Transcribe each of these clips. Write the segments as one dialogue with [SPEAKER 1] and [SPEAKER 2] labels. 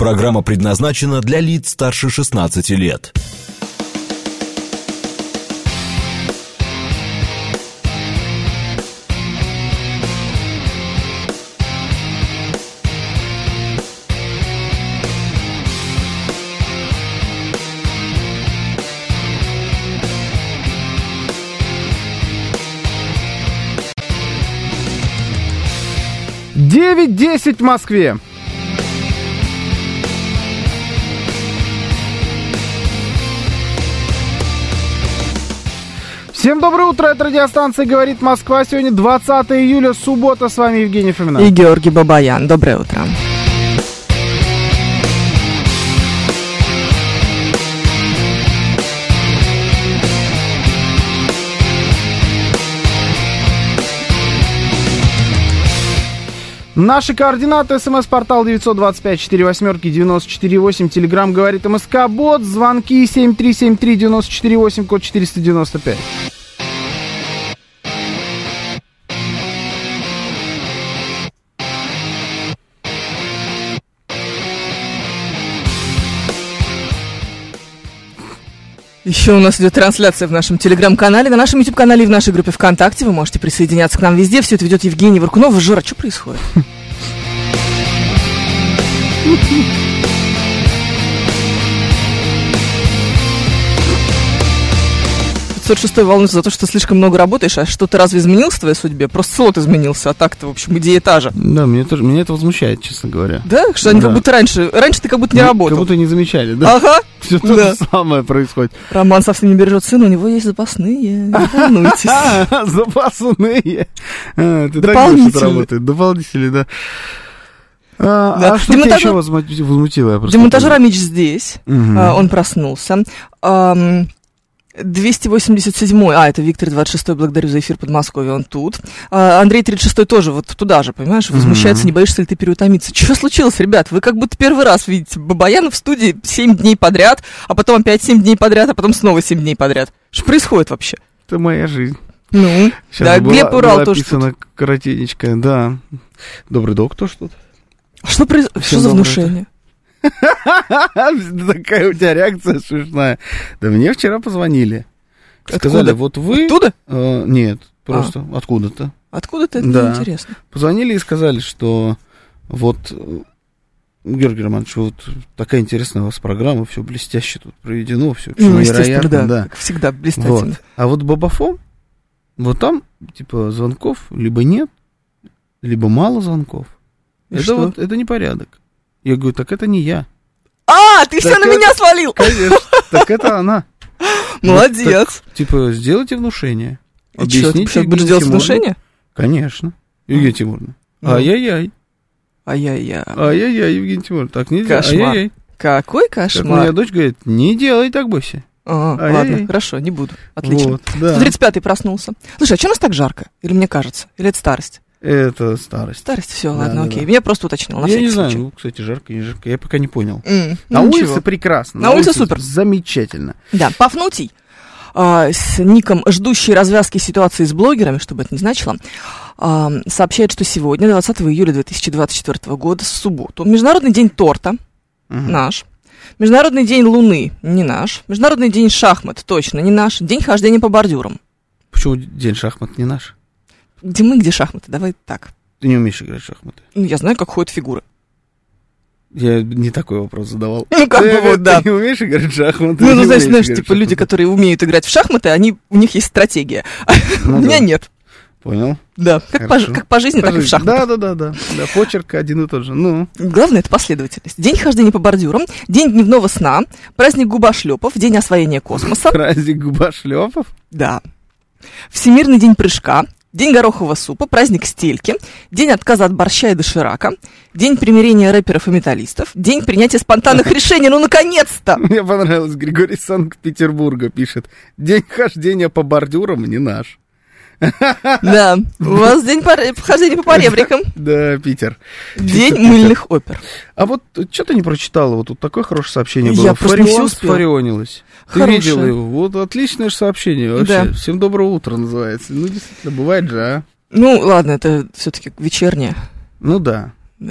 [SPEAKER 1] Программа предназначена для лиц старше 16 лет.
[SPEAKER 2] Девять 10 в Москве. Всем доброе утро, это радиостанция «Говорит Москва». Сегодня 20 июля, суббота. С вами Евгений Фомина.
[SPEAKER 3] И Георгий Бабаян. Доброе утро.
[SPEAKER 2] Наши координаты: СМС-портал 925-48-94-8, Телеграм «Говорит МСК», бот, звонки 7373-94-8, код 495.
[SPEAKER 3] Еще у нас идет трансляция в нашем Телеграм-канале, на нашем YouTube-канале и в нашей группе ВКонтакте. Вы можете присоединяться к нам везде. Все это ведет Евгений Варкунов. Жора, что происходит? 506-й волнуется за то, что ты слишком много работаешь, а что-то разве изменилось в твоей судьбе? Просто слот изменился, а так-то, в общем, идея та же.
[SPEAKER 2] Да, меня это возмущает, честно говоря.
[SPEAKER 3] Да? Что они как будто раньше ты как будто не работал.
[SPEAKER 2] Как будто не замечали, да?
[SPEAKER 3] Ага.
[SPEAKER 2] Все то же самое происходит.
[SPEAKER 3] Роман совсем не бережет сына, у него есть запасные, не волнуйтесь.
[SPEAKER 2] Запасные. Ты так
[SPEAKER 3] Дополнители.
[SPEAKER 2] что работает. Дополнители, да. А что тебя еще возмутило?
[SPEAKER 3] Демонтажер Амич здесь, он проснулся. 287-й, это Виктор 26-й, благодарю за эфир Подмосковье, он тут. Андрей 36-й тоже вот туда же, понимаешь, возмущается, не боишься ли ты переутомиться? Что случилось, ребят? Вы как будто первый раз видите Бабаяна в студии 7 дней подряд, а потом опять 7 дней подряд, а потом снова 7 дней подряд. Что происходит вообще?
[SPEAKER 2] Это моя жизнь.
[SPEAKER 3] Ну,
[SPEAKER 2] сейчас
[SPEAKER 3] да, Глеб Урал тоже тут.
[SPEAKER 2] Написано коротенечко, да. Добрый док тоже тут.
[SPEAKER 3] Что за внушение?
[SPEAKER 2] Такая у тебя реакция смешная. Да мне вчера позвонили. Сказали, вот вы...
[SPEAKER 3] Оттуда?
[SPEAKER 2] Нет, просто откуда-то.
[SPEAKER 3] Откуда-то? Это
[SPEAKER 2] да.
[SPEAKER 3] интересно.
[SPEAKER 2] Позвонили и сказали, что вот, Георгий Романович, вот такая интересная у вас программа, все блестяще тут проведено, все невероятно.
[SPEAKER 3] Да, как всегда, блистательно.
[SPEAKER 2] Вот. А вот Бабафом, вот там, типа, звонков либо нет, либо мало звонков. Это непорядок. Я говорю, так это не я.
[SPEAKER 3] Ты все на меня свалил!
[SPEAKER 2] Конечно, так это она.
[SPEAKER 3] Молодец.
[SPEAKER 2] Так, типа, сделайте внушение.
[SPEAKER 3] Объясните. Что, ты будешь делать внушение?
[SPEAKER 2] Конечно. Евгения Тимуровна. Ай-яй-яй.
[SPEAKER 3] Ай-яй-яй.
[SPEAKER 2] Ай-яй-яй, Евгения Тимуровна. Так нельзя.
[SPEAKER 3] Кошмар.
[SPEAKER 2] Ай-яй-яй.
[SPEAKER 3] Какой кошмар.
[SPEAKER 2] Как моя дочь говорит, не делай так, Бося.
[SPEAKER 3] Ладно, хорошо, не буду. Отлично.
[SPEAKER 2] Вот, да.
[SPEAKER 3] 135-й проснулся. Слушай, а что у нас так жарко? Или мне кажется? Или это старость?
[SPEAKER 2] Это старость.
[SPEAKER 3] Старость, все, ладно, окей. Я просто уточнил.
[SPEAKER 2] Я не знаю, кстати, жарко, не жарко. Я пока не понял.
[SPEAKER 3] На
[SPEAKER 2] улице прекрасно.
[SPEAKER 3] На улице супер.
[SPEAKER 2] Замечательно.
[SPEAKER 3] Да, Пафнутий с ником «Ждущие развязки ситуации с блогерами», чтобы это не значило, сообщает, что сегодня, 20 июля 2024 года, в субботу, Международный день торта, наш, Международный день Луны, не наш, Международный день шахмат, точно не наш, день хождения по бордюрам.
[SPEAKER 2] Почему день шахмат не наш?
[SPEAKER 3] Где мы, где шахматы, давай так.
[SPEAKER 2] Ты не умеешь играть в шахматы?
[SPEAKER 3] Я знаю, как ходят фигуры.
[SPEAKER 2] Я не такой вопрос задавал.
[SPEAKER 3] Ну, как бы вот, да.
[SPEAKER 2] Ты не умеешь играть в шахматы?
[SPEAKER 3] Ну, знаешь, типа, люди, которые умеют играть в шахматы, у них есть стратегия. У меня нет.
[SPEAKER 2] Понял.
[SPEAKER 3] Да, как по жизни, так и в шахматах.
[SPEAKER 2] Да, почерк один и тот же. Ну.
[SPEAKER 3] Главное, это последовательность. День хождения по бордюрам, день дневного сна, праздник губошлепов, день освоения космоса.
[SPEAKER 2] Праздник губошлепов?
[SPEAKER 3] Да. Всемирный день прыжка, день горохового супа, праздник стельки, день отказа от борща и доширака, день примирения рэперов и металлистов, день принятия спонтанных решений. Ну, наконец-то!
[SPEAKER 2] Мне понравилось, Григорий из Санкт-Петербурга пишет. День хождения по бордюрам не наш.
[SPEAKER 3] Да, у вас день хождения по поребрикам.
[SPEAKER 2] Да, Питер.
[SPEAKER 3] День мыльных опер.
[SPEAKER 2] А вот что ты не прочитала? Вот тут такое хорошее сообщение было.
[SPEAKER 3] Я просто не все успела.
[SPEAKER 2] Фарионилась. Ты видела его? Вот отличное же сообщение вообще. Да. Всем доброго утра называется. Ну, действительно, бывает же, а?
[SPEAKER 3] Ну, ладно, это все-таки вечернее.
[SPEAKER 2] Ну, да.
[SPEAKER 3] Да.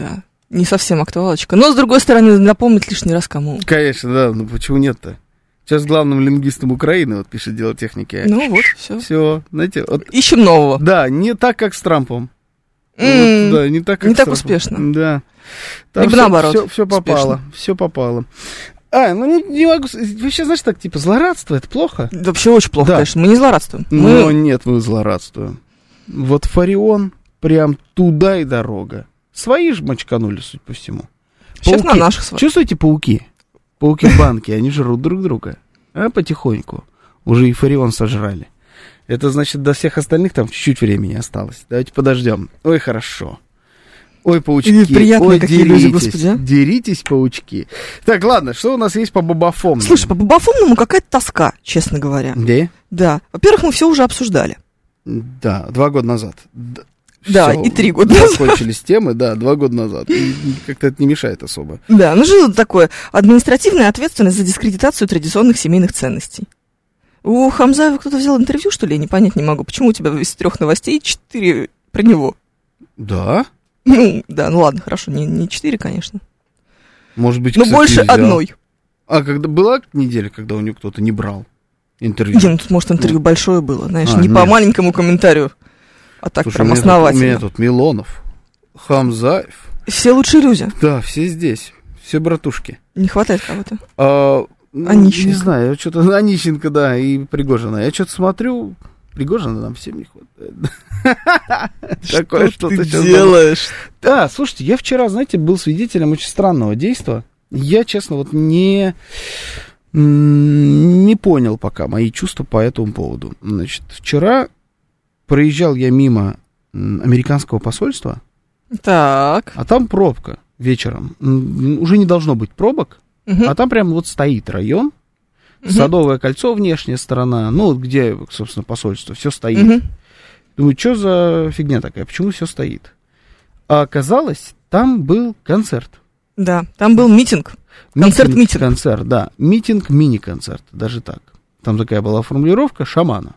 [SPEAKER 3] Не совсем актуалочка. Но, с другой стороны, напомнить лишний раз кому.
[SPEAKER 2] Конечно, да, ну почему нет-то? Сейчас главным лингвистом Украины, вот пишет дело техники.
[SPEAKER 3] Ну вот, все.
[SPEAKER 2] Все, знаете, вот.
[SPEAKER 3] Ищем нового.
[SPEAKER 2] Да, не так, как с Трампом. Вот, да, не так, как
[SPEAKER 3] не
[SPEAKER 2] с
[SPEAKER 3] так
[SPEAKER 2] Трампом.
[SPEAKER 3] успешно.
[SPEAKER 2] Да.
[SPEAKER 3] Либо наоборот.
[SPEAKER 2] Все попало, все попало. Ну не могу... Вообще, знаешь, так, типа, злорадство, это плохо?
[SPEAKER 3] Вообще очень плохо,
[SPEAKER 2] Да.
[SPEAKER 3] конечно. Мы не злорадствуем.
[SPEAKER 2] Но нет, мы злорадствуем. Вот Фарион прям туда и дорога. Свои же мочканули, судя по всему.
[SPEAKER 3] Сейчас на наших с вами.
[SPEAKER 2] Чувствуете пауки? Пауки в банке, они жрут друг друга. А потихоньку. Уже и Фарион сожрали. Это значит, до всех остальных там чуть-чуть времени осталось. Давайте подождем. Ой, хорошо. Ой, паучки.
[SPEAKER 3] Приятные
[SPEAKER 2] ой,
[SPEAKER 3] какие
[SPEAKER 2] деритесь.
[SPEAKER 3] люди, господи, а?
[SPEAKER 2] Деритесь, паучки. Так, ладно, что у нас есть по бабафомному?
[SPEAKER 3] Слушай, по бабафомному какая-то тоска, честно говоря.
[SPEAKER 2] Где?
[SPEAKER 3] Да. Во-первых, мы все уже обсуждали.
[SPEAKER 2] Да, 2 года назад.
[SPEAKER 3] Да,
[SPEAKER 2] Всё,
[SPEAKER 3] и 3 года назад.
[SPEAKER 2] Закончились темы, да, 2 года назад. И как-то это не мешает особо.
[SPEAKER 3] Да, ну что это такое? Административная ответственность за дискредитацию традиционных семейных ценностей. У Хамзаева кто-то взял интервью, что ли? Я не понять не могу. Почему у тебя из 3 новостей 4 про него?
[SPEAKER 2] Да?
[SPEAKER 3] Ну, да, ну ладно, хорошо, не 4, конечно.
[SPEAKER 2] Может быть,
[SPEAKER 3] Но
[SPEAKER 2] кстати,
[SPEAKER 3] больше
[SPEAKER 2] взял.
[SPEAKER 3] одной.
[SPEAKER 2] А когда была неделя, когда у него кто-то не брал интервью?
[SPEAKER 3] Не, ну тут, может, интервью большое было, знаешь,
[SPEAKER 2] А,
[SPEAKER 3] не по
[SPEAKER 2] нет.
[SPEAKER 3] маленькому комментарию, а так
[SPEAKER 2] Слушай,
[SPEAKER 3] прям
[SPEAKER 2] у меня
[SPEAKER 3] основательно.
[SPEAKER 2] тут Милонов, Хамзаев.
[SPEAKER 3] Все лучшие люди.
[SPEAKER 2] Да, все здесь. Все братушки.
[SPEAKER 3] Не хватает кого-то.
[SPEAKER 2] Онищенко. Не знаю, что-то Онищенко, да, и Пригожина. Я что-то смотрю, Пригожина нам всем не хватает. Такое что ты
[SPEAKER 3] делаешь?
[SPEAKER 2] Да, слушайте, я вчера, знаете, был свидетелем очень странного действия. Я, честно, вот не понял пока мои чувства по этому поводу. Значит, вчера проезжал я мимо американского посольства,
[SPEAKER 3] Так.
[SPEAKER 2] а там пробка вечером. Уже не должно быть пробок, а там прям вот стоит район, Садовое кольцо, внешняя сторона, ну, вот где, собственно, посольство, все стоит. Думаю, что за фигня такая, почему все стоит? А оказалось, там был концерт.
[SPEAKER 3] Да, там был митинг. Концерт-митинг.
[SPEAKER 2] Концерт, да. Митинг, мини-концерт, даже так. Там такая была формулировка шамана.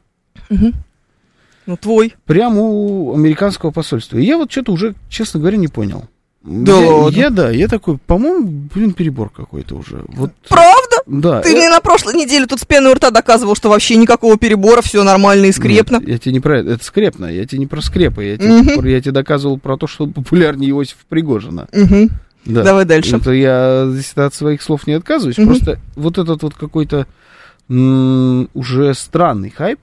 [SPEAKER 3] Ну, твой.
[SPEAKER 2] Прямо у американского посольства. И я вот что-то уже, честно говоря, не понял.
[SPEAKER 3] Да ладно?
[SPEAKER 2] Я такой, по-моему, перебор какой-то уже. Вот,
[SPEAKER 3] правда?
[SPEAKER 2] Да.
[SPEAKER 3] Ты мне на прошлой неделе тут с пеной у рта доказывал, что вообще никакого перебора, все нормально и скрепно.
[SPEAKER 2] Нет, я тебе не про это. Это скрепно. Я тебе не про скрепы. Я тебе доказывал про то, что популярнее Иосифа Пригожина. Да.
[SPEAKER 3] Давай дальше.
[SPEAKER 2] Это я здесь от своих слов не отказываюсь. Просто вот этот вот какой-то уже странный хайп.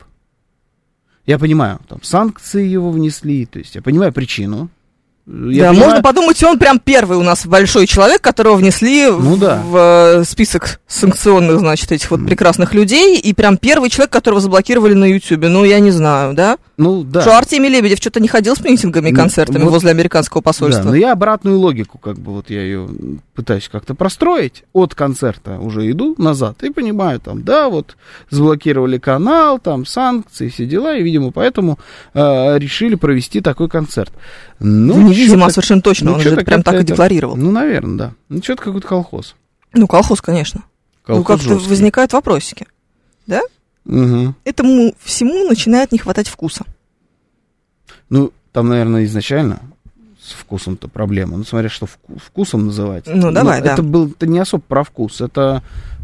[SPEAKER 2] Я понимаю, там санкции его внесли, то есть я понимаю причину.
[SPEAKER 3] Можно подумать, он прям первый у нас большой человек, которого внесли в список санкционных, значит, этих вот прекрасных людей, и прям первый человек, которого заблокировали на Ютьюбе. Ну, я не знаю, да?
[SPEAKER 2] Ну, да.
[SPEAKER 3] Что Артемий Лебедев что-то не ходил с митингами и концертами возле американского посольства?
[SPEAKER 2] Да, но я обратную логику, как бы, вот я ее пытаюсь как-то простроить. От концерта уже иду назад и понимаю, там, да, вот заблокировали канал, там, санкции, все дела, и, видимо, поэтому решили провести такой концерт. Ну,
[SPEAKER 3] видимо, совершенно точно, он же прям так и декларировал.
[SPEAKER 2] Ну, наверное, да. Ну, что-то какой-то колхоз.
[SPEAKER 3] Ну, колхоз, конечно.
[SPEAKER 2] Колхоз
[SPEAKER 3] как-то
[SPEAKER 2] жесткий.
[SPEAKER 3] возникают вопросики, да?
[SPEAKER 2] Угу.
[SPEAKER 3] Этому всему начинает не хватать вкуса.
[SPEAKER 2] Ну, там, наверное, изначально с вкусом-то проблема. Ну, смотря, что вкусом называть.
[SPEAKER 3] Ну, давай, да.
[SPEAKER 2] Это не особо про вкус. Это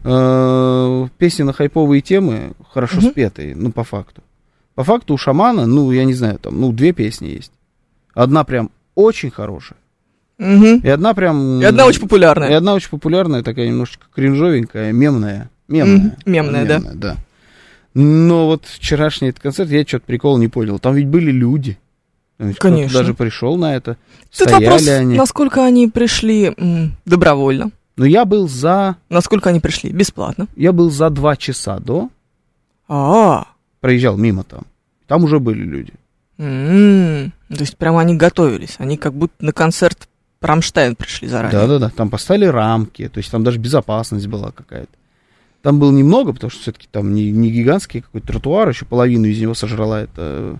[SPEAKER 2] песни на хайповые темы, хорошо спетые, ну, по факту. По факту у шамана, ну, я не знаю, там, 2 песни есть. Одна прям очень хорошая. И одна прям...
[SPEAKER 3] И одна очень популярная.
[SPEAKER 2] И одна очень популярная, такая немножечко кринжовенькая, мемная.
[SPEAKER 3] Мемная,
[SPEAKER 2] да. Но вот вчерашний этот концерт, я что-то прикол не понял. Там ведь были люди.
[SPEAKER 3] Конечно.
[SPEAKER 2] Кто-то даже пришел на это.
[SPEAKER 3] Тут
[SPEAKER 2] Стояли
[SPEAKER 3] вопрос,
[SPEAKER 2] они.
[SPEAKER 3] насколько они пришли добровольно.
[SPEAKER 2] Но я был за...
[SPEAKER 3] Насколько они пришли бесплатно.
[SPEAKER 2] Я был за 2 часа до. Проезжал мимо там. Там уже были люди.
[SPEAKER 3] То есть прямо они готовились. Они как будто на концерт Рамштайн пришли заранее.
[SPEAKER 2] Да. Там поставили рамки. То есть там даже безопасность была какая-то. Там было немного, потому что все-таки там не гигантский какой-то тротуар, еще половину из него сожрала эта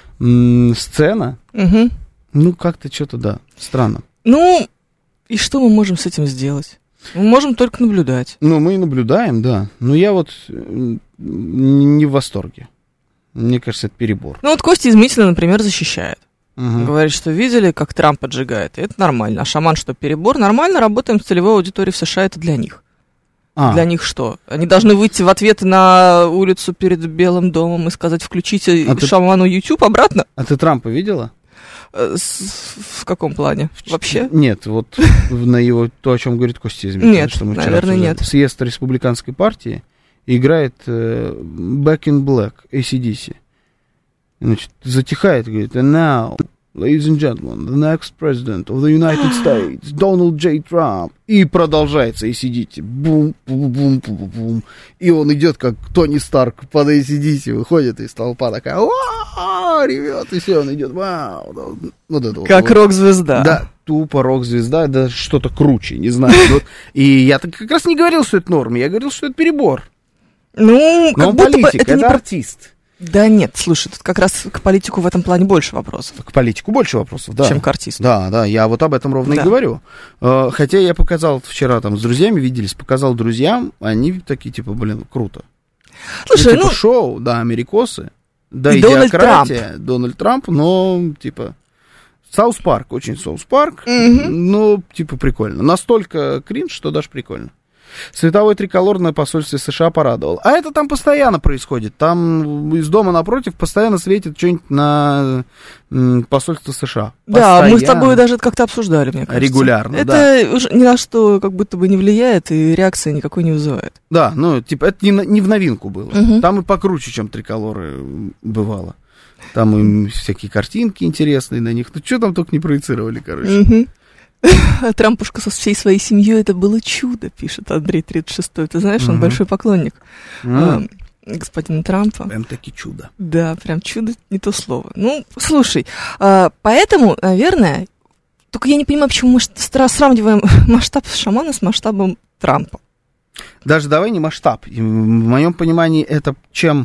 [SPEAKER 2] сцена. Ну, как-то что-то, да, странно.
[SPEAKER 3] Ну, и что мы можем с этим сделать? Мы можем только наблюдать.
[SPEAKER 2] Ну, мы и наблюдаем, да. Но я вот не в восторге. Мне кажется, это перебор.
[SPEAKER 3] Ну, вот Костя Измитина, например, защищает. Говорит, что видели, как Трамп поджигает, и это нормально. А шаман что, перебор? Нормально, работаем с целевой аудиторией в США, это для них. Для них что? Они должны выйти в ответ на улицу перед Белым домом и сказать, включите шаману YouTube обратно?
[SPEAKER 2] А ты Трампа видела?
[SPEAKER 3] В каком плане? Вообще?
[SPEAKER 2] Нет, вот на его, то, о чем говорит Костя Измин.
[SPEAKER 3] Нет, что мы наверное, нет.
[SPEAKER 2] Съезд республиканской партии играет Back in Black, AC/DC. Значит, затихает, говорит, and now, ladies and gentlemen, the next president of the United States, Donald J. Trump. И продолжается AC/DC. Бум-бум-бум-бум-бум. И он идет, как Тони Старк под AC/DC, выходит из толпа такая, ревет, и все, он идет, вау. Вот это
[SPEAKER 3] как
[SPEAKER 2] вот.
[SPEAKER 3] рок-звезда.
[SPEAKER 2] Да, тупо рок-звезда, да что-то круче, не знаю. И я как раз не говорил, что это норма, я говорил, что это перебор.
[SPEAKER 3] Ну,
[SPEAKER 2] но он политик, это артист.
[SPEAKER 3] Да нет, слушай, тут как раз к политику в этом плане больше вопросов.
[SPEAKER 2] К политику больше вопросов, да.
[SPEAKER 3] Чем к артисту.
[SPEAKER 2] Да, я вот об этом ровно и говорю. Хотя я показал вчера, там, с друзьями виделись, показал друзьям, они такие, типа, блин, круто.
[SPEAKER 3] Слушай,
[SPEAKER 2] типа, шоу, да, америкосы, да,
[SPEAKER 3] и
[SPEAKER 2] идиократия, Дональд Трамп, но, типа, Саус Парк, очень Саус Парк, но, типа, прикольно. Настолько кринж, что даже прикольно. Световой триколор на посольстве США порадовал. А это там постоянно происходит. Там из дома напротив постоянно светит что-нибудь на посольство США.
[SPEAKER 3] Да, постоянно. Мы с тобой даже это как-то обсуждали, мне кажется.
[SPEAKER 2] Регулярно,
[SPEAKER 3] это уже ни на что как будто бы не влияет и реакции никакой не вызывает.
[SPEAKER 2] Да, ну, типа, это не в новинку было. Там и покруче, чем триколоры бывало. Там им всякие картинки интересные на них. Ну, что там только не проецировали, короче.
[SPEAKER 3] Трампушка со всей своей семьей, это было чудо, пишет Андрей 36-й. Ты знаешь, он большой поклонник господина Трампа.
[SPEAKER 2] Прям таки чудо.
[SPEAKER 3] Да, прям чудо, не то слово. Ну, слушай, поэтому, наверное, только я не понимаю, почему мы сравниваем масштаб шамана с масштабом Трампа.
[SPEAKER 2] Даже давай не масштаб. В моем понимании это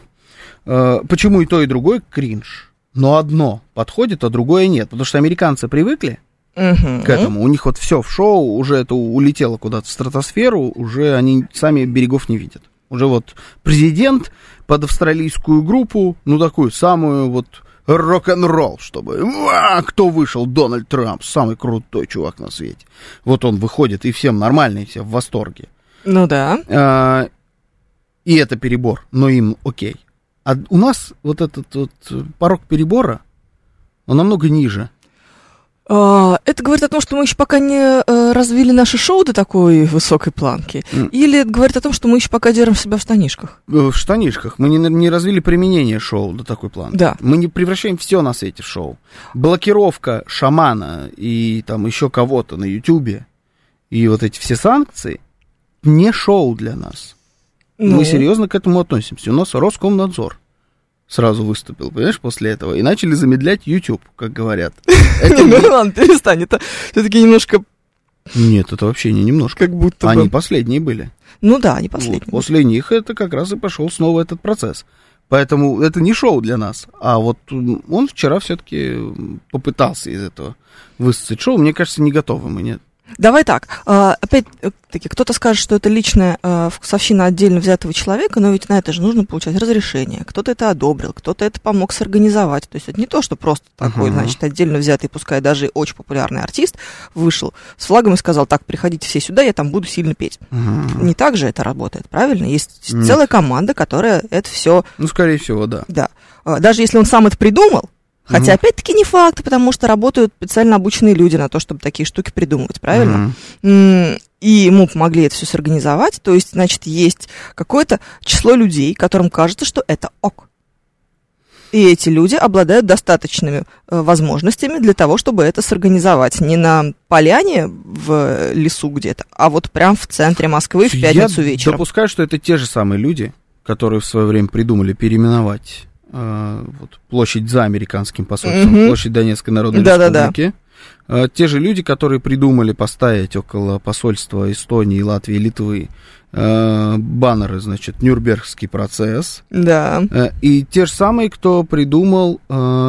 [SPEAKER 2] почему и то, и другое кринж. Но одно подходит, а другое нет. Потому что американцы привыкли к этому. У них вот все в шоу уже это улетело куда-то в стратосферу, уже они сами берегов не видят. Уже вот президент под австралийскую группу, ну такую самую вот рок-н-ролл, чтобы кто вышел, Дональд Трамп, самый крутой чувак на свете. Вот он выходит, и всем нормально, и все в восторге.
[SPEAKER 3] Ну да.
[SPEAKER 2] И это перебор, но им окей. А у нас вот этот вот порог перебора, он намного ниже.
[SPEAKER 3] Это говорит о том, что мы еще пока не развили наше шоу до такой высокой планки? Или это говорит о том, что мы еще пока держим себя в штанишках?
[SPEAKER 2] В штанишках. Мы не развили применение шоу до такой планки.
[SPEAKER 3] Да.
[SPEAKER 2] Мы не превращаем все на свете в шоу. Блокировка шамана и там еще кого-то на Ютубе и вот эти все санкции не шоу для нас. Мы серьезно к этому относимся. У нас Роскомнадзор сразу выступил, понимаешь, после этого. И начали замедлять YouTube, как говорят.
[SPEAKER 3] Ну ладно, перестань, это все-таки немножко...
[SPEAKER 2] Нет, это вообще не немножко.
[SPEAKER 3] Как будто бы...
[SPEAKER 2] Они последние были.
[SPEAKER 3] Ну да, они последние.
[SPEAKER 2] Вот, после них это как раз и пошел снова этот процесс. Поэтому это не шоу для нас. А вот он вчера все-таки попытался из этого высосать шоу. Мне кажется, не готовы мы, нет.
[SPEAKER 3] Давай так, опять-таки, кто-то скажет, что это личная вкусовщина отдельно взятого человека, но ведь на это же нужно получать разрешение. Кто-то это одобрил, кто-то это помог сорганизовать. То есть это не то, что просто такой, значит, отдельно взятый, пускай даже и очень популярный артист вышел с флагом и сказал, так, приходите все сюда, я там буду сильно петь. Не так же это работает, правильно? Есть целая команда, которая это все...
[SPEAKER 2] Ну, скорее всего, да.
[SPEAKER 3] Да. Даже если он сам это придумал, хотя, опять-таки, не факт, потому что работают специально обученные люди на то, чтобы такие штуки придумывать, правильно? И ему помогли это все сорганизовать, то есть, значит, есть какое-то число людей, которым кажется, что это ок. И эти люди обладают достаточными возможностями для того, чтобы это сорганизовать. Не на поляне в лесу где-то, а вот прям в центре Москвы в пятницу вечером.
[SPEAKER 2] Я допускаю, что это те же самые люди, которые в свое время придумали переименовать вот, площадь за американским посольством, площадь Донецкой Народной Республики. Те же люди, которые придумали поставить около посольства Эстонии, Латвии, Литвы баннеры, значит, Нюрнбергский процесс.
[SPEAKER 3] Да.
[SPEAKER 2] И те же самые, кто придумал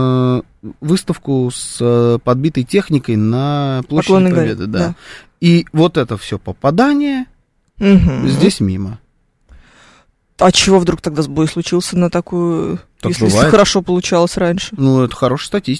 [SPEAKER 2] выставку с подбитой техникой на площади Победы. Да. И вот это все попадание здесь мимо.
[SPEAKER 3] А чего вдруг тогда сбой случился на такую, так если бывает. Хорошо получалось раньше?
[SPEAKER 2] Ну, это хорошая статистика.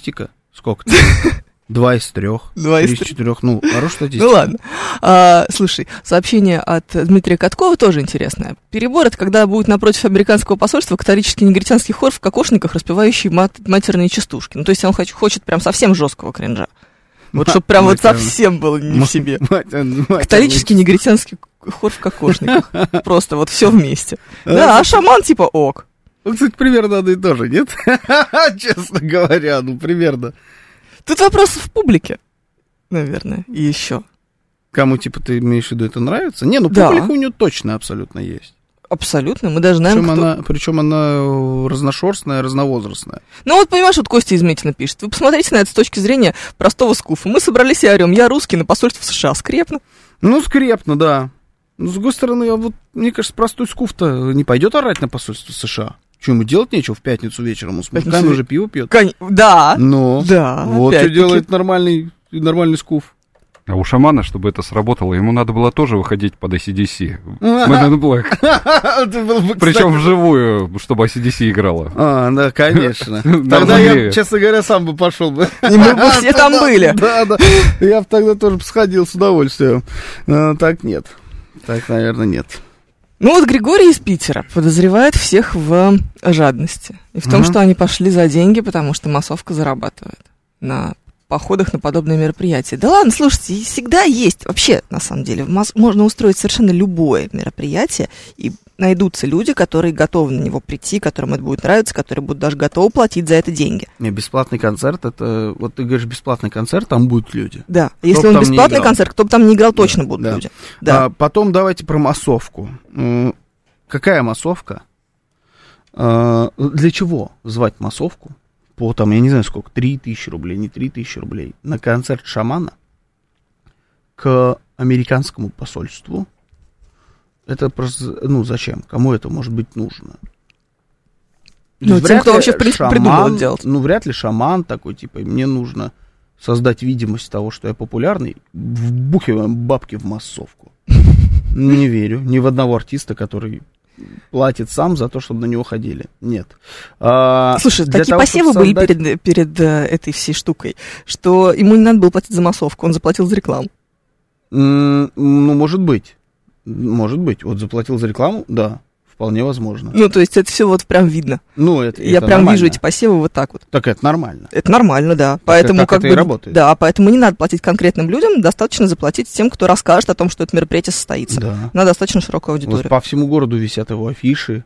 [SPEAKER 2] Сколько? 2 из 3.
[SPEAKER 3] 2 из
[SPEAKER 2] 3 из 4. Ну, хорошая статистика.
[SPEAKER 3] Ну ладно. Слушай, сообщение от Дмитрия Каткова тоже интересное. Перебор — это когда будет напротив американского посольства католический негритянский хор в кокошниках, распевающий матерные частушки. Ну, то есть он хочет прям совсем жесткого кринжа. Вот чтобы прям вот совсем было не в себе. Католический негритянский хор в кокошниках. Просто вот все вместе. Да, а шаман типа ок.
[SPEAKER 2] Ну, кстати, примерно одно и то же, нет? Честно говоря, ну, примерно.
[SPEAKER 3] Тут вопрос в публике, наверное, и еще.
[SPEAKER 2] Кому, типа, ты имеешь в виду, это нравится? Не, ну, публика у нее точно абсолютно есть.
[SPEAKER 3] Абсолютно, мы даже знаем,
[SPEAKER 2] причем она разношерстная, разновозрастная.
[SPEAKER 3] Ну вот, понимаешь, вот Костя из Митина пишет. Вы посмотрите на это с точки зрения простого скуфа. Мы собрались и орем: я русский, на посольство США. Скрепно. Ну,
[SPEAKER 2] скрепно, да. Но, с другой стороны, вот, мне кажется, простой скуф-то не пойдет орать на посольство США. Что, ему делать нечего в пятницу вечером? Он с мужиками уже пиво пьет.
[SPEAKER 3] Да.
[SPEAKER 2] Ну,
[SPEAKER 3] да,
[SPEAKER 2] вот что делает нормальный скуф.
[SPEAKER 4] А у шамана, чтобы это сработало, ему надо было тоже выходить под AC/DC. Man in Black. Причем вживую, чтобы AC/DC играла.
[SPEAKER 2] Да, конечно. Тогда я, честно говоря, сам бы пошел бы.
[SPEAKER 3] И мы бы все там были.
[SPEAKER 2] Да. Я бы тогда тоже сходил с удовольствием. Так нет. Так, наверное, нет.
[SPEAKER 3] Ну вот Григорий из Питера подозревает всех в жадности. И в том, что они пошли за деньги, потому что массовка зарабатывает на походах на подобные мероприятия. Да ладно, слушайте, всегда есть, вообще, на самом деле, можно устроить совершенно любое мероприятие, и найдутся люди, которые готовы на него прийти, которым это будет нравиться, которые будут даже готовы платить за это деньги.
[SPEAKER 2] Не, бесплатный концерт, это, вот ты говоришь, бесплатный концерт, там будут люди.
[SPEAKER 3] Да, если он бесплатный концерт, кто бы там ни играл, точно будут люди. Да.
[SPEAKER 2] Потом давайте про массовку. Какая массовка? Для чего звать массовку? По там, я не знаю сколько, 3000 рублей, не 3000 рублей, на концерт шамана к американскому посольству. Это просто, ну, зачем? Кому это может быть нужно?
[SPEAKER 3] Ну, тем, кто вообще, в принципе, придумал это делать.
[SPEAKER 2] Ну, вряд ли шаман такой, типа, мне нужно создать видимость того, что я популярный, вбухиваем бабки в массовку. Не верю. Ни в одного артиста, который платит сам за то, чтобы на него ходили. Нет.
[SPEAKER 3] Слушай, такие посевы были перед этой всей штукой, что ему не надо было платить за массовку, он заплатил за рекламу.
[SPEAKER 2] Ну, может быть. Может быть. Вот заплатил за рекламу, да. Вполне возможно.
[SPEAKER 3] Ну, то есть это все вот прям видно.
[SPEAKER 2] Ну, это
[SPEAKER 3] я прям
[SPEAKER 2] нормально.
[SPEAKER 3] Вижу эти посевы вот так вот.
[SPEAKER 2] Так это нормально.
[SPEAKER 3] Это нормально, да. Поэтому
[SPEAKER 2] так
[SPEAKER 3] как
[SPEAKER 2] это
[SPEAKER 3] бы,
[SPEAKER 2] и работает.
[SPEAKER 3] Да, поэтому не надо платить конкретным людям, достаточно заплатить тем, кто расскажет о том, что это мероприятие состоится. Да. На достаточно широкую аудиторию.
[SPEAKER 2] Вот по всему городу висят его афиши.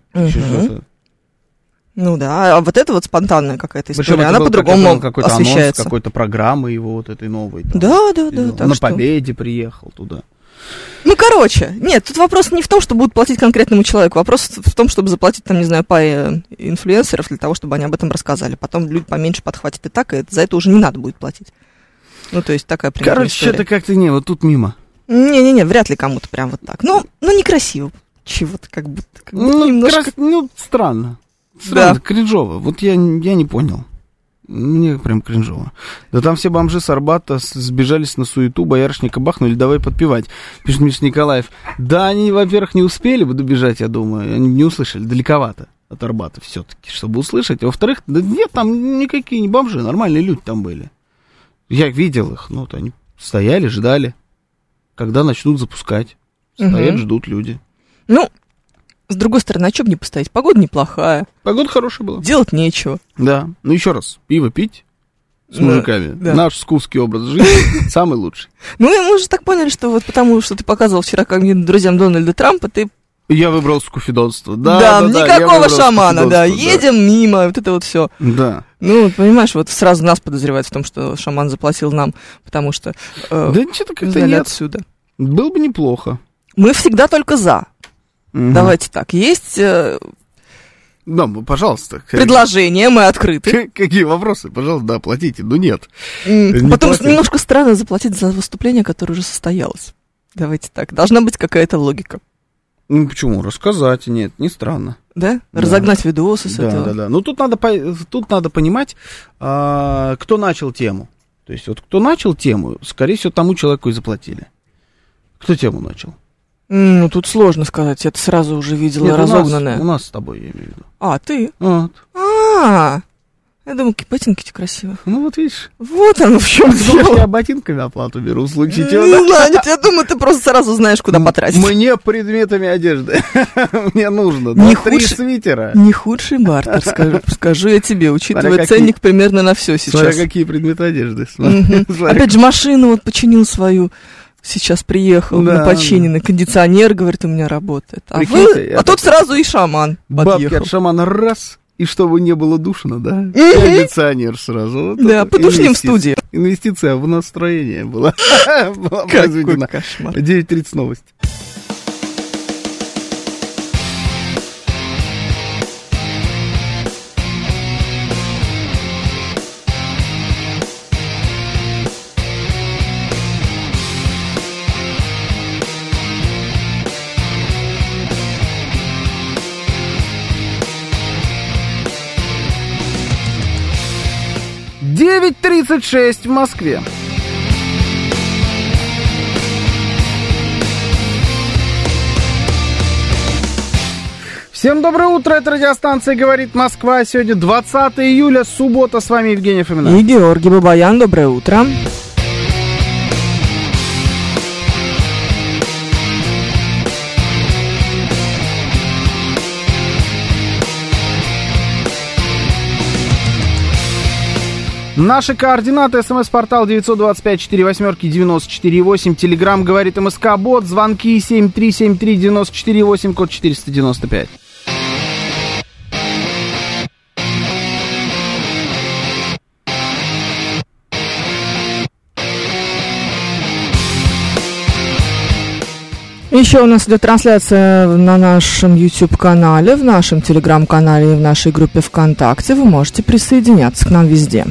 [SPEAKER 3] Ну да, а вот это вот спонтанная какая-то история, она по-другому
[SPEAKER 2] какой-то
[SPEAKER 3] освещается.
[SPEAKER 2] Анонс какой-то программы его вот этой новой. Там,
[SPEAKER 3] да.
[SPEAKER 2] На Победе приехал туда.
[SPEAKER 3] Ну, короче, нет, тут вопрос не в том, что будут платить конкретному человеку, вопрос в том, чтобы заплатить, там, не знаю, паре инфлюенсеров для того, чтобы они об этом рассказали. Потом люди поменьше подхватят и так, и за это уже не надо будет платить. Ну, то есть такая примерно
[SPEAKER 2] Короче,
[SPEAKER 3] история.
[SPEAKER 2] что-то как-то не, вот тут мимо.
[SPEAKER 3] Не-не-не, вряд ли кому-то прям вот так. Ну некрасиво. Чего-то как будто немножко...
[SPEAKER 2] Странно.
[SPEAKER 3] Да.
[SPEAKER 2] Кринжово. Вот я не понял. Мне прям кринжово. Да там все бомжи с Арбата сбежались на суету, боярышника бахнули, давай подпевать. Пишет Миша Николаев. Да, они, во-первых, не успели бы добежать, я думаю. Они не услышали, далековато от Арбата все-таки, чтобы услышать. А во-вторых, да нет, там никакие не бомжи, нормальные люди там были. Я видел их, ну, вот они стояли, ждали, когда начнут запускать. Стоят, ждут люди.
[SPEAKER 3] Ну, с другой стороны, а что бы не поставить? Погода неплохая.
[SPEAKER 2] Погода хорошая была.
[SPEAKER 3] Делать нечего.
[SPEAKER 2] Да. Ну, еще раз, пиво пить с мужиками. Да. Наш скуфский образ жизни самый лучший.
[SPEAKER 3] Ну, и мы же так поняли, что вот потому, что ты показывал вчера как друзьям Дональда Трампа, ты...
[SPEAKER 2] Я выбрал скуфидонство.
[SPEAKER 3] Да, никакого шамана, да. Едем мимо, вот это вот все.
[SPEAKER 2] Да.
[SPEAKER 3] Ну, понимаешь, вот сразу нас подозревают в том, что шаман заплатил нам, потому что...
[SPEAKER 2] Да ничего так это нет.
[SPEAKER 3] Отсюда.
[SPEAKER 2] Было бы неплохо.
[SPEAKER 3] Мы всегда только за. Давайте так, есть...
[SPEAKER 2] Да, пожалуйста.
[SPEAKER 3] Предложения, мы открыты.
[SPEAKER 2] Какие вопросы? Пожалуйста, да, платите. Ну, нет.
[SPEAKER 3] Потом немножко странно заплатить за выступление, которое уже состоялось. Давайте так, должна быть какая-то логика.
[SPEAKER 2] Ну, почему? Рассказать, нет, не странно.
[SPEAKER 3] Да? Разогнать видосы с этого.
[SPEAKER 2] Да. Ну, тут надо понимать, кто начал тему. То есть, вот кто начал тему, скорее всего, тому человеку и заплатили. Кто тему начал?
[SPEAKER 3] Ну, тут сложно сказать, я это сразу уже видела. Нет, разогнанное.
[SPEAKER 2] У нас с тобой, я имею в виду.
[SPEAKER 3] А, ты?
[SPEAKER 2] Вот.
[SPEAKER 3] Я думаю, ботинки-то красивые.
[SPEAKER 2] Ну, вот видишь.
[SPEAKER 3] Вот оно в чем дело.
[SPEAKER 2] Я ботинками оплату беру, в случае чего.
[SPEAKER 3] Ну, да, нет, я думаю, ты просто сразу знаешь, куда потратить.
[SPEAKER 2] Мне предметами одежды. Мне нужно.
[SPEAKER 3] Не
[SPEAKER 2] 3 свитера.
[SPEAKER 3] Не худший бартер, скажу я тебе, учитывая ценник примерно на все сейчас.
[SPEAKER 2] Смотря какие предметы одежды.
[SPEAKER 3] Опять же, машину вот починил свою. Сейчас приехал на починенный. Кондиционер, говорит, у меня работает. А тут сразу и шаман подъехал.
[SPEAKER 2] Бабки от шамана раз. И чтобы не было душно, да? Кондиционер сразу.
[SPEAKER 3] Да, подушним в студии.
[SPEAKER 2] Инвестиция в настроение была произведена. 9:30 новости. «9:36 в Москве». Всем доброе утро, это радиостанция «Говорит Москва». Сегодня 20 июля, суббота. С вами Евгений Фомина.
[SPEAKER 3] И Георгий Бабаян. Доброе утро.
[SPEAKER 2] Наши координаты: СМС-портал 925-48-94-8, Телеграм «Говорит МСК», бот, звонки 7373-94-8, код 495.
[SPEAKER 3] Еще у нас идет трансляция на нашем YouTube-канале, в нашем Telegram-канале и в нашей группе ВКонтакте. Вы можете присоединяться к нам везде.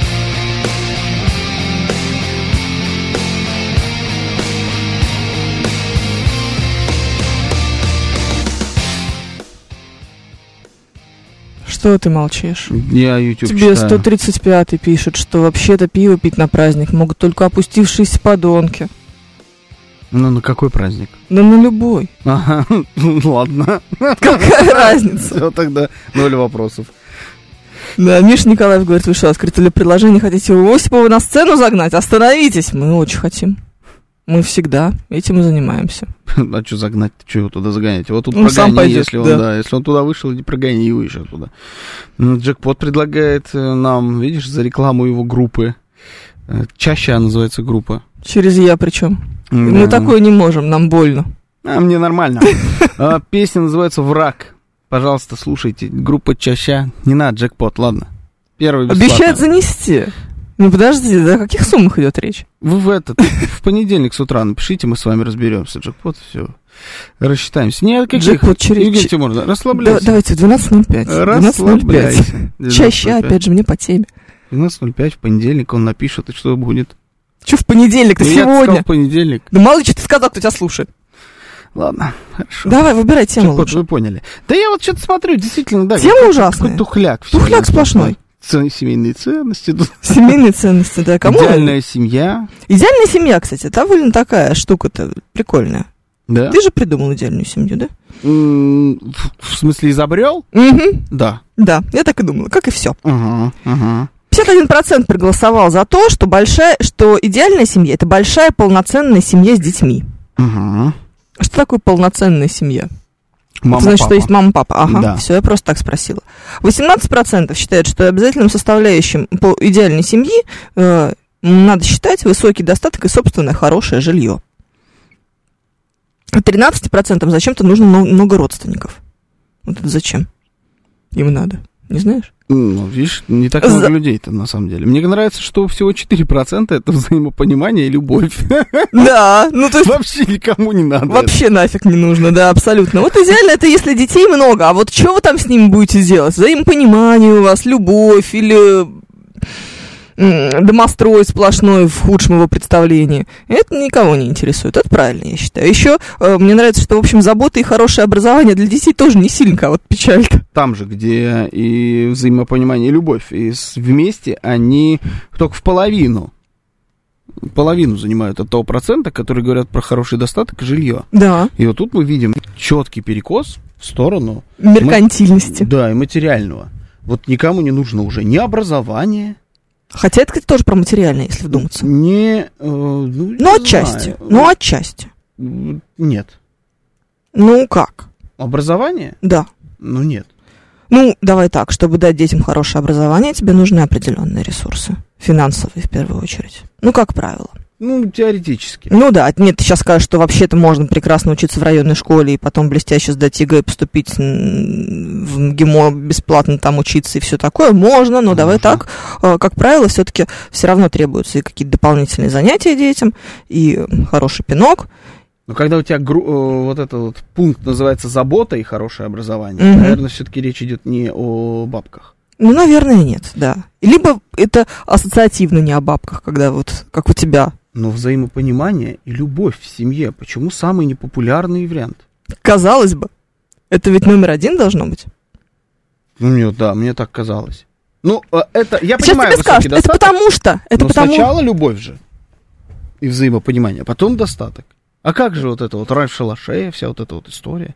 [SPEAKER 3] Что ты молчишь?
[SPEAKER 2] Я YouTube
[SPEAKER 3] Тебе
[SPEAKER 2] читаю.
[SPEAKER 3] 135-й пишет, что вообще-то пиво пить на праздник могут только опустившиеся подонки.
[SPEAKER 2] Ну, на какой праздник?
[SPEAKER 3] Да на любой.
[SPEAKER 2] Ага, ладно.
[SPEAKER 3] Какая разница?
[SPEAKER 2] Все, тогда 0 вопросов.
[SPEAKER 3] Да, Миша Николаев говорит, вы что, открыли предложение, хотите Осипова на сцену загнать? Остановитесь, мы очень хотим. Мы всегда этим и занимаемся.
[SPEAKER 2] А что загнать? Что его туда загонять? Вот тут
[SPEAKER 3] Он сам
[SPEAKER 2] прогони,
[SPEAKER 3] пойдет,
[SPEAKER 2] если он туда вышел, иди прогони его еще туда. Джекпот предлагает нам, видишь, за рекламу его группы. Чаще называется группа.
[SPEAKER 3] Через «я» причем.
[SPEAKER 2] Да.
[SPEAKER 3] Мы такое не можем, нам больно.
[SPEAKER 2] А мне нормально. Песня называется «Враг». Пожалуйста, слушайте. Группа «Чаща». Не надо, Джекпот, ладно. Первый бесплатно.
[SPEAKER 3] Обещают занести. Ну подожди, о каких суммах идет речь?
[SPEAKER 2] Вы в понедельник с утра напишите, мы с вами разберемся. Джекпот, все. Рассчитаемся. Не от каких.
[SPEAKER 3] Джекпот через...
[SPEAKER 2] Евгений Тимуровна, расслабляйся.
[SPEAKER 3] Давайте в 12:05.
[SPEAKER 2] Расслабляйся.
[SPEAKER 3] 12:05. Чаще, опять же, мне по теме.
[SPEAKER 2] 12:05 в понедельник он напишет, и что будет?
[SPEAKER 3] Что в понедельник-то сегодня?
[SPEAKER 2] Я сказал в понедельник.
[SPEAKER 3] Да мало ли, что ты сказал, кто тебя слушает.
[SPEAKER 2] Ладно, хорошо.
[SPEAKER 3] Давай, выбирай тему лучше.
[SPEAKER 2] Вы поняли. Да я вот что-то смотрю, действительно, да.
[SPEAKER 3] Тема ужасная.
[SPEAKER 2] Какой тухляк.
[SPEAKER 3] Тухляк сплошной.
[SPEAKER 2] Семейные ценности.
[SPEAKER 3] Семейные ценности, да. Кому?
[SPEAKER 2] Идеальная семья.
[SPEAKER 3] Идеальная семья, кстати, довольно такая штука-то прикольная.
[SPEAKER 2] Да?
[SPEAKER 3] Ты же придумал идеальную семью, да?
[SPEAKER 2] В смысле, изобрел?
[SPEAKER 3] Угу.
[SPEAKER 2] Да.
[SPEAKER 3] Да, я так и думала, как и все.
[SPEAKER 2] Угу.
[SPEAKER 3] 51% проголосовал за то, что идеальная семья — это большая полноценная семья с детьми.
[SPEAKER 2] Угу.
[SPEAKER 3] Что такое полноценная семья?
[SPEAKER 2] Мама,
[SPEAKER 3] значит,
[SPEAKER 2] папа.
[SPEAKER 3] что есть мама, папа. Ага,
[SPEAKER 2] Да.
[SPEAKER 3] все, я просто так спросила. 18% считают, что обязательным составляющим по идеальной семьи надо считать высокий достаток и собственное хорошее жилье. 13% зачем-то нужно много родственников. Вот это зачем? Им надо. Не знаешь?
[SPEAKER 2] Ну, видишь, не так много людей-то, на самом деле. Мне нравится, что всего 4% это взаимопонимание и любовь.
[SPEAKER 3] Да, ну то есть...
[SPEAKER 2] Вообще никому не надо.
[SPEAKER 3] Вообще нафиг не нужно, да, абсолютно. Вот идеально это если детей много, а вот что вы там с ними будете делать? Взаимопонимание у вас, любовь или домострой сплошной в худшем его представлении. Это никого не интересует, это правильно, я считаю. Еще мне нравится, что, в общем, забота и хорошее образование для детей тоже не сильно кого-то печалит.
[SPEAKER 2] Там же, где и взаимопонимание, и любовь, и вместе они только в половину занимают от того процента, который говорят про хороший достаток и жилье.
[SPEAKER 3] Да.
[SPEAKER 2] И вот тут мы видим четкий перекос в сторону
[SPEAKER 3] меркантильности.
[SPEAKER 2] Да, и материального. Вот никому не нужно уже ни образование.
[SPEAKER 3] Хотя это, кстати, тоже про материальное, если вдуматься.
[SPEAKER 2] Отчасти.
[SPEAKER 3] Отчасти.
[SPEAKER 2] Нет.
[SPEAKER 3] Как?
[SPEAKER 2] Образование?
[SPEAKER 3] Да.
[SPEAKER 2] Нет.
[SPEAKER 3] Давай так, чтобы дать детям хорошее образование, тебе нужны определенные ресурсы. Финансовые, в первую очередь. Как правило.
[SPEAKER 2] Теоретически.
[SPEAKER 3] Да. Нет, ты сейчас скажешь, что вообще-то можно прекрасно учиться в районной школе и потом блестяще сдать ЕГЭ, поступить в ГИМО, бесплатно там учиться и все такое. Можно, но давай так. Как правило, все-таки все равно требуются и какие-то дополнительные занятия детям, и хороший пинок.
[SPEAKER 2] Но когда у тебя вот этот вот пункт называется «забота» и хорошее образование, наверное, все-таки речь идет не о бабках.
[SPEAKER 3] Наверное, нет, да. Либо это ассоциативно не о бабках, когда вот как у тебя.
[SPEAKER 2] Но взаимопонимание и любовь в семье. Почему самый непопулярный вариант?
[SPEAKER 3] Казалось бы. Это ведь номер 1 должно быть.
[SPEAKER 2] Мне так казалось. Это, я
[SPEAKER 3] сейчас
[SPEAKER 2] понимаю,
[SPEAKER 3] тебе скажут, это потому что.
[SPEAKER 2] Сначала любовь же. И взаимопонимание, потом достаток. А как же вот это вот рай в шалаше, вся вот эта вот история?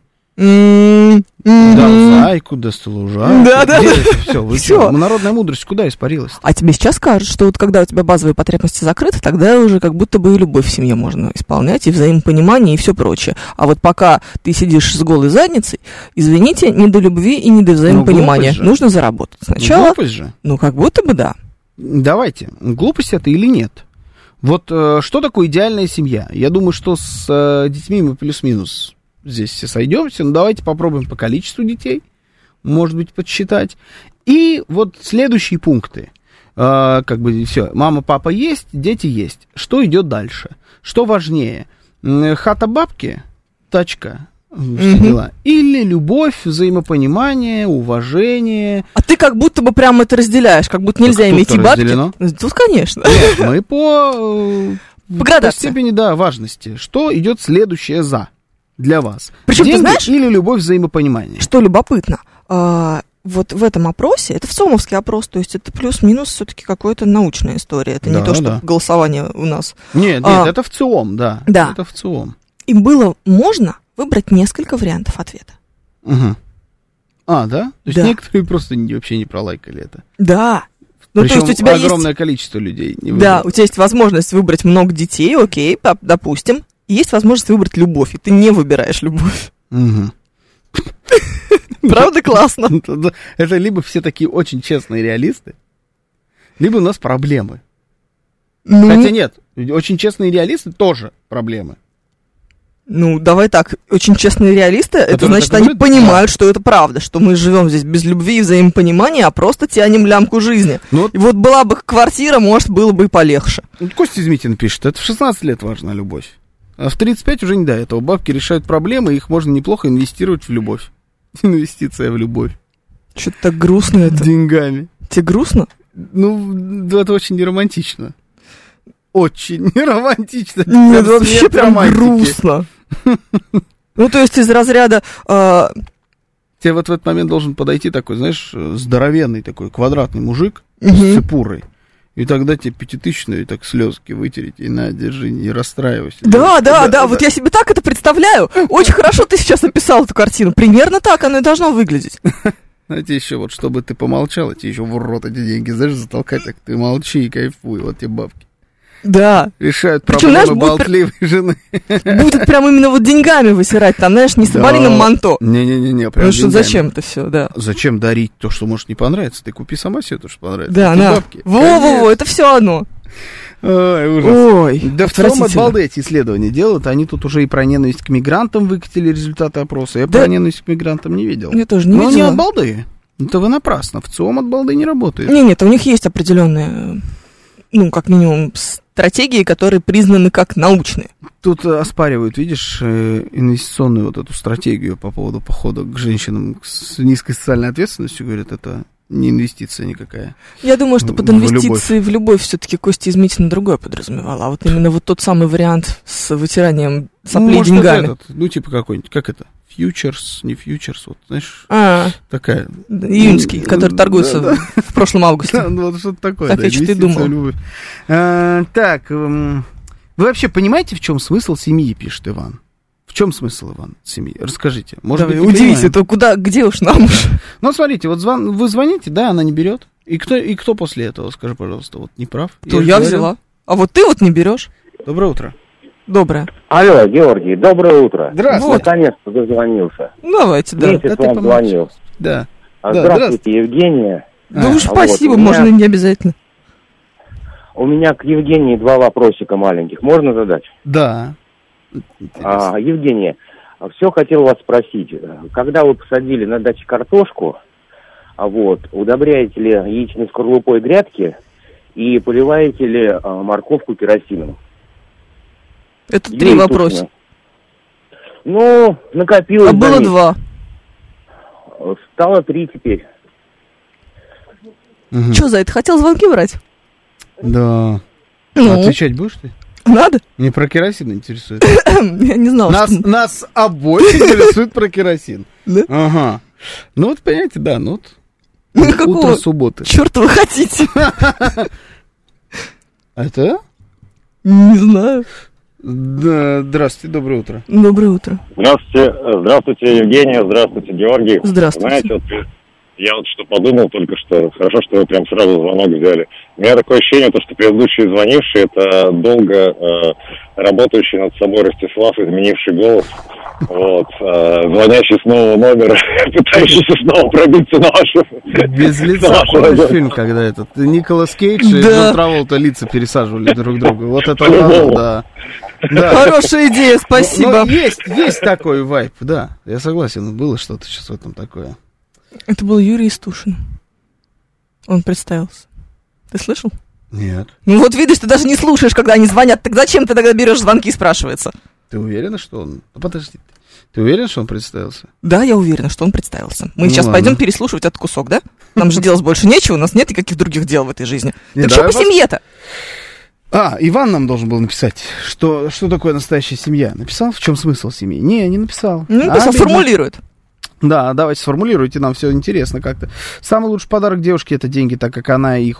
[SPEAKER 2] Дал зайку, достал ужайку. Все. Народная мудрость куда испарилась?
[SPEAKER 3] А тебе сейчас скажут, что вот когда у тебя базовые потребности закрыты, тогда уже как будто бы и любовь в семье можно исполнять, и взаимопонимание, и все прочее. А вот пока ты сидишь с голой задницей, извините, не до любви и не до взаимопонимания. Нужно заработать сначала.
[SPEAKER 2] Глупость же.
[SPEAKER 3] Как будто бы да.
[SPEAKER 2] Давайте, глупость это или нет? Вот что такое идеальная семья? Я думаю, что с детьми мы плюс-минус здесь все сойдемся. Давайте попробуем по количеству детей, может быть, подсчитать. И вот следующие пункты. Все, мама, папа есть, дети есть. Что идет дальше? Что важнее? Хата бабки, тачка, все дела. Или любовь, взаимопонимание, уважение.
[SPEAKER 3] А ты как будто бы прямо это разделяешь, как будто нельзя иметь и бабки.
[SPEAKER 2] Разделено?
[SPEAKER 3] Тут, конечно.
[SPEAKER 2] Нет, мы по степени, важности. Что идет следующее для вас?
[SPEAKER 3] Причем,
[SPEAKER 2] деньги,
[SPEAKER 3] ты знаешь,
[SPEAKER 2] или любовь, взаимопонимание?
[SPEAKER 3] Что любопытно, вот в этом опросе, это в ЦИОМовский опрос, то есть это плюс-минус все-таки какая-то научная история, это не то, что голосование у нас.
[SPEAKER 2] Нет, это в ЦИОМ, да. Это в ЦИОМ.
[SPEAKER 3] И можно выбрать несколько вариантов ответа.
[SPEAKER 2] Угу. Да? То есть некоторые просто вообще не пролайкали это.
[SPEAKER 3] Да.
[SPEAKER 2] Причем
[SPEAKER 3] то есть у тебя
[SPEAKER 2] огромное количество людей не выбрало.
[SPEAKER 3] Да, у тебя есть возможность выбрать много детей, окей, допустим. Есть возможность выбрать любовь, и ты не выбираешь любовь. Правда классно?
[SPEAKER 2] Это либо все такие очень честные реалисты, либо у нас проблемы. Хотя нет, очень честные реалисты тоже проблемы.
[SPEAKER 3] Давай так, очень честные реалисты, это значит, они понимают, что это правда, что мы живем здесь без любви и взаимопонимания, а просто тянем лямку жизни. И вот была бы квартира, может, было бы и полегче.
[SPEAKER 2] Костя Измитин пишет, это в 16 лет важна любовь. А в 35 уже не до этого. Бабки решают проблемы, их можно неплохо инвестировать в любовь. Инвестиция в любовь.
[SPEAKER 3] Что-то так грустно это.
[SPEAKER 2] Деньгами.
[SPEAKER 3] Тебе грустно?
[SPEAKER 2] Это очень неромантично. Очень неромантично.
[SPEAKER 3] Нет, вообще прям грустно. То есть из разряда...
[SPEAKER 2] Тебе вот в этот момент должен подойти такой, знаешь, здоровенный такой квадратный мужик с цепурой. И тогда тебе 5000-ную так слезки вытереть, и на, держи, не расстраивайся.
[SPEAKER 3] Да, вот я себе так это представляю. Очень хорошо ты сейчас описал эту картину. Примерно так оно и должно выглядеть.
[SPEAKER 2] Знаете, еще вот, чтобы ты помолчал, тебе еще в рот эти деньги, знаешь, затолкать, так ты молчи и кайфуй, вот тебе бабки.
[SPEAKER 3] Да.
[SPEAKER 2] Решают проблемы болтливой жены.
[SPEAKER 3] Будут прям именно вот деньгами высирать, там, знаешь, не соболиным манто.
[SPEAKER 2] Не-не-не, прям
[SPEAKER 3] деньгами. Что зачем это все, да.
[SPEAKER 2] Зачем дарить то, что может не понравиться? Ты купи сама себе то, что понравится.
[SPEAKER 3] Да, на. Во-во-во, это все оно.
[SPEAKER 2] Ой, ужас.
[SPEAKER 3] Ой,
[SPEAKER 2] да в целом от балды эти исследования делают, они тут уже и про ненависть к мигрантам выкатили результаты опроса. Я про ненависть к мигрантам не видел.
[SPEAKER 3] Я тоже не видела.
[SPEAKER 2] Но не от балды. Это вы напрасно. В ЦИОМ от балды не работает.
[SPEAKER 3] Нет, у них есть определенные, как минимум, стратегии, которые признаны как научные.
[SPEAKER 2] Тут оспаривают, видишь, инвестиционную вот эту стратегию по поводу похода к женщинам с низкой социальной ответственностью. Говорят, это не инвестиция никакая.
[SPEAKER 3] Я думаю, что под инвестицией в любовь все-таки Костя Измитин другое подразумевал. А вот именно вот тот самый вариант с вытиранием соплей деньгами.
[SPEAKER 2] Может, типа какой-нибудь, как это? Фьючерс, не фьючерс, вот, знаешь, такая.
[SPEAKER 3] Июньский, который торгуется в прошлом августе.
[SPEAKER 2] Да, вот что-то такое.
[SPEAKER 3] Так я что-то и думал.
[SPEAKER 2] Так, вы вообще понимаете, в чем смысл семьи, пишет Иван? В чем смысл, Иван, семьи? Расскажите.
[SPEAKER 3] Может быть, удивись, это где уж нам уж?
[SPEAKER 2] Ну, смотрите, вот вы звоните, да, она не берет. И кто после этого, скажи, пожалуйста, вот не прав?
[SPEAKER 3] То я взяла. А вот ты вот не берешь.
[SPEAKER 2] Доброе утро.
[SPEAKER 3] Доброе.
[SPEAKER 5] Алло, Георгий, доброе утро.
[SPEAKER 2] Здравствуйте.
[SPEAKER 5] Вот. Наконец-то дозвонился.
[SPEAKER 3] Давайте, да.
[SPEAKER 5] Месяц вам звонил.
[SPEAKER 2] Да.
[SPEAKER 5] Здравствуйте, Евгения.
[SPEAKER 3] Да уж спасибо, можно не обязательно.
[SPEAKER 5] У меня к Евгении 2 вопросика маленьких. Можно задать?
[SPEAKER 2] Да.
[SPEAKER 5] Евгения, все хотел вас спросить. Когда вы посадили на даче картошку, удобряете ли яичной скорлупой грядки и поливаете ли морковку керосином?
[SPEAKER 3] Это 3 вопроса.
[SPEAKER 5] Ну, накопилось.
[SPEAKER 3] А было 2.
[SPEAKER 5] Стало 3 теперь.
[SPEAKER 3] Угу. Что за это? Хотел звонки брать?
[SPEAKER 2] Да.
[SPEAKER 3] Ну?
[SPEAKER 2] Отвечать будешь ты?
[SPEAKER 3] Надо?
[SPEAKER 2] Мне про керосин интересует.
[SPEAKER 3] Я не знала,
[SPEAKER 2] Нас обоих интересует про керосин.
[SPEAKER 3] Да?
[SPEAKER 2] Ага. Ну вот, понимаете, да, ну вот.
[SPEAKER 3] Утро
[SPEAKER 2] субботы.
[SPEAKER 3] Чёрт вы хотите?
[SPEAKER 2] Это?
[SPEAKER 3] Не знаю.
[SPEAKER 2] Да, здравствуйте, доброе утро.
[SPEAKER 3] Доброе утро.
[SPEAKER 6] Здравствуйте, Евгения, здравствуйте, Георгий.
[SPEAKER 3] Здравствуйте.
[SPEAKER 6] Знаете, вот я вот что подумал только что, хорошо, что вы прям сразу звонок взяли. У меня такое ощущение, что предыдущий звонивший, это долго работающий над собой Ростислав, изменивший голос, звонящий с нового номера, пытающийся снова пробиться на вашу...
[SPEAKER 2] Без лица, помнишь фильм, когда Николас Кейдж и Джон Траволта лица пересаживали друг друга, вот это да.
[SPEAKER 3] Хорошая идея, спасибо.
[SPEAKER 2] Но есть такой вайб, да, я согласен, было что-то сейчас в этом такое.
[SPEAKER 3] Это был Юрий Истушин. Он представился. Ты слышал?
[SPEAKER 2] Нет.
[SPEAKER 3] Ну вот видишь, ты даже не слушаешь, когда они звонят. Так зачем ты тогда берешь звонки, спрашивается?
[SPEAKER 2] Ты уверена, что он... Подожди. Ты уверен, что он представился?
[SPEAKER 3] Да, я уверена, что он представился. Мы сейчас пойдем переслушивать этот кусок, да? Нам же делать больше нечего, у нас нет никаких других дел в этой жизни. Так что по семье-то?
[SPEAKER 2] Иван нам должен был написать, что такое настоящая семья. Написал? В чем смысл семьи? Не написал.
[SPEAKER 3] Не написал, формулирует.
[SPEAKER 2] Да, давайте сформулируйте, нам все интересно как-то. Самый лучший подарок девушке — это деньги, так как они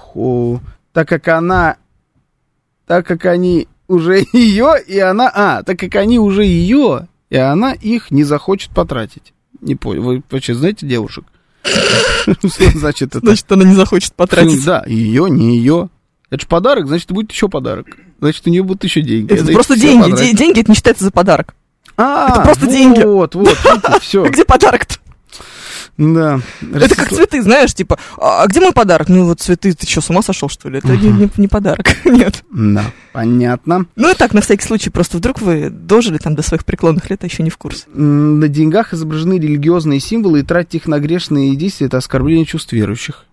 [SPEAKER 2] уже ее, и она... так как они уже ее, и она их не захочет потратить. Не понял, вы вообще знаете девушек? Что значит это?
[SPEAKER 3] Значит, она не захочет потратить.
[SPEAKER 2] Да, ее, не ее. Это же подарок, значит, будет еще подарок. Значит, у нее будут еще деньги.
[SPEAKER 3] Это просто деньги. Деньги — это не считается за подарок. Это просто деньги.
[SPEAKER 2] Вот, видите, все.
[SPEAKER 3] Где подарок-то?
[SPEAKER 2] Да.
[SPEAKER 3] Это как цветы, знаешь, типа, а где мой подарок? Ну вот цветы, ты что, с ума сошел, что ли? Это не подарок, нет.
[SPEAKER 2] Да, понятно.
[SPEAKER 3] Ну и так, на всякий случай, просто вдруг вы дожили там до своих преклонных лет, а еще не в курсе.
[SPEAKER 2] На деньгах изображены религиозные символы, и тратить их на грешные действия — это оскорбление чувств верующих.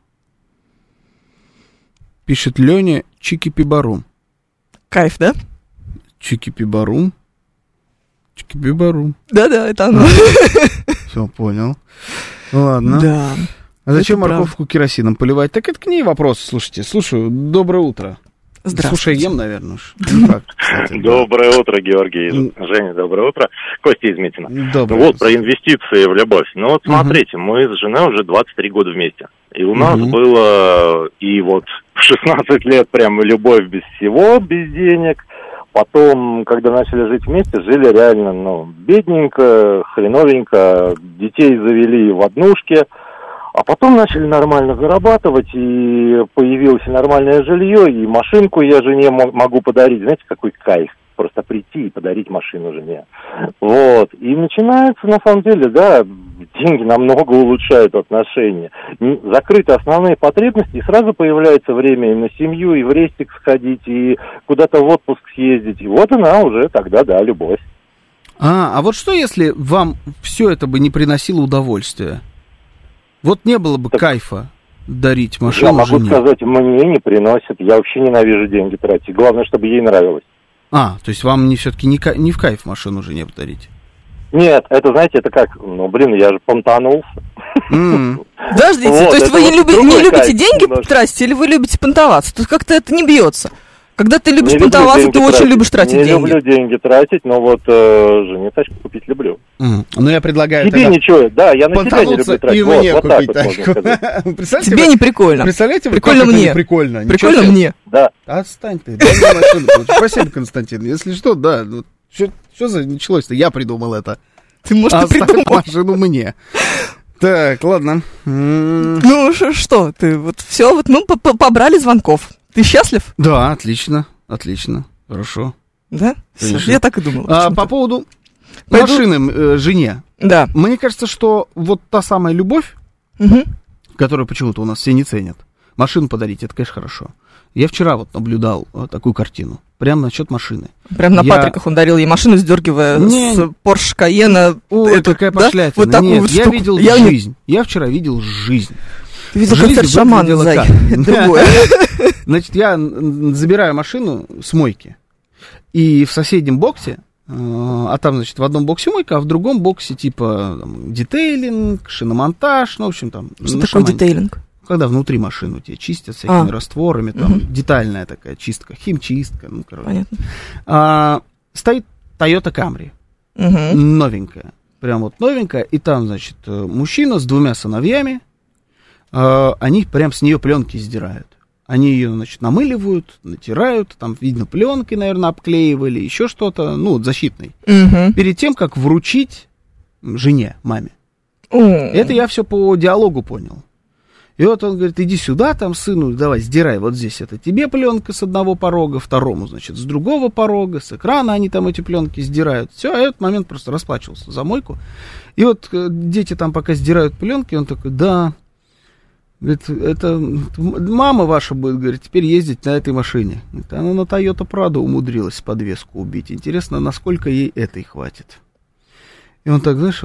[SPEAKER 2] Пишет Леня Чики-Пибарум.
[SPEAKER 3] Кайф, да?
[SPEAKER 2] Чики-Пибарум. Чики-Пибарум.
[SPEAKER 3] Да-да, это оно.
[SPEAKER 2] Все, понял. Ладно.
[SPEAKER 3] Да.
[SPEAKER 2] А зачем морковку керосином поливать? Так это к ней вопрос, слушайте. Слушаю, доброе утро.
[SPEAKER 3] Здравствуйте.
[SPEAKER 2] Слушай, ем, наверное, уж.
[SPEAKER 6] Доброе утро, Георгий. Женя, доброе утро. Костя из Митина.
[SPEAKER 2] Доброе
[SPEAKER 6] Вот, про инвестиции в любовь. Ну вот смотрите, мы с женой уже 23 года вместе. И у нас было и вот в 16 лет прям любовь без всего, без денег. Потом, когда начали жить вместе, жили реально, бедненько, хреновенько. Детей завели в однушке. А потом начали нормально зарабатывать, и появилось и нормальное жилье, и машинку я жене могу подарить. Знаете, какой кайф? Просто прийти и подарить машину жене. Вот. И начинается, на самом деле, да, деньги намного улучшают отношения. Закрыты основные потребности, и сразу появляется время и на семью, и в рестик сходить, и куда-то в отпуск съездить. И вот она уже тогда, да, любовь.
[SPEAKER 2] А вот что, если вам все это бы не приносило удовольствия? Вот не было бы кайфа дарить машину жене.
[SPEAKER 6] Я могу сказать, мне не приносит. Я вообще ненавижу деньги тратить. Главное, чтобы ей нравилось.
[SPEAKER 2] То есть вам все-таки не в кайф машину жене подарить?
[SPEAKER 6] Нет, это, знаете, это как, я же понтанулся.
[SPEAKER 3] Подождите, то есть вы не любите деньги тратить, или вы любите понтоваться? Тут как-то это не бьется. Когда ты любишь понтоваться, ты очень любишь тратить деньги.
[SPEAKER 6] Не люблю деньги тратить, но вот жене тачку купить люблю.
[SPEAKER 2] Ну, я предлагаю
[SPEAKER 6] тебе ничего, да, я на себя не люблю тратить.
[SPEAKER 2] И мне
[SPEAKER 6] вот
[SPEAKER 2] купить тачку.
[SPEAKER 3] Тебе не прикольно.
[SPEAKER 2] Представляете,
[SPEAKER 3] прикольно мне.
[SPEAKER 2] Прикольно.
[SPEAKER 3] Прикольно мне.
[SPEAKER 6] Да.
[SPEAKER 2] Отстань ты. Спасибо, Константин. Если что, да, Что за началось-то? Я придумал это.
[SPEAKER 3] Ты, может,
[SPEAKER 2] Оставь
[SPEAKER 3] придумал.
[SPEAKER 2] машину мне. Так, ладно.
[SPEAKER 3] Ну, что, ты вот все, вот, ну, побрали звонков. Ты счастлив?
[SPEAKER 2] Да, отлично, хорошо.
[SPEAKER 3] Да? Всё,
[SPEAKER 2] Конечно.
[SPEAKER 3] я так и думала.
[SPEAKER 2] По поводу
[SPEAKER 3] Пойду-
[SPEAKER 2] машины жене.
[SPEAKER 3] Да.
[SPEAKER 2] Мне кажется, что вот та самая любовь,
[SPEAKER 3] Мгм.
[SPEAKER 2] которую почему-то у нас все не ценят, машину подарить, это, конечно, хорошо. Я вчера вот наблюдал такую картину, прямо насчет машины.
[SPEAKER 3] Прям на Патриках он дарил ей машину, сдергивая
[SPEAKER 2] Не.
[SPEAKER 3] с Porsche Cayenne.
[SPEAKER 2] Ой,
[SPEAKER 3] эту,
[SPEAKER 2] какая
[SPEAKER 3] да?
[SPEAKER 2] пошлятина.
[SPEAKER 3] Вот такую
[SPEAKER 2] Нет,
[SPEAKER 3] вот
[SPEAKER 2] я
[SPEAKER 3] штуку.
[SPEAKER 2] видел
[SPEAKER 3] Я не-
[SPEAKER 2] жизнь. Я вчера видел жизнь.
[SPEAKER 3] Ты видел
[SPEAKER 2] Жизнь
[SPEAKER 3] концерт шамана,
[SPEAKER 2] выглядела
[SPEAKER 3] Зай.
[SPEAKER 2] как?
[SPEAKER 3] Это другое.
[SPEAKER 2] Значит, я забираю машину с мойки, и в соседнем боксе, а там, значит, в одном боксе мойка, а в другом боксе, типа, там, детейлинг, шиномонтаж, ну, в общем, там...
[SPEAKER 3] Что
[SPEAKER 2] на
[SPEAKER 3] такое
[SPEAKER 2] шамане.
[SPEAKER 3] детейлинг?
[SPEAKER 2] Когда внутри машину тебе чистят всякими растворами, там, детальная такая чистка, химчистка, ну, короче.
[SPEAKER 3] Понятно.
[SPEAKER 2] Стоит Toyota Camry,
[SPEAKER 3] Мгм.
[SPEAKER 2] новенькая, прям вот новенькая, и там, значит, мужчина с 2 сыновьями, они прям с нее пленки сдирают. Они ее, значит, намыливают, натирают, там, видно, пленкой, наверное, обклеивали, еще что-то, ну, вот, защитной.
[SPEAKER 3] Мгм.
[SPEAKER 2] Перед тем, как вручить жене, маме.
[SPEAKER 3] О.
[SPEAKER 2] Это я все по диалогу понял. И вот он говорит, иди сюда, там, сыну, давай, сдирай, вот здесь это тебе пленка с одного порога, второму, значит, с другого порога, с экрана они там эти пленки сдирают. Все, а я в этот момент просто расплачивался за мойку. И вот дети там пока сдирают пленки, он такой, да, говорит, это мама ваша будет, говорит, теперь ездить на этой машине. Говорит, она на Toyota Prado умудрилась подвеску убить. Интересно, насколько ей этой хватит. И он так, знаешь,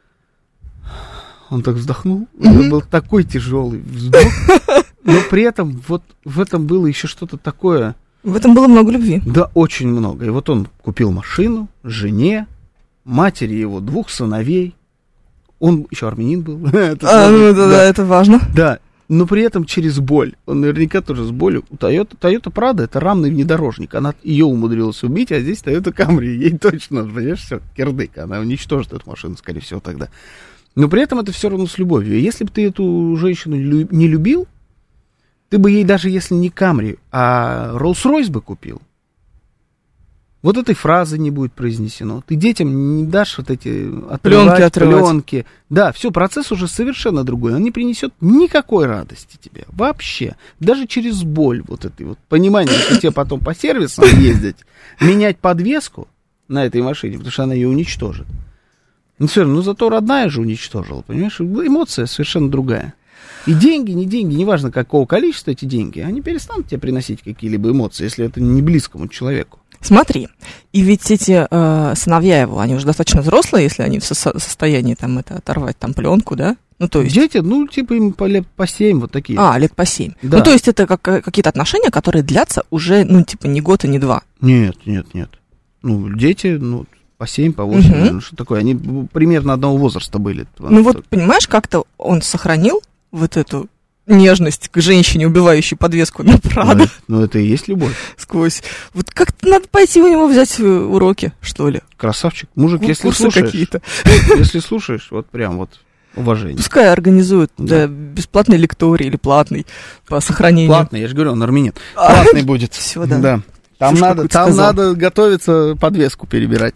[SPEAKER 2] он так вздохнул, это был такой тяжелый вздох, но при этом вот в этом было еще что-то такое,
[SPEAKER 3] В этом было много любви.
[SPEAKER 2] да, очень много. И вот он купил машину жене, матери его 2 сыновей, он еще армянин был.
[SPEAKER 3] Это важно.
[SPEAKER 2] Да, но при этом через боль. Он наверняка тоже с болью. У Toyota Prado это рамный внедорожник. Она ее умудрилась убить, а здесь Toyota Camry. Ей точно, понимаешь, все, кирдык. Она уничтожит эту машину, скорее всего, тогда. Но при этом это все равно с любовью. И если бы ты эту женщину не любил, ты бы ей даже если не Camry, а Rolls-Royce бы купил. Вот этой фразы не будет произнесено. Ты детям не дашь вот эти отрывать. Пленки. Да, все, процесс уже совершенно другой. Он не принесет никакой радости тебе. Вообще. Даже через боль вот этой вот. Понимание, что тебе потом по сервисам ездить, менять подвеску на этой машине, потому что она ее уничтожит. Ну все, ну зато родная же уничтожила, понимаешь? Эмоция совершенно другая. И деньги, не деньги, неважно какого количества эти деньги, они перестанут тебе приносить какие-либо эмоции, если это не близкому человеку.
[SPEAKER 3] Смотри, и ведь эти сыновья его, они уже достаточно взрослые, если они в состоянии там это оторвать там пленку, да? Ну, то есть...
[SPEAKER 2] Дети, ну, типа им лет по 7 вот такие.
[SPEAKER 3] Лет по 7.
[SPEAKER 2] Да.
[SPEAKER 3] Ну, то есть это какие-то отношения, которые длятся уже, ну, типа, не год и не 2.
[SPEAKER 2] Нет. Ну, дети, ну, по 7, по 8, наверное, что такое. Они примерно одного возраста были.
[SPEAKER 3] Ну, вот, понимаешь, как-то он сохранил вот эту нежность к женщине, убивающей подвеску на Прадо.
[SPEAKER 2] Ну, это и есть любовь.
[SPEAKER 3] Сквозь. Вот как-то надо пойти у него взять уроки, что ли.
[SPEAKER 2] Красавчик. Мужик, если
[SPEAKER 3] Курсы
[SPEAKER 2] слушаешь.
[SPEAKER 3] какие-то.
[SPEAKER 2] Если слушаешь, вот прям вот уважение.
[SPEAKER 3] Пускай организуют бесплатный лекторий или платный по сохранению.
[SPEAKER 2] Платный, я же говорю, он армянин. Платный будет.
[SPEAKER 3] Все, да.
[SPEAKER 2] Там надо готовиться, подвеску перебирать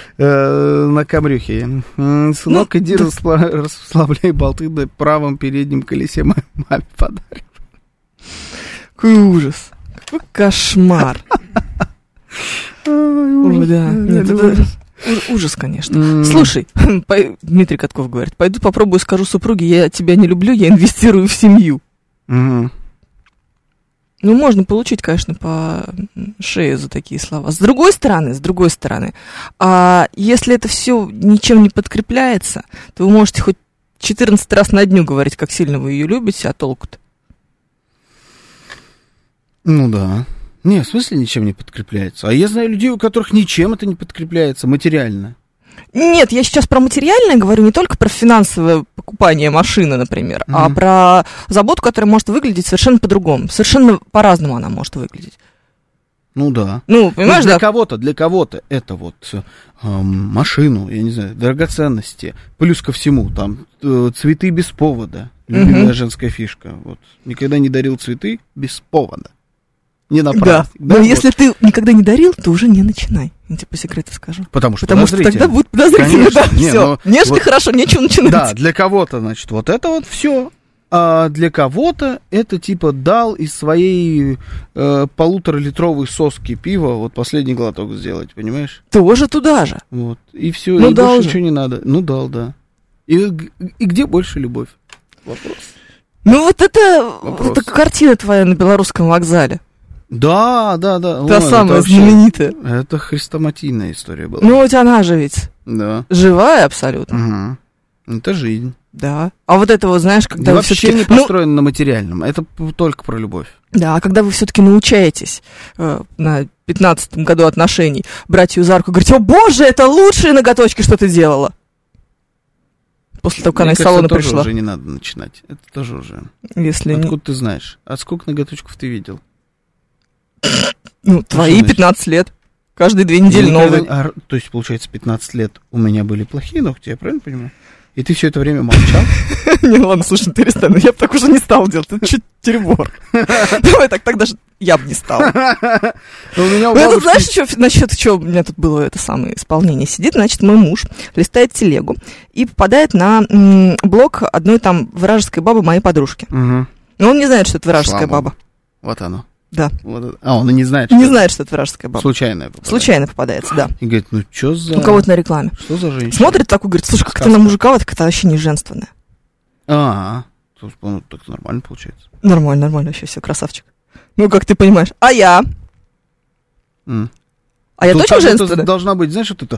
[SPEAKER 2] на камрюхе. Сынок, иди расслабляй болты на правом переднем колесе маме подарим.
[SPEAKER 3] Какой ужас. Какой кошмар. Ой, да. Нет, это ужас, конечно. Слушай, Дмитрий Катков говорит, пойду попробую, скажу супруге, я тебя не люблю, я инвестирую в семью. Ну, можно получить, конечно, по шее за такие слова. С другой стороны, если это все ничем не подкрепляется, то вы можете хоть 14 раз на дню говорить, как сильно вы ее любите, а толку-то?
[SPEAKER 2] Ну да. Не, в смысле ничем не подкрепляется. А я знаю людей, у которых ничем это не подкрепляется материально.
[SPEAKER 3] Нет, я сейчас про материальное говорю, не только про финансовое покупание машины, например, а про заботу, которая может выглядеть совершенно по-другому. Совершенно по-разному она может выглядеть.
[SPEAKER 2] Ну да.
[SPEAKER 3] Ну, понимаешь,
[SPEAKER 2] для кого-то это вот машину, я не знаю, драгоценности. Плюс ко всему, там цветы без повода. Любимая женская фишка. Вот. Никогда не дарил цветы без повода. Не на праздник.
[SPEAKER 3] Да. Но если ты никогда не дарил, то уже не начинай. Я тебе по секрету скажу.
[SPEAKER 2] Потому что
[SPEAKER 3] тогда будет подозрительно.
[SPEAKER 2] Конечно.
[SPEAKER 3] Да, все. Нежели вот, хорошо, нечего начинать.
[SPEAKER 2] Да, для кого-то, значит, вот это вот все. А для кого-то это типа дал из своей 1,5-литровой соски пива вот последний глоток сделать, понимаешь?
[SPEAKER 3] Тоже туда же.
[SPEAKER 2] Вот. И все,
[SPEAKER 3] ну,
[SPEAKER 2] и больше ничего не надо. Ну, дал, да. И где больше любовь? Вопрос.
[SPEAKER 3] Ну, вот это картина твоя на Белорусском вокзале.
[SPEAKER 2] Да.
[SPEAKER 3] Та самая знаменитая.
[SPEAKER 2] Это хрестоматийная история была.
[SPEAKER 3] Ну, вот она же ведь живая абсолютно.
[SPEAKER 2] Угу. Это жизнь.
[SPEAKER 3] Да. А вот это вот, знаешь, когда
[SPEAKER 2] вы вообще не построено на материальном. Это только про любовь.
[SPEAKER 3] Да, а когда вы все-таки научаетесь на 15-м году отношений брать ее за руку и говорить: о боже, это лучшие ноготочки, что ты делала. После того, как она из салона
[SPEAKER 2] тоже
[SPEAKER 3] пришла.
[SPEAKER 2] Уже не надо начинать. Это тоже уже.
[SPEAKER 3] Если
[SPEAKER 2] откуда ты знаешь? А сколько ноготочков ты видел?
[SPEAKER 3] Ну, твои 15 лет. Каждые 2 недели новые.
[SPEAKER 2] То есть, получается, 15 лет у меня были плохие ногти, я правильно понимаю? И ты все это время молчал?
[SPEAKER 3] Не, ладно, слушай, перестань, я бы так уже не стал делать, это чуть теребор. Давай так, тогда же я бы не стал. Ну, это знаешь, что насчет чего у меня тут было это самое исполнение? Сидит, значит, мой муж, листает телегу и попадает на блог одной там вражеской бабы моей подружки. Но он не знает, что это вражеская баба.
[SPEAKER 2] Вот оно.
[SPEAKER 3] Да.
[SPEAKER 2] Вот, он и не знает,
[SPEAKER 3] не знает, что это вражеская баба.
[SPEAKER 2] Случайно
[SPEAKER 3] попадается, да.
[SPEAKER 2] И говорит, ну что за...
[SPEAKER 3] У кого-то на рекламе.
[SPEAKER 2] Что за женщина?
[SPEAKER 3] Смотрит такой, говорит, слушай, как ты на мужика, вот как-то вообще не женственная.
[SPEAKER 2] Ну, так нормально получается.
[SPEAKER 3] Нормально, вообще все, красавчик. Ну, как ты понимаешь. А я? А я точно женственная?
[SPEAKER 2] Должна быть, знаешь, вот это...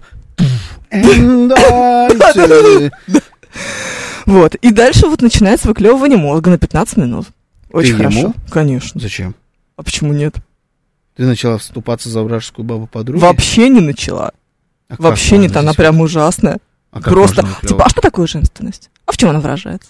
[SPEAKER 3] Вот, и дальше вот начинается выклевывание мозга на 15 минут. Очень хорошо. Конечно.
[SPEAKER 2] Зачем?
[SPEAKER 3] А почему нет?
[SPEAKER 2] Ты начала вступаться за вражескую бабу-подругу?
[SPEAKER 3] Вообще не начала. Вообще нет, она прям ужасная. Просто, типа, а что такое женственность? А в чем она выражается?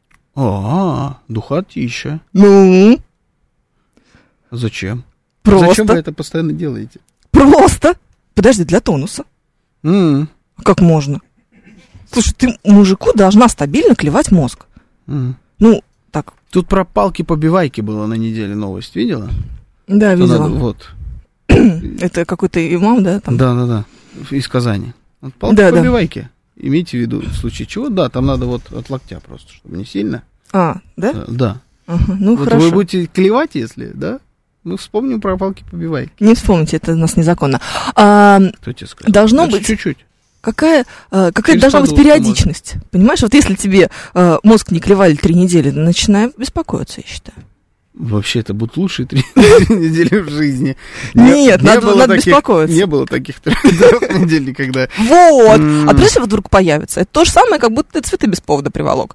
[SPEAKER 2] Духотища.
[SPEAKER 3] Ну?
[SPEAKER 2] Зачем?
[SPEAKER 3] Просто.
[SPEAKER 2] Зачем вы это постоянно делаете?
[SPEAKER 3] Просто. Подожди, для тонуса. Как можно? Слушай, ты мужику должна стабильно клевать мозг. Ну, так.
[SPEAKER 2] Тут про палки-побивайки было на неделе новость, видела?
[SPEAKER 3] Да, видела.
[SPEAKER 2] Вот.
[SPEAKER 3] Это какой-то имам, да? Там?
[SPEAKER 2] Да. Из Казани. Палки-побивайки. Имейте в виду, в случае чего, да, там надо вот от локтя просто, чтобы не сильно.
[SPEAKER 3] Да?
[SPEAKER 2] Да.
[SPEAKER 3] Ну,
[SPEAKER 2] вот
[SPEAKER 3] хорошо.
[SPEAKER 2] вы будете клевать, если, да? Мы вспомним про палки-побивайки.
[SPEAKER 3] Не вспомните, это у нас незаконно.
[SPEAKER 2] Кто тебе сказал?
[SPEAKER 3] Должно быть...
[SPEAKER 2] Чуть-чуть.
[SPEAKER 3] Какая должна быть периодичность? Понимаешь, вот если тебе мозг не клевали 3 недели, начинаю беспокоиться, я считаю.
[SPEAKER 2] Вообще, это будут лучшие 3 недели в жизни.
[SPEAKER 3] Нет, надо беспокоиться.
[SPEAKER 2] Не было таких 3 недель никогда.
[SPEAKER 3] Вот. А если вдруг появится? Это то же самое, как будто ты цветы без повода приволок.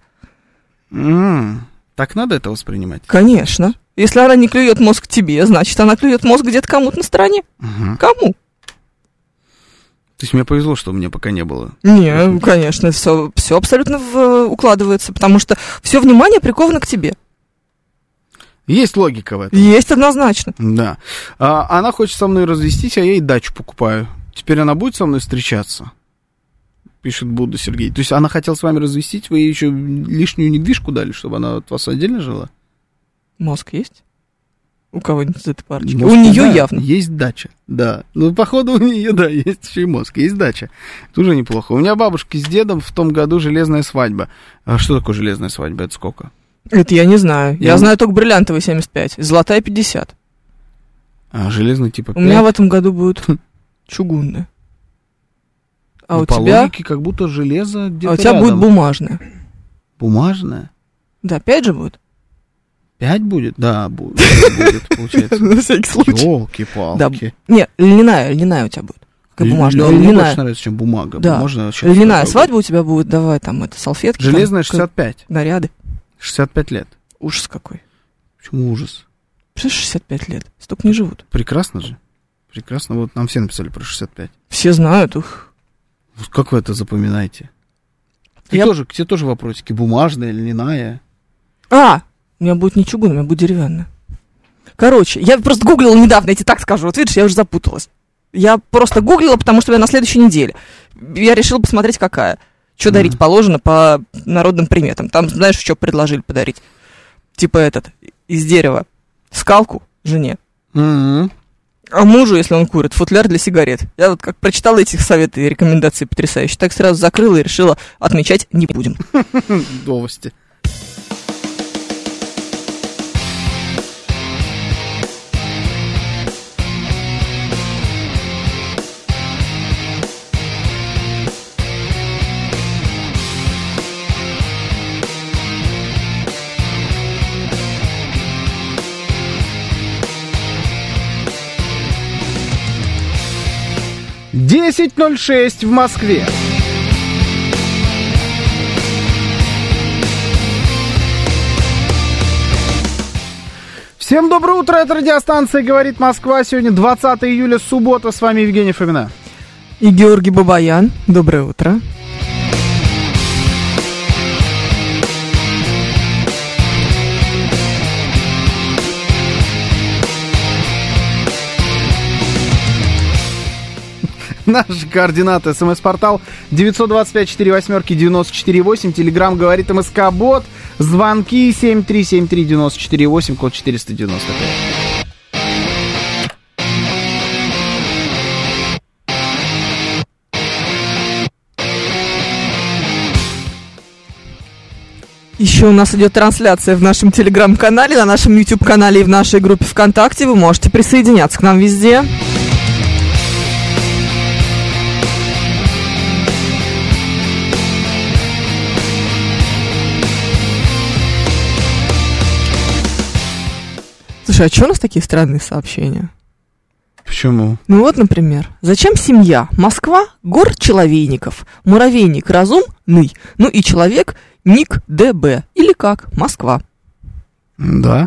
[SPEAKER 2] Так надо это воспринимать?
[SPEAKER 3] Конечно. Если она не клюет мозг тебе, значит, она клюет мозг где-то кому-то на стороне. Кому?
[SPEAKER 2] То есть мне повезло, что у меня пока не было.
[SPEAKER 3] Не, конечно, все абсолютно укладывается, потому что все внимание приковано к тебе.
[SPEAKER 2] Есть логика в этом.
[SPEAKER 3] Есть однозначно.
[SPEAKER 2] Да. Она хочет со мной развестись, а я ей дачу покупаю. Теперь она будет со мной встречаться? Пишет Будда Сергей. То есть она хотела с вами развестись, вы ей еще лишнюю недвижку дали, чтобы она от вас отдельно жила?
[SPEAKER 3] Мозг есть? У кого-нибудь из этой парочки? У нее явно.
[SPEAKER 2] Есть дача, да. Ну, походу, у нее, да, есть еще и мозг, есть дача. Тоже неплохо. У меня бабушки с дедом в том году железная свадьба. А что такое железная свадьба? Это сколько?
[SPEAKER 3] Это я не знаю. Я знаю только бриллиантовый 75, золотая 50.
[SPEAKER 2] А железный типа 5?
[SPEAKER 3] У меня в этом году будет чугунная. А у
[SPEAKER 2] по
[SPEAKER 3] тебя?
[SPEAKER 2] Логике, как будто железо где-то
[SPEAKER 3] у тебя
[SPEAKER 2] рядом.
[SPEAKER 3] будет бумажная.
[SPEAKER 2] Бумажная?
[SPEAKER 3] Да, 5 же будет.
[SPEAKER 2] 5 будет? Да, будет, получается.
[SPEAKER 3] На всякий случай.
[SPEAKER 2] Ёлки-палки.
[SPEAKER 3] Не, льняная у тебя будет. Как бумажная.
[SPEAKER 2] Мне больше нравится, чем бумага.
[SPEAKER 3] Да. Льняная свадьба у тебя будет, давай там это салфетки.
[SPEAKER 2] Железная 65.
[SPEAKER 3] Наряды.
[SPEAKER 2] 65 лет.
[SPEAKER 3] Ужас какой.
[SPEAKER 2] Почему ужас?
[SPEAKER 3] 65 лет. Столько не живут.
[SPEAKER 2] Прекрасно же. Прекрасно. Вот нам все написали про 65.
[SPEAKER 3] Все знают, ух.
[SPEAKER 2] Как вы это запоминаете? К тебе тоже вопросики. Бумажная, льняная.
[SPEAKER 3] У меня будет не чугунная, у меня будет деревянная. Короче, я просто гуглила недавно, я тебе так скажу. Вот видишь, я уже запуталась. Я просто гуглила, потому что я на следующей неделе. Я решила посмотреть, какая. Что дарить положено по народным приметам. Там, знаешь, что предложили подарить? Типа из дерева скалку жене. А мужу, если он курит, футляр для сигарет. Я вот как прочитала эти советы и рекомендации потрясающие, так сразу закрыла и решила отмечать не будем.
[SPEAKER 2] Новости. «10:06 в Москве». Всем доброе утро, это радиостанция «Говорит Москва». Сегодня 20 июля, суббота. С вами Евгений Фомина.
[SPEAKER 3] И Георгий Бабаян. Доброе утро.
[SPEAKER 2] Наши координаты. СМС-портал 925-48-94-8. Телеграм «Говорит МСК-бот». Звонки 7373-94-8, код 495.
[SPEAKER 3] Еще у нас идет трансляция в нашем телеграм-канале, на нашем YouTube-канале и в нашей группе ВКонтакте. Вы можете присоединяться к нам везде. Слушай, а что у нас такие странные сообщения?
[SPEAKER 2] Почему?
[SPEAKER 3] Ну вот, например, зачем семья? Москва, гор человейников, муравейник разумный, ну и человек ник ДБ. Или как? Москва.
[SPEAKER 2] Да.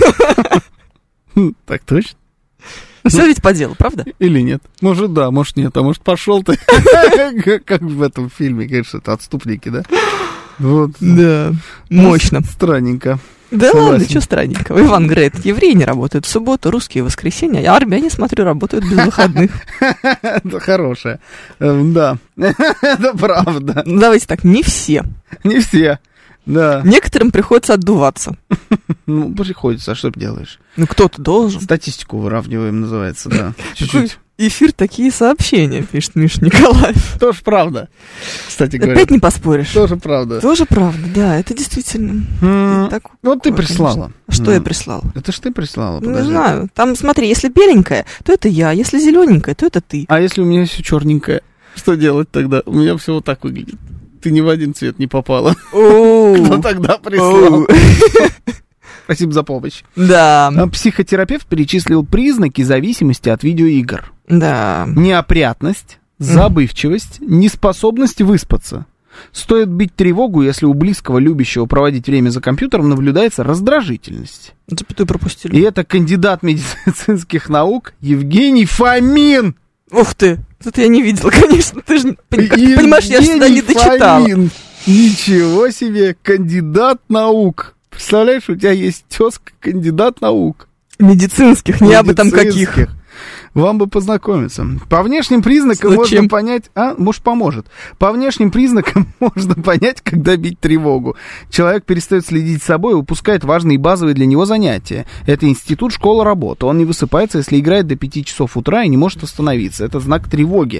[SPEAKER 2] Так точно?
[SPEAKER 3] Все ведь по делу, правда?
[SPEAKER 2] Или нет? Может, да, может, нет, а может, пошел ты. Как в этом фильме, конечно, это «Отступники», да? Вот.
[SPEAKER 3] Да, мощно.
[SPEAKER 2] Странненько.
[SPEAKER 3] Да ладно, что странненького. Иван говорит, евреи не работают в субботу, русские в воскресенье, а армяне, смотрю, работают без выходных.
[SPEAKER 2] Это хорошее. Да, это правда.
[SPEAKER 3] Давайте так, не все.
[SPEAKER 2] Не все, да.
[SPEAKER 3] Некоторым приходится отдуваться.
[SPEAKER 2] Ну, приходится, а что ты делаешь?
[SPEAKER 3] Ну, кто-то должен.
[SPEAKER 2] Статистику выравниваем, называется, да. Чуть-чуть.
[SPEAKER 3] Эфир, такие сообщения, пишет Миша Николаев.
[SPEAKER 2] Тоже правда, кстати говоря.
[SPEAKER 3] Опять не поспоришь.
[SPEAKER 2] Тоже правда.
[SPEAKER 3] Тоже правда, да, это действительно.
[SPEAKER 2] Вот ты прислала.
[SPEAKER 3] Что я прислала?
[SPEAKER 2] Это ж ты прислала,
[SPEAKER 3] Не знаю. Там, смотри, если беленькая, то это я, если зелененькая, то это ты.
[SPEAKER 2] А если у меня все черненькое, что делать тогда? У меня все вот так выглядит. Ты ни в один цвет не попала. Кто тогда прислал? Спасибо за помощь.
[SPEAKER 3] Да.
[SPEAKER 2] Психотерапевт перечислил признаки зависимости от видеоигр.
[SPEAKER 3] Да.
[SPEAKER 2] Неопрятность, забывчивость, неспособность выспаться. Стоит бить тревогу, если у близкого, любящего проводить время за компьютером, наблюдается раздражительность.
[SPEAKER 3] Запятую пропустили.
[SPEAKER 2] И это кандидат медицинских наук Евгений Фомин.
[SPEAKER 3] Ух ты, тут я не видела, конечно. Ты же понимаешь, я же сюда не дочитала.
[SPEAKER 2] Фомин. Ничего себе, кандидат наук. Представляешь, у тебя есть тезка кандидат наук.
[SPEAKER 3] Медицинских, не абы там каких.
[SPEAKER 2] Вам бы познакомиться. По внешним признакам можно понять... может, поможет. По внешним признакам можно понять, когда бить тревогу. Человек перестает следить за собой и упускает важные базовые для него занятия. Это институт, школа, работа. Он не высыпается, если играет до 5 часов утра и не может остановиться. Это знак тревоги.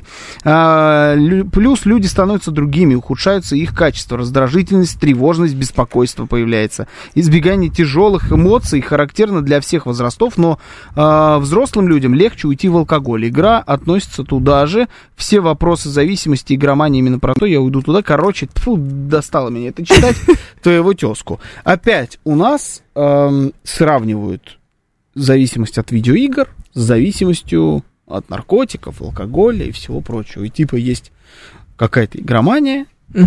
[SPEAKER 2] Плюс люди становятся другими, ухудшаются их качества. Раздражительность, тревожность, беспокойство появляется. Избегание тяжелых эмоций характерно для всех возрастов, но взрослым людям легче уйти в алкоголь. Игра относится туда же. Все вопросы зависимости, игромании именно про то, я уйду туда. Короче, достало меня это читать, твоего тезку. Опять у нас сравнивают зависимость от видеоигр с зависимостью от наркотиков, алкоголя и всего прочего. И типа есть какая-то игромания,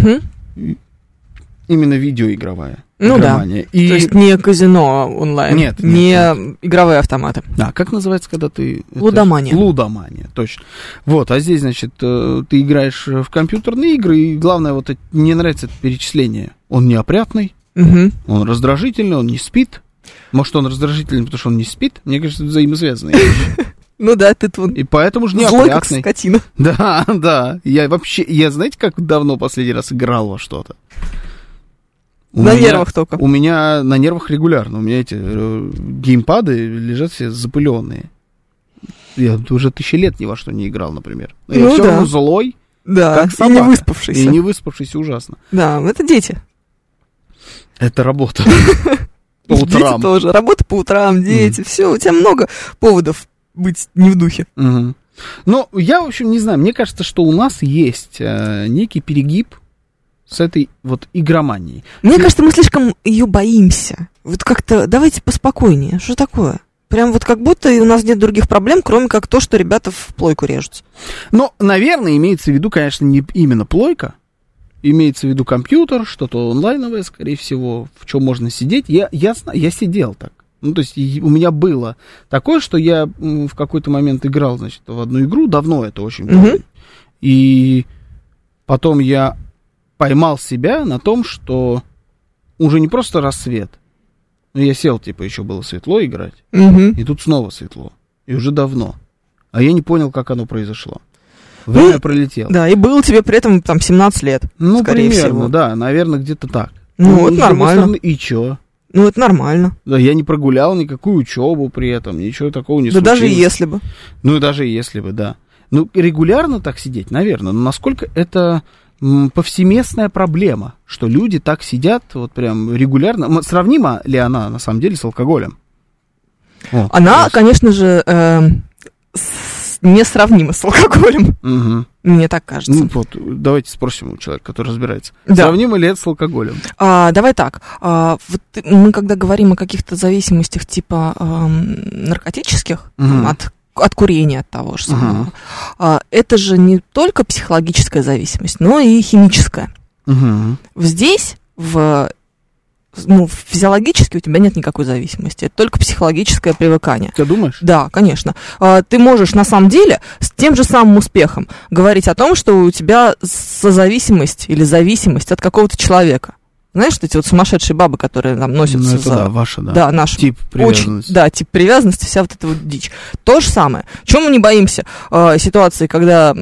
[SPEAKER 2] именно видеоигровая.
[SPEAKER 3] Ну игромания. Да, и... то есть не казино онлайн, нет, игровые автоматы.
[SPEAKER 2] Да, как называется, когда ты...
[SPEAKER 3] Лудомания.
[SPEAKER 2] Лудомания, точно. Вот, а здесь, значит, ты играешь в компьютерные игры, и главное, вот мне нравится это перечисление. Он неопрятный, он раздражительный, он не спит. Может, он раздражительный, потому что он не спит? Мне кажется, это взаимосвязанные вещи.
[SPEAKER 3] Ну да, ты тут...
[SPEAKER 2] И поэтому же
[SPEAKER 3] неопрятный. Злой, как скотина.
[SPEAKER 2] Да, да. Я знаете, как давно последний раз играл во что-то?
[SPEAKER 3] Нервах только.
[SPEAKER 2] У меня на нервах регулярно. У меня эти геймпады лежат все запыленные. Я уже 1000 лет ни во что не играл, например. Но
[SPEAKER 3] Ну
[SPEAKER 2] я все
[SPEAKER 3] да.
[SPEAKER 2] равно злой,
[SPEAKER 3] Да,
[SPEAKER 2] как собака.
[SPEAKER 3] и не выспавшийся.
[SPEAKER 2] И не выспавшийся ужасно.
[SPEAKER 3] Да, это дети.
[SPEAKER 2] Это работа. По
[SPEAKER 3] Дети
[SPEAKER 2] утрам.
[SPEAKER 3] тоже. Работа по утрам, дети, все. У тебя много поводов быть не в духе.
[SPEAKER 2] Мгм. Ну, я, в общем, не знаю. Мне кажется, что у нас есть некий перегиб с этой вот игроманией.
[SPEAKER 3] Мне кажется, мы слишком ее боимся. Вот как-то давайте поспокойнее. Что такое? Прям вот как будто у нас нет других проблем, кроме как то, что ребята в плойку режутся.
[SPEAKER 2] Но, наверное, имеется в виду, конечно, не именно плойка. Имеется в виду компьютер, что-то онлайновое, скорее всего, в чем можно сидеть. Я сидел так. Ну, то есть у меня было такое, что я в какой-то момент играл, значит, в одну игру, давно это очень было. И потом я поймал себя на том, что уже не просто рассвет, но я сел, типа, еще было светло играть, и тут снова светло, и уже давно. А я не понял, как оно произошло. Время пролетело.
[SPEAKER 3] Да, и было тебе при этом там 17 лет,
[SPEAKER 2] Ну,
[SPEAKER 3] скорее
[SPEAKER 2] примерно,
[SPEAKER 3] всего.
[SPEAKER 2] да, наверное, где-то так.
[SPEAKER 3] Ну, это
[SPEAKER 2] с другой
[SPEAKER 3] нормально.
[SPEAKER 2] стороны, и чё?
[SPEAKER 3] Ну, это нормально.
[SPEAKER 2] Да, я не прогулял никакую учебу при этом, ничего такого не
[SPEAKER 3] Да
[SPEAKER 2] случилось.
[SPEAKER 3] даже если бы.
[SPEAKER 2] Ну, и даже если бы, да. Ну, регулярно так сидеть, наверное, но насколько это повсеместная проблема, что люди так сидят, вот прям регулярно. Сравнима ли она, на самом деле, с алкоголем?
[SPEAKER 3] Она, конечно же, несравнима с алкоголем.
[SPEAKER 2] Угу.
[SPEAKER 3] Мне так кажется.
[SPEAKER 2] Ну, вот, давайте спросим у человека, который разбирается.
[SPEAKER 3] Да.
[SPEAKER 2] Сравнимо ли это с алкоголем?
[SPEAKER 3] Давай так. Вот мы когда говорим о каких-то зависимостях типа наркотических, от курения, от того же самого, это же не только психологическая зависимость, но и химическая. Здесь физиологически у тебя нет никакой зависимости, это только психологическое привыкание.
[SPEAKER 2] Ты думаешь?
[SPEAKER 3] Да, конечно. Ты можешь на самом деле с тем же самым успехом говорить о том, что у тебя созависимость или зависимость от какого-то человека. Знаешь, эти вот сумасшедшие бабы, которые там носятся
[SPEAKER 2] это да, ваша, да.
[SPEAKER 3] Да, наш
[SPEAKER 2] тип привязанности.
[SPEAKER 3] Да, тип привязанности, вся вот эта вот дичь. То же самое. Чего мы не боимся ситуации, когда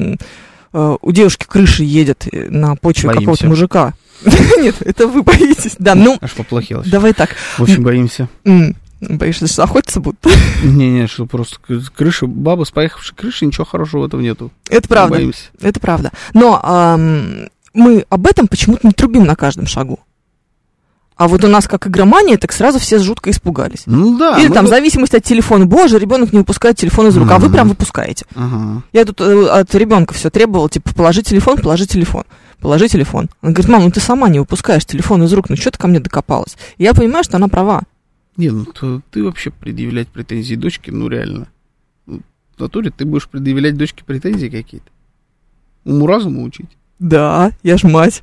[SPEAKER 3] у девушки крыша едет на почве какого-то мужика? Нет, это вы боитесь. Да, ну.
[SPEAKER 2] Аж поплохело.
[SPEAKER 3] Давай так.
[SPEAKER 2] В общем, боимся.
[SPEAKER 3] Боишься, что охотиться будут?
[SPEAKER 2] Не, что просто крыша, баба с поехавшей крышей, ничего хорошего в этом нету.
[SPEAKER 3] Это правда.
[SPEAKER 2] Боимся.
[SPEAKER 3] Это правда. Но мы об этом почему-то не трубим на каждом шагу. А вот у нас как игромания, так сразу все жутко испугались.
[SPEAKER 2] Ну да.
[SPEAKER 3] Или там зависимость от телефона. Боже, ребенок не выпускает телефон из рук, а вы прям выпускаете. Я тут от ребенка все требовала, типа, положи телефон, положи телефон. Положи телефон. Она говорит, мам, ну ты сама не выпускаешь телефон из рук, ну что ты ко мне докопалась? И я понимаю, что она права.
[SPEAKER 2] Не, ну ты вообще предъявлять претензии дочке, ну реально. В натуре ты будешь предъявлять дочке претензии какие-то? Уму-разуму учить?
[SPEAKER 3] Да, я ж мать.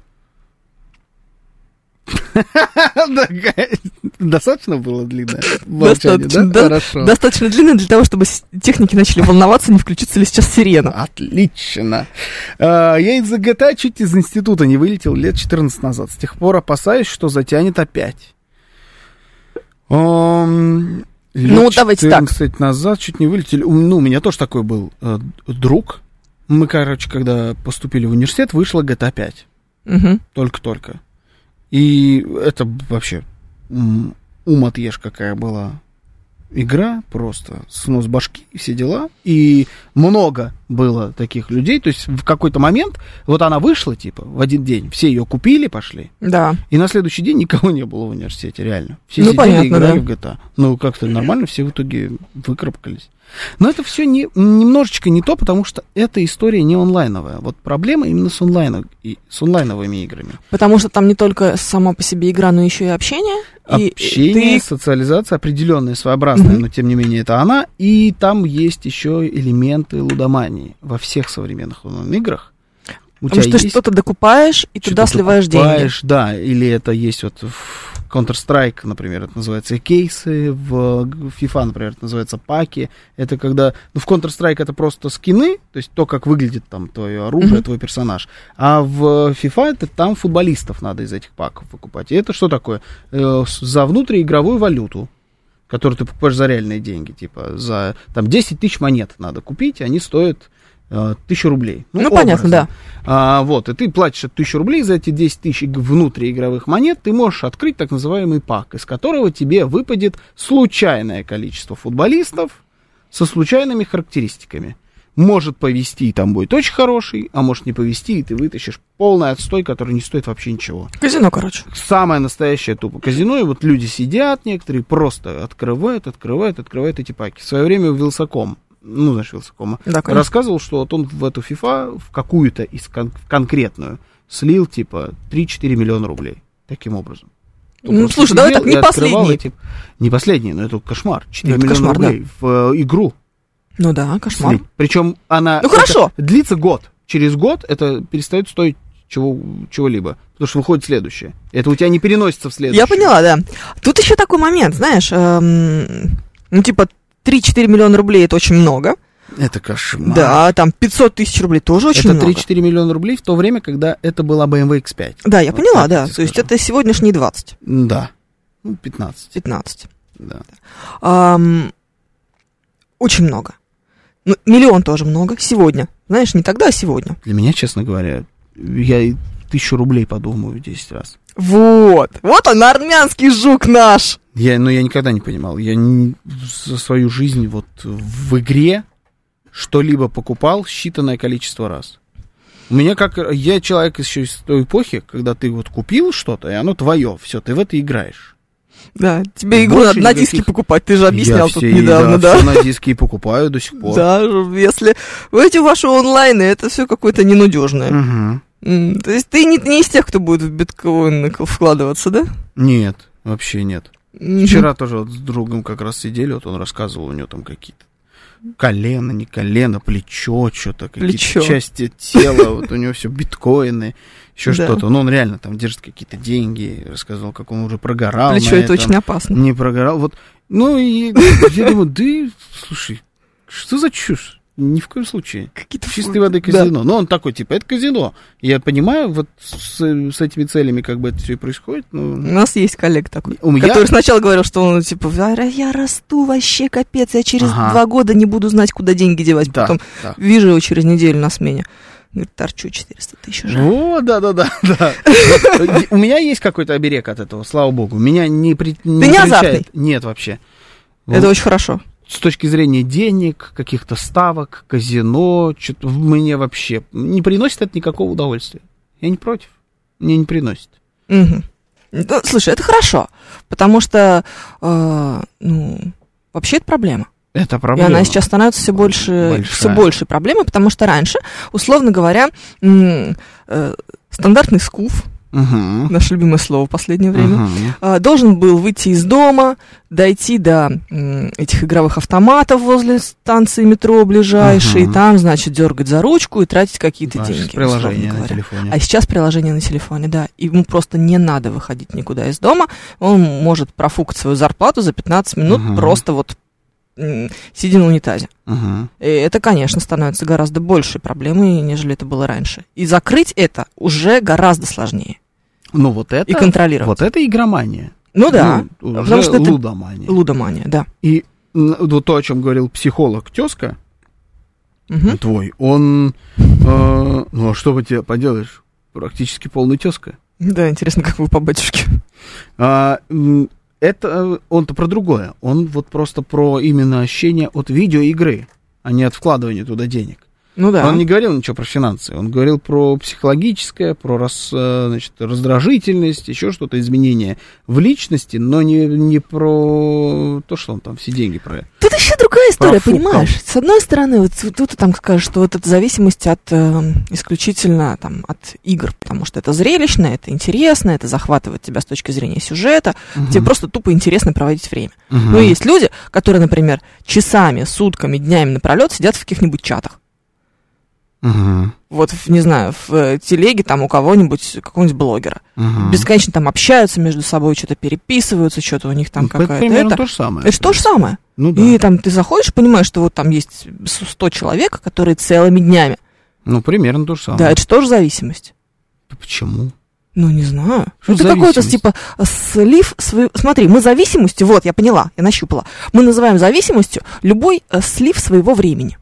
[SPEAKER 2] Достаточно было длинное молчание, да? Хорошо.
[SPEAKER 3] Достаточно длинное для того, чтобы техники начали волноваться, не включится ли сейчас сирена.
[SPEAKER 2] Отлично. Я из-за GTA чуть из института не вылетел лет 14 назад. С тех пор опасаюсь, что затянет опять.
[SPEAKER 3] Давайте так.
[SPEAKER 2] 14 назад чуть не вылетели. Ну, у меня тоже такой был друг. Мы, короче, когда поступили в университет, вышла GTA 5. Только-только. И это вообще ум отъешь, какая была игра, просто снос башки, все дела. И много было таких людей. То есть в какой-то момент, вот она вышла, типа, в один день, все ее купили, пошли. Да. И на следующий день никого не было в университете, реально. Все сидели и играли в GTA. Ну, как-то нормально, все в итоге выкарабкались. Но это все немножечко не то, потому что эта история не онлайновая. Вот проблема именно с онлайновыми играми.
[SPEAKER 3] Потому что там не только сама по себе игра, но еще и общение.
[SPEAKER 2] Общение, социализация определенная, своеобразная, но тем не менее это она. И там есть еще элементы лудомании во всех современных играх.
[SPEAKER 3] Потому что ты что-то докупаешь и туда сливаешь деньги.
[SPEAKER 2] Да, или это есть вот в Counter-Strike, например, это называется кейсы, в FIFA, например, это называется паки. Это когда, в Counter-Strike это просто скины, то есть то, как выглядит там твое оружие, твой персонаж. А в FIFA это там футболистов надо из этих паков выкупать. И это что такое? За внутриигровую валюту, которую ты покупаешь за реальные деньги, типа за там 10 тысяч монет надо купить, они стоят 1000 рублей. Ну понятно, да. Вот, и ты платишь 1000 рублей за эти 10 тысяч внутриигровых монет, ты можешь открыть так называемый пак, из которого тебе выпадет случайное количество футболистов, со случайными характеристиками. Может повезти, и там будет очень хороший, а может не повезти, и ты вытащишь полный отстой, который не стоит вообще ничего.
[SPEAKER 3] Казино, короче.
[SPEAKER 2] Самое настоящее тупо казино, и вот люди сидят некоторые, просто открывают эти паки. В свое время Вилсаком, Вилсакома,
[SPEAKER 3] да,
[SPEAKER 2] рассказывал, что вот он в эту FIFA, в какую-то из конкретную, слил типа 3-4 миллиона рублей. Таким образом.
[SPEAKER 3] Слушай, давай так, не последний.
[SPEAKER 2] Не последний, но это кошмар. 4 миллиона рублей в игру.
[SPEAKER 3] Ну да, кошмар.
[SPEAKER 2] Причем она
[SPEAKER 3] хорошо.
[SPEAKER 2] Длится год. Через год это перестает стоить чего-либо. Потому что выходит следующее. Это у тебя не переносится в следующее.
[SPEAKER 3] Я поняла, да. Тут еще такой момент, знаешь, 3-4 миллиона рублей это очень много.
[SPEAKER 2] Это кошмар.
[SPEAKER 3] Да, там 500 тысяч рублей тоже очень много.
[SPEAKER 2] Это 3-4 миллиона рублей в то время, когда это была BMW X5.
[SPEAKER 3] Да, я поняла, да. То есть это сегодняшние 20.
[SPEAKER 2] Да. 15.
[SPEAKER 3] 15.
[SPEAKER 2] Да.
[SPEAKER 3] Очень много. Миллион тоже много. Сегодня. Знаешь, не тогда, а сегодня.
[SPEAKER 2] Для меня, честно говоря, я 1000 рублей подумаю 10 раз.
[SPEAKER 3] Вот он, армянский жук наш.
[SPEAKER 2] Я никогда не понимал. Я за свою жизнь вот в игре что-либо покупал считанное количество раз. У меня я человек еще из той эпохи, когда ты вот купил что-то, и оно твое. Все, ты в это играешь.
[SPEAKER 3] Да, тебе игру надо на диске покупать, ты же объяснял тут недавно, да.
[SPEAKER 2] Я все на диске и покупаю до сих пор.
[SPEAKER 3] Да, если эти ваши онлайны, это все какое-то ненадежное. Угу. То есть ты не из тех, кто будет в биткоин вкладываться, да?
[SPEAKER 2] Нет, вообще нет. Вчера тоже вот с другом как раз сидели, вот он рассказывал, у него там какие-то колено, не колено, плечо, что-то, какие-то части тела, вот у него все биткоины, еще что-то. Но он реально там держит какие-то деньги, рассказывал, как он уже прогорал.
[SPEAKER 3] Плечо это очень опасно.
[SPEAKER 2] Не прогорал. Вот. Ну, и я думаю, слушай, что за чушь? Ни в коем случае.
[SPEAKER 3] Какие-то
[SPEAKER 2] чистой воды казино. Да. Но он такой, типа, это казино. Я понимаю, вот с этими целями как бы это все и происходит. Но...
[SPEAKER 3] У нас есть коллега такой, который сначала говорил, что он, типа, я расту вообще, капец, я через 2 года не буду знать, куда деньги девать. Да, потом вижу его через неделю на смене. Говорит, торчу 400 тысяч уже.
[SPEAKER 2] О, да. У меня есть какой-то оберег от этого, слава богу. Меня не
[SPEAKER 3] Ты не азартный?
[SPEAKER 2] Нет, вообще.
[SPEAKER 3] Это очень хорошо.
[SPEAKER 2] С точки зрения денег, каких-то ставок, казино, что-то мне вообще не приносит это никакого удовольствия. Я не против. Мне не приносит.
[SPEAKER 3] Угу. Ну, слушай, это хорошо, потому что, вообще это проблема.
[SPEAKER 2] Это проблема.
[SPEAKER 3] И она сейчас становится все больше проблемой, потому что раньше, условно говоря, стандартный скуф, наше любимое слово в последнее время, должен был выйти из дома, дойти до этих игровых автоматов возле станции метро ближайшей, и там, значит, дергать за ручку и тратить какие-то деньги.
[SPEAKER 2] Приложение на телефоне.
[SPEAKER 3] А сейчас приложение на телефоне, да. Ему просто не надо выходить никуда из дома, он может профукать свою зарплату за 15 минут просто вот сидя на унитазе. И это, конечно, становится гораздо большей проблемой, нежели это было раньше. И закрыть это уже гораздо сложнее.
[SPEAKER 2] Ну, вот это...
[SPEAKER 3] И контролировать.
[SPEAKER 2] Вот это игромания.
[SPEAKER 3] Ну, да.
[SPEAKER 2] Потому что это лудомания.
[SPEAKER 3] Лудомания, да.
[SPEAKER 2] И вот то, о чем говорил психолог тезка, твой, он... а что вы тебе поделаешь? Практически полный тезка.
[SPEAKER 3] Да, интересно, как вы по батюшке.
[SPEAKER 2] Это он-то про другое. Он вот просто про именно ощущение от видеоигры, а не от вкладывания туда денег.
[SPEAKER 3] Ну да.
[SPEAKER 2] Он не говорил ничего про финансы, он говорил про психологическое, про раздражительность, еще что-то, изменения в личности, но не про то, что он там все деньги про...
[SPEAKER 3] Тут еще другая история, понимаешь? С одной стороны, вот тут ты там скажешь, что вот это зависимость от исключительно там, от игр, потому что это зрелищно, это интересно, это захватывает тебя с точки зрения сюжета, тебе просто тупо интересно проводить время. Ну, и есть люди, которые, например, часами, сутками, днями напролет сидят в каких-нибудь чатах. Вот, не знаю, в телеге там у кого-нибудь, какого-нибудь блогера. Бесконечно там общаются между собой, что-то переписываются, что-то у них там какая-то...
[SPEAKER 2] Примерно то же самое.
[SPEAKER 3] Это то же самое.
[SPEAKER 2] Ну, да.
[SPEAKER 3] И там ты заходишь, понимаешь, что вот там есть 100 человек, которые целыми днями.
[SPEAKER 2] Ну, примерно то же самое.
[SPEAKER 3] Да, это же тоже зависимость.
[SPEAKER 2] Почему?
[SPEAKER 3] Ну, не знаю.
[SPEAKER 2] Что
[SPEAKER 3] это какой-то, типа, слив... Смотри, мы зависимостью, вот, я поняла, я нащупала. Мы называем зависимостью любой слив своего времени.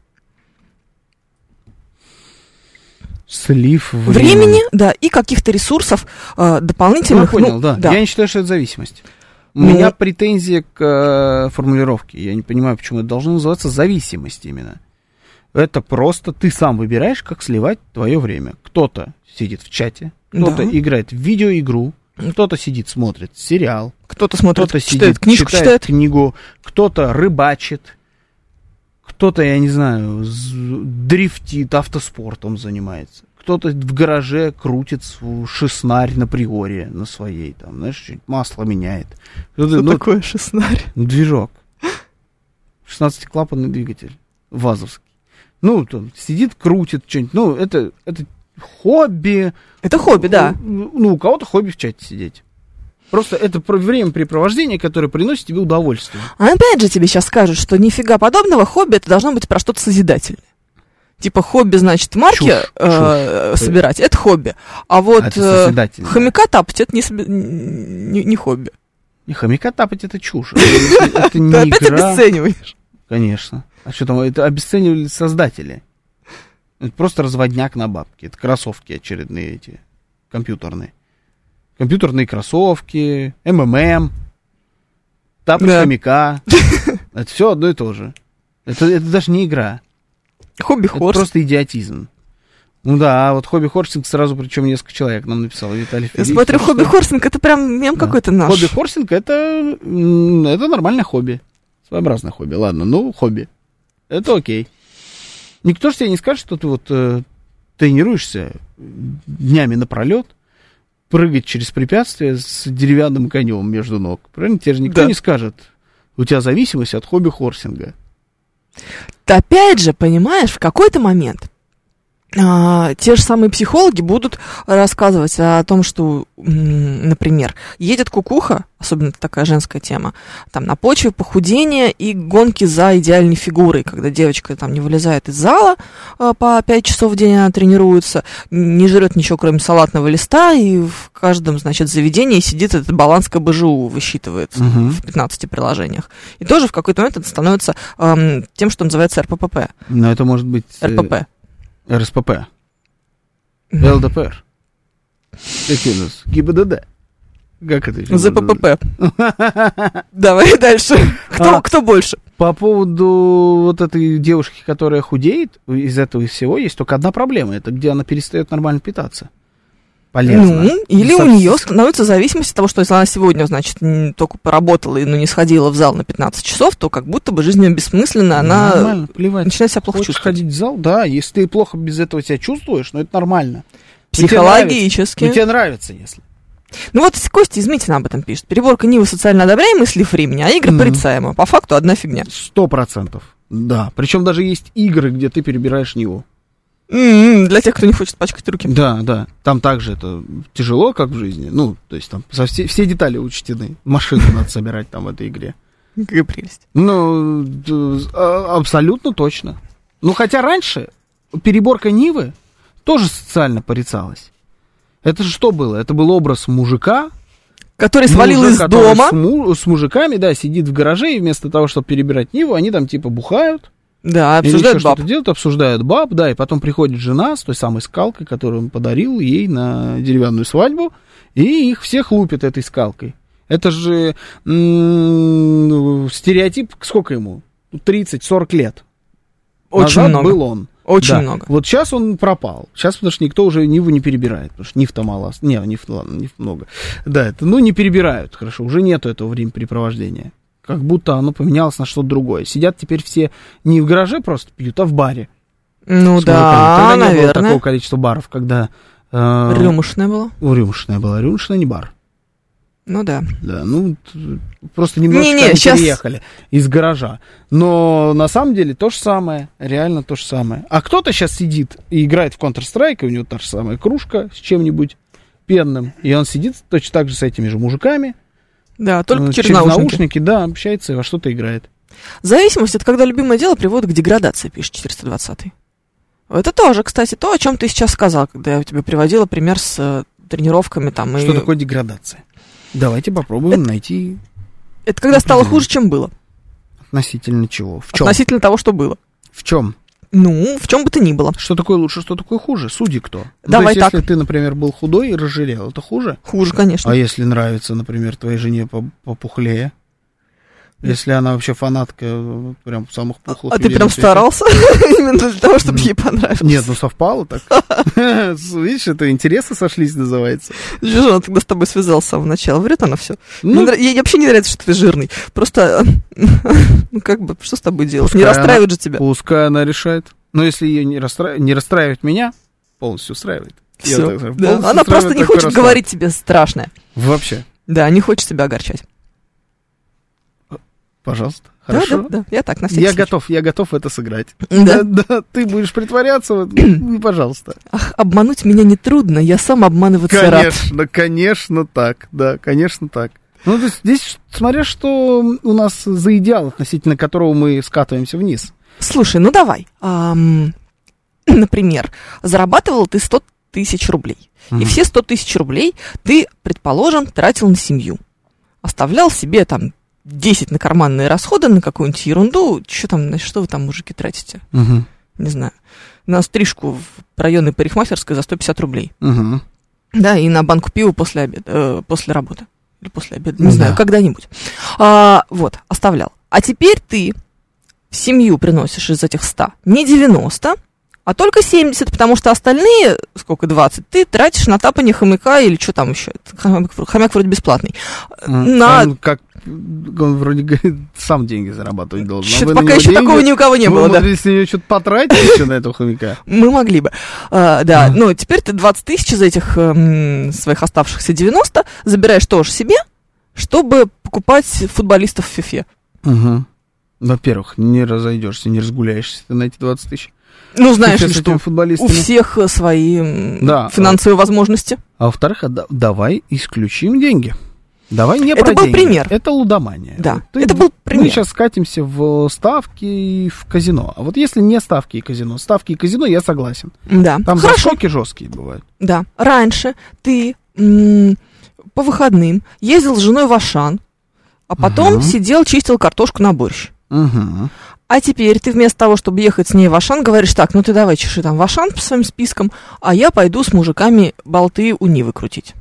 [SPEAKER 2] Слив
[SPEAKER 3] времени, да, и каких-то ресурсов дополнительных.
[SPEAKER 2] Я понял, да. Я не считаю, что это зависимость. У меня претензия к формулировке. Я не понимаю, почему это должно называться зависимость именно. Это просто ты сам выбираешь, как сливать твое время. Кто-то сидит в чате, кто-то играет в видеоигру, кто-то сидит, смотрит сериал,
[SPEAKER 3] кто-то смотрит,
[SPEAKER 2] кто-то
[SPEAKER 3] читает
[SPEAKER 2] сидит,
[SPEAKER 3] книжку,
[SPEAKER 2] читает книгу, кто-то рыбачит, кто-то, я не знаю, дрифтит, автоспортом занимается. Кто-то в гараже крутит шеснарь на приоре на своей, там, знаешь, что-нибудь масло меняет.
[SPEAKER 3] Что такое шеснарь?
[SPEAKER 2] Движок. 16-клапанный двигатель, вазовский. Ну, там, сидит, крутит что-нибудь. Ну, это хобби.
[SPEAKER 3] Это хобби, да.
[SPEAKER 2] Ну, у кого-то хобби в чате сидеть. Просто это времяпрепровождение, которое приносит тебе удовольствие.
[SPEAKER 3] А опять же тебе сейчас скажут, что нифига подобного, хобби это должно быть про что-то созидательное. Типа хобби, значит, марки собирать, это хобби. А вот хомяка тапать, это не хобби.
[SPEAKER 2] Не, хомяка тапать это чушь. Это не игра.
[SPEAKER 3] Ты опять обесцениваешь.
[SPEAKER 2] Конечно. А что там, это обесценивали создатели. Это просто разводняк на бабки. Это кроссовки очередные эти, компьютерные. Компьютерные кроссовки, МММ, тапать хомяка. Это все одно и то же. Это даже не игра.
[SPEAKER 3] Хобби-хорс.
[SPEAKER 2] Это просто идиотизм. Ну да, а вот хобби-хорсинг сразу, причем несколько человек нам написало. Виталий Филиппович.
[SPEAKER 3] Я смотрю, хобби-хорсинг это прям мем какой-то наш.
[SPEAKER 2] Хобби-хорсинг это нормальное хобби. Своеобразное хобби. Ладно, ну, хобби. Это окей. Никто же тебе не скажет, что ты вот тренируешься днями напролет, прыгать через препятствия с деревянным конем между ног. Правильно? Тебе же никто не скажет. У тебя зависимость от хобби-хорсинга.
[SPEAKER 3] Опять же, понимаешь, в какой-то момент те же самые психологи будут рассказывать о том, что, например, едет кукуха, особенно такая женская тема, там на почве похудения и гонки за идеальной фигурой, когда девочка там не вылезает из зала по 5 часов в день, она тренируется, не жрет ничего, кроме салатного листа, и в каждом, значит, заведении сидит этот баланс КБЖУ, высчитывается в 15 приложениях. И тоже в какой-то момент это становится тем, что называется РППП.
[SPEAKER 2] Но это может быть...
[SPEAKER 3] РПП.
[SPEAKER 2] РСПП, ЛДПР, какие у нас, ГИБДД, как это еще?
[SPEAKER 3] ЗППП. Давай дальше. Кто больше?
[SPEAKER 2] По поводу вот этой девушки, которая худеет, из этого всего есть только одна проблема, это где она перестает нормально питаться. Полезно.
[SPEAKER 3] Ну, или у нее становится зависимость от того, что если она сегодня, значит, только поработала и не сходила в зал на 15 часов, то как будто бы жизнь ее бессмысленна, она начинает себя плохо чувствовать.
[SPEAKER 2] Ходить в зал, да, если ты плохо без этого себя чувствуешь, но это нормально.
[SPEAKER 3] Психологически.
[SPEAKER 2] Тебе нравится, если.
[SPEAKER 3] Ну вот Костя из Митина об этом пишет. Переборка Нивы социально одобряемый слив времени, а игры порицаемые. По факту одна фигня.
[SPEAKER 2] 100%. Да. Причем даже есть игры, где ты перебираешь Ниву.
[SPEAKER 3] Для тех, кто не хочет пачкать руки.
[SPEAKER 2] Да. Там также это тяжело, как в жизни. Ну, то есть там все детали учтены. Машину надо собирать там в этой игре.
[SPEAKER 3] Какая прелесть.
[SPEAKER 2] Ну, абсолютно точно. Ну, хотя раньше переборка Нивы тоже социально порицалась. Это же что было? Это был образ мужика,
[SPEAKER 3] который свалил из дома.
[SPEAKER 2] С мужиками, да, сидит в гараже, и вместо того, чтобы перебирать Ниву, они там типа бухают.
[SPEAKER 3] Да, обсуждают баб.
[SPEAKER 2] Что-то делают, обсуждают баб, да, и потом приходит жена с той самой скалкой, которую он подарил ей на деревянную свадьбу, и их всех лупит этой скалкой. Это же стереотип, сколько ему? 30-40 лет.
[SPEAKER 3] Очень
[SPEAKER 2] назад
[SPEAKER 3] много.
[SPEAKER 2] Был он.
[SPEAKER 3] Очень много.
[SPEAKER 2] Вот сейчас он пропал. Сейчас, потому что никто уже Ниву не перебирает. Потому что Нив-то мало. Не, Нив много. Да, это, не перебирают, хорошо. Уже нету этого времяпрепровождения. Как будто оно поменялось на что-то другое. Сидят теперь все не в гараже просто пьют, а в баре.
[SPEAKER 3] Ну да,
[SPEAKER 2] тогда
[SPEAKER 3] наверное.
[SPEAKER 2] Не было такого количества баров, когда...
[SPEAKER 3] Рюмушная была.
[SPEAKER 2] Рюмушная была. Рюмушная не бар.
[SPEAKER 3] Ну да.
[SPEAKER 2] Да, просто немножко переехали из гаража. Но на самом деле то же самое. Реально то же самое. А кто-то сейчас сидит и играет в Counter-Strike, и у него та же самая кружка с чем-нибудь пенным. И он сидит точно так же с этими же мужиками.
[SPEAKER 3] Да, только через наушники.
[SPEAKER 2] Да, общается и во что-то играет.
[SPEAKER 3] Зависимость — это когда любимое дело приводит к деградации, пишет 420-й. Это тоже, кстати, то, о чем ты сейчас сказал, когда я тебе приводила пример с тренировками там.
[SPEAKER 2] Что такое деградация? Давайте попробуем найти...
[SPEAKER 3] Это когда стало хуже, чем было.
[SPEAKER 2] Относительно чего? В чем?
[SPEAKER 3] Относительно того, что было.
[SPEAKER 2] В чем?
[SPEAKER 3] Ну, в чем бы то ни было.
[SPEAKER 2] Что такое лучше, что такое хуже? Суди кто?
[SPEAKER 3] Давай
[SPEAKER 2] то есть,
[SPEAKER 3] так.
[SPEAKER 2] если ты, например, был худой и разжирел, это хуже?
[SPEAKER 3] Хуже, конечно.
[SPEAKER 2] А если нравится, например, твоей жене попухлее? Если она вообще фанатка прям самых пухлых.
[SPEAKER 3] А ты прям старался именно для того, чтобы ей понравилось?
[SPEAKER 2] Нет, ну совпало так. Видишь, это интересы сошлись, называется.
[SPEAKER 3] Что же она тогда с тобой связалась с самого начала? Врет она все. Ей вообще не нравится, что ты жирный. Просто, ну как бы, что с тобой делать? Не расстраивает же тебя.
[SPEAKER 2] Пускай она решает. Но если ее не расстраивает меня, полностью устраивает.
[SPEAKER 3] Все. Она просто не хочет говорить тебе страшное.
[SPEAKER 2] Вообще.
[SPEAKER 3] Да, не хочет тебя огорчать.
[SPEAKER 2] Пожалуйста, хорошо.
[SPEAKER 3] Да, я так, на всякий случай.
[SPEAKER 2] Я готов это сыграть.
[SPEAKER 3] Да,
[SPEAKER 2] ты будешь притворяться, и пожалуйста.
[SPEAKER 3] Ах, обмануть меня нетрудно, я сам обманываться рад.
[SPEAKER 2] Конечно так, да, конечно так. Ну, то есть здесь, смотря что у нас за идеал, относительно которого мы скатываемся вниз.
[SPEAKER 3] Слушай, ну давай. Например, зарабатывал ты 100 тысяч рублей. И все 100 тысяч рублей ты, предположим, тратил на семью. Оставлял себе там 10 на карманные расходы, на какую-нибудь ерунду. На что вы там, мужики, тратите? Не знаю. На стрижку в районной парикмахерской за 150 рублей. Да, и на банку пива после обеда, после работы. Или после обеда, не знаю, когда-нибудь. Вот, оставлял. А теперь ты в семью приносишь из этих 100 не 90, а только 70, потому что остальные, сколько, 20, ты тратишь на тапание хомяка или что там еще. Хомяк вроде бесплатный.
[SPEAKER 2] Он вроде говорит, сам деньги зарабатывать должен.
[SPEAKER 3] Что-то пока еще такого ни у кого не было, да.
[SPEAKER 2] Вы могли что-то потратить еще на этого хомяка?
[SPEAKER 3] Мы могли бы. Да, ну теперь ты 20 тысяч из этих своих оставшихся 90 забираешь тоже себе, чтобы покупать футболистов в фифе.
[SPEAKER 2] Во-первых, не разойдешься, не разгуляешься ты на эти 20 тысяч.
[SPEAKER 3] Ну, знаешь ли, что у всех свои финансовые возможности.
[SPEAKER 2] А во-вторых, давай исключим деньги. Давай не про деньги.
[SPEAKER 3] Это был пример.
[SPEAKER 2] Это лудомания.
[SPEAKER 3] Да, это был пример.
[SPEAKER 2] Мы сейчас скатимся в ставки и в казино. А вот если не ставки и казино, я согласен.
[SPEAKER 3] Да,
[SPEAKER 2] там
[SPEAKER 3] хорошо.
[SPEAKER 2] заскоки жесткие бывают.
[SPEAKER 3] Да, раньше ты по выходным ездил с женой в Ашан, а потом сидел, чистил картошку на борщ. А теперь ты вместо того, чтобы ехать с ней в Ашан, говоришь, так, ну ты давай чеши там в Ашан по своим спискам, а я пойду с мужиками болты у Нивы крутить.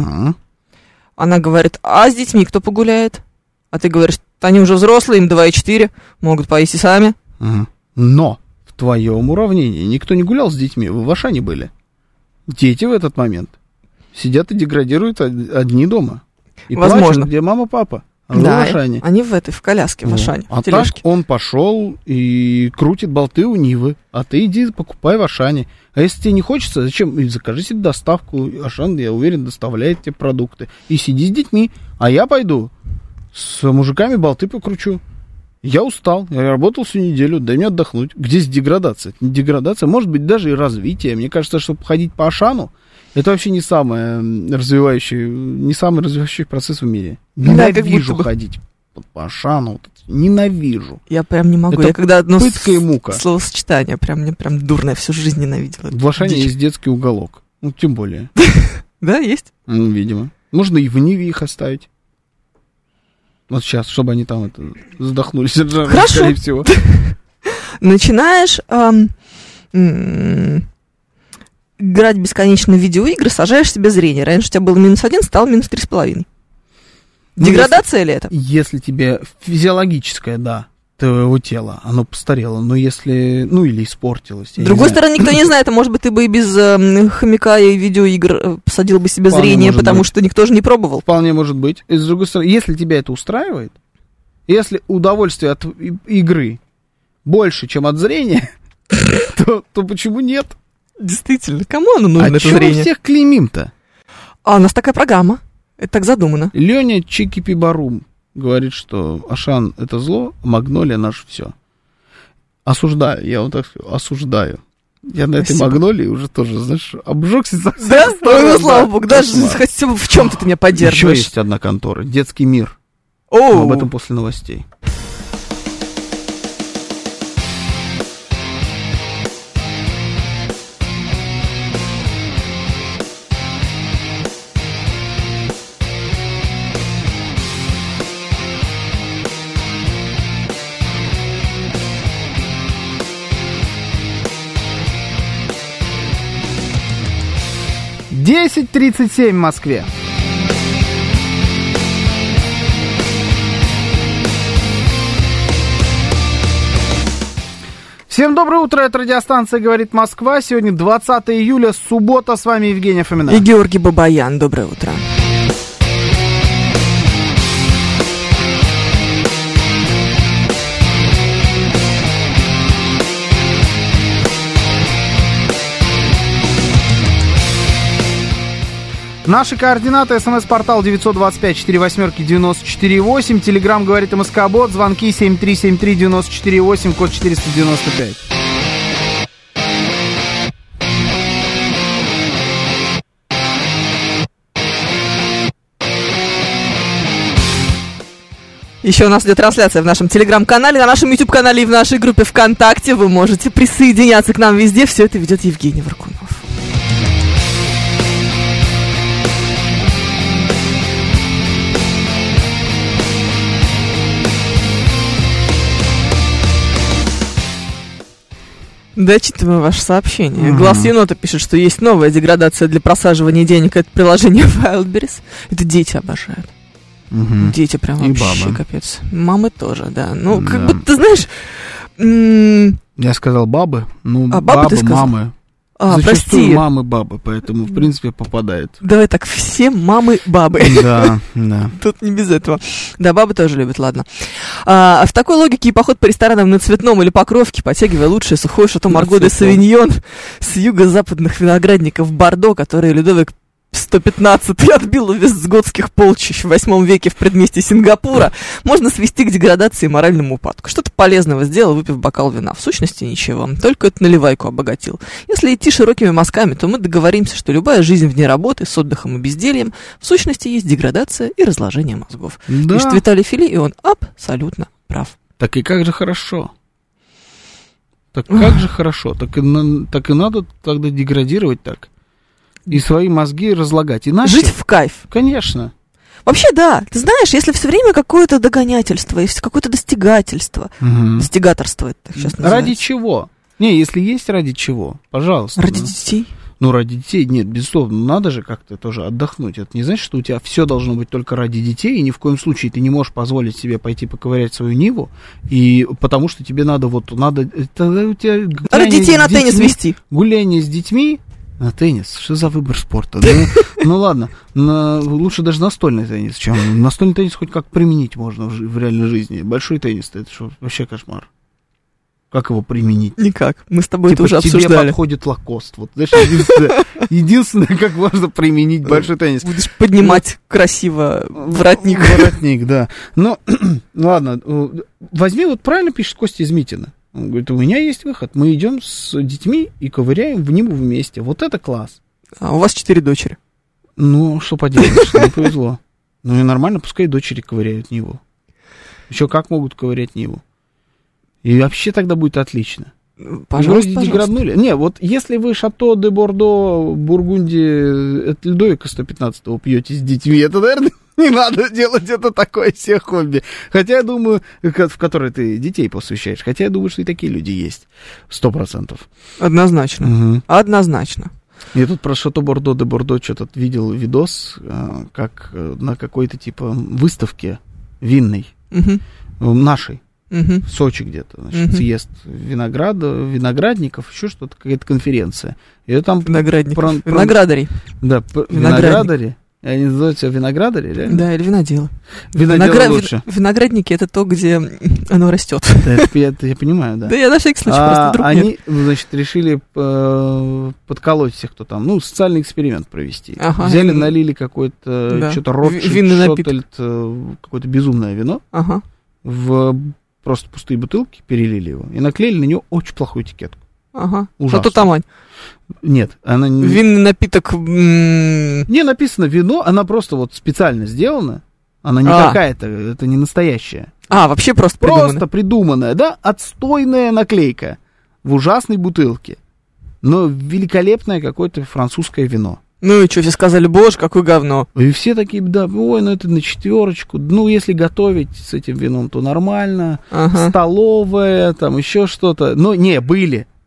[SPEAKER 3] Она говорит, а с детьми кто погуляет? А ты говоришь, они уже взрослые, им 2,4, могут поесть и сами.
[SPEAKER 2] Но в твоем уравнении никто не гулял с детьми, вы в Ашане были. Дети в этот момент сидят и деградируют одни дома. И
[SPEAKER 3] возможно.
[SPEAKER 2] Плачут, где мама, папа.
[SPEAKER 3] Да, они в коляске, в Ашане,
[SPEAKER 2] а
[SPEAKER 3] в тележке.
[SPEAKER 2] Так он пошел и крутит болты у Нивы, а ты иди покупай в Ашане. А если тебе не хочется, зачем? Закажи себе доставку. Ашан, я уверен, доставляет тебе продукты. И сиди с детьми. А я пойду с мужиками болты покручу. Я устал, я работал всю неделю, дай мне отдохнуть. Где здесь деградация? Не деградация, может быть, даже и развитие. Мне кажется, чтобы ходить по Ашану, это вообще не самый развивающий процесс в мире. Ненавижу ходить по Ашану, ненавижу.
[SPEAKER 3] Я прям не могу.
[SPEAKER 2] Это
[SPEAKER 3] я когда одно
[SPEAKER 2] пытка и мука.
[SPEAKER 3] Словосочетание, мне прям дурно, я всю жизнь ненавидела.
[SPEAKER 2] В Ашане есть детский уголок, ну тем более.
[SPEAKER 3] Да, есть?
[SPEAKER 2] Ну, видимо. Можно и в Ниве их оставить. Вот сейчас, чтобы они там задохнулись от жары, скорее всего.
[SPEAKER 3] Начинаешь играть бесконечно в видеоигры, сажаешь себе зрение. Раньше у тебя было -1, стало -3,5. Деградация ли это?
[SPEAKER 2] Если тебе физиологическое, да, твоего тела, оно постарело, но если, ну или испортилось.
[SPEAKER 3] С другой стороны, никто не знает, а может быть, ты бы и без хомяка и видеоигр посадил бы себе зрение, потому что никто же не пробовал.
[SPEAKER 2] Вполне может быть. И с другой стороны, если тебя это устраивает, если удовольствие от игры больше, чем от зрения, то почему нет?
[SPEAKER 3] Действительно, кому оно нужно, это зрение?
[SPEAKER 2] А чего мы всех клеймим-то?
[SPEAKER 3] А у нас такая программа, это так задумано.
[SPEAKER 2] Леня Чикипибарум говорит, что Ашан — это зло, Магнолия — наше все. Осуждаю, я вот так осуждаю. Я на этой Магнолии уже тоже, знаешь, обжегся.
[SPEAKER 3] Да? Ну, слава богу, даже хотя бы в чем-то ты меня поддерживаешь.
[SPEAKER 2] Еще есть одна контора, Детский мир. Об этом после новостей. 10:37 в Москве. Всем доброе утро, это радиостанция «Говорит Москва». Сегодня 20 июля, суббота. С вами Евгения Фомина.
[SPEAKER 3] И Георгий Бабаян. Доброе утро.
[SPEAKER 2] Наши координаты: СМС-портал 925-48-94-8, Телеграм «Говорит МСК-бот», звонки 7373-94-8, код 495.
[SPEAKER 3] Еще у нас идет трансляция в нашем Телеграм-канале, на нашем YouTube-канале и в нашей группе ВКонтакте. Вы можете присоединяться к нам везде. Все это ведет Евгений Варкунов. Дочитываем ваше сообщение. Глаз енота пишет, что есть новая деградация для просаживания денег. Это приложение Wildberries. Это дети обожают. Дети прям
[SPEAKER 2] и
[SPEAKER 3] вообще
[SPEAKER 2] бабы.
[SPEAKER 3] Капец. Мамы тоже, да. Ну,
[SPEAKER 2] Да.
[SPEAKER 3] как бы, ты знаешь...
[SPEAKER 2] Я сказал бабы, ну,
[SPEAKER 3] бабы
[SPEAKER 2] бабы,
[SPEAKER 3] ты сказал?
[SPEAKER 2] мамы.
[SPEAKER 3] прости.
[SPEAKER 2] Зачастую мамы бабы, поэтому, в принципе, попадает.
[SPEAKER 3] Давай так, все мамы бабы.
[SPEAKER 2] Да, да.
[SPEAKER 3] Тут не без этого. Да, бабы тоже любят, ладно. В такой логике и поход по ресторанам на Цветном или Покровке, подтягивая лучшее сухое шато Марго де Савиньон с юго-западных виноградников Бордо, которые Людовик 115 отбил у вестготских полчищ в 8 веке в предместье Сингапура, можно свести к деградации и моральному упадку. Что-то полезного сделал, выпив бокал вина. В сущности, ничего. Только эту наливайку обогатил. Если идти широкими мазками, то мы договоримся, что любая жизнь вне работы, с отдыхом и бездельем, в сущности, есть деградация и разложение мозгов.
[SPEAKER 2] Да.
[SPEAKER 3] Пишет Виталий Фили, и он абсолютно прав.
[SPEAKER 2] Так и как же хорошо. Так как же хорошо. Так и надо тогда деградировать так. И свои мозги разлагать. Иначе...
[SPEAKER 3] Жить в кайф.
[SPEAKER 2] Конечно.
[SPEAKER 3] Вообще, да. Ты знаешь, если все время какое-то догонятельство, если какое-то достигательство, достигаторство это сейчас называется.
[SPEAKER 2] Ради чего? Не, если есть ради чего, пожалуйста.
[SPEAKER 3] Ради детей?
[SPEAKER 2] Ну, ради детей, нет, безусловно, надо же как-то тоже отдохнуть. Это не значит, что у тебя все должно быть только ради детей, и ни в коем случае ты не можешь позволить себе пойти поковырять свою Ниву, и потому что тебе надо тогда у тебя
[SPEAKER 3] Надо детей на теннис вести.
[SPEAKER 2] Гуляние с детьми на теннис. Что за выбор спорта? Ну ладно, лучше даже настольный теннис, чем настольный теннис хоть как применить можно в реальной жизни. Большой теннис, это что, вообще кошмар. Как его применить?
[SPEAKER 3] Никак. Мы с тобой это уже
[SPEAKER 2] тебе
[SPEAKER 3] обсуждали.
[SPEAKER 2] подходит лакост. Вот, знаешь, единственное, как можно применить большой теннис.
[SPEAKER 3] Будешь поднимать красиво воротник.
[SPEAKER 2] Воротник, да. Ну, ладно, возьми, вот правильно пишет Костя из Митина. Он говорит, у меня есть выход. Мы идем с детьми и ковыряем в Ниву вместе. Вот это класс.
[SPEAKER 3] А у вас 4 дочери.
[SPEAKER 2] Ну, что поделаешь, не повезло. Ну и нормально, пускай дочери ковыряют Ниву. Еще как могут ковырять Ниву. И вообще тогда будет отлично.
[SPEAKER 3] Пожалуйста,
[SPEAKER 2] вроде деграднули. Не, вот если вы Шато де Бордо, Бургундии от Людовика 115-го пьете с детьми, это, наверное, не надо делать это такое себе хобби. Хотя я думаю, в которое ты детей посвящаешь, хотя я думаю, что и такие люди есть. 100%.
[SPEAKER 3] Однозначно.
[SPEAKER 2] Угу.
[SPEAKER 3] Однозначно.
[SPEAKER 2] Я тут про Шато Бордо де Бордо что-то видел видос, как на какой-то типа выставке винной, нашей. В Сочи где-то, значит, съезд виноградников, еще что-то, какая-то конференция. И там
[SPEAKER 3] виноградарей.
[SPEAKER 2] Да, виноградари. Они называются виноградари, реально?
[SPEAKER 3] Да, или виноделы.
[SPEAKER 2] Виноделы лучше.
[SPEAKER 3] Виноградники — это то, где оно растет.
[SPEAKER 2] Да, это я понимаю, да.
[SPEAKER 3] Да, я на всякий случай просто вдруг
[SPEAKER 2] они, значит, решили подколоть всех, кто там, социальный эксперимент провести. Ага. Взяли, налили какое-то, что-то Ротшильд, Шоттельд, какое-то безумное вино. Ага. В просто пустые бутылки, перелили его и наклеили на него очень плохую этикетку.
[SPEAKER 3] Ага. Шато Тамань.
[SPEAKER 2] Нет, она не...
[SPEAKER 3] Винный напиток...
[SPEAKER 2] Не написано вино, она просто вот специально сделана. Она не какая-то, это не настоящая.
[SPEAKER 3] Вообще просто придуманная.
[SPEAKER 2] Просто придуманная, да, отстойная наклейка в ужасной бутылке. Но великолепное какое-то французское вино.
[SPEAKER 3] Ну и что, все сказали, боже, какое говно.
[SPEAKER 2] И все такие, да, ой, это на 4. Ну, если готовить с этим вином, то нормально. Ага. Столовая, там еще что-то. Но не, были.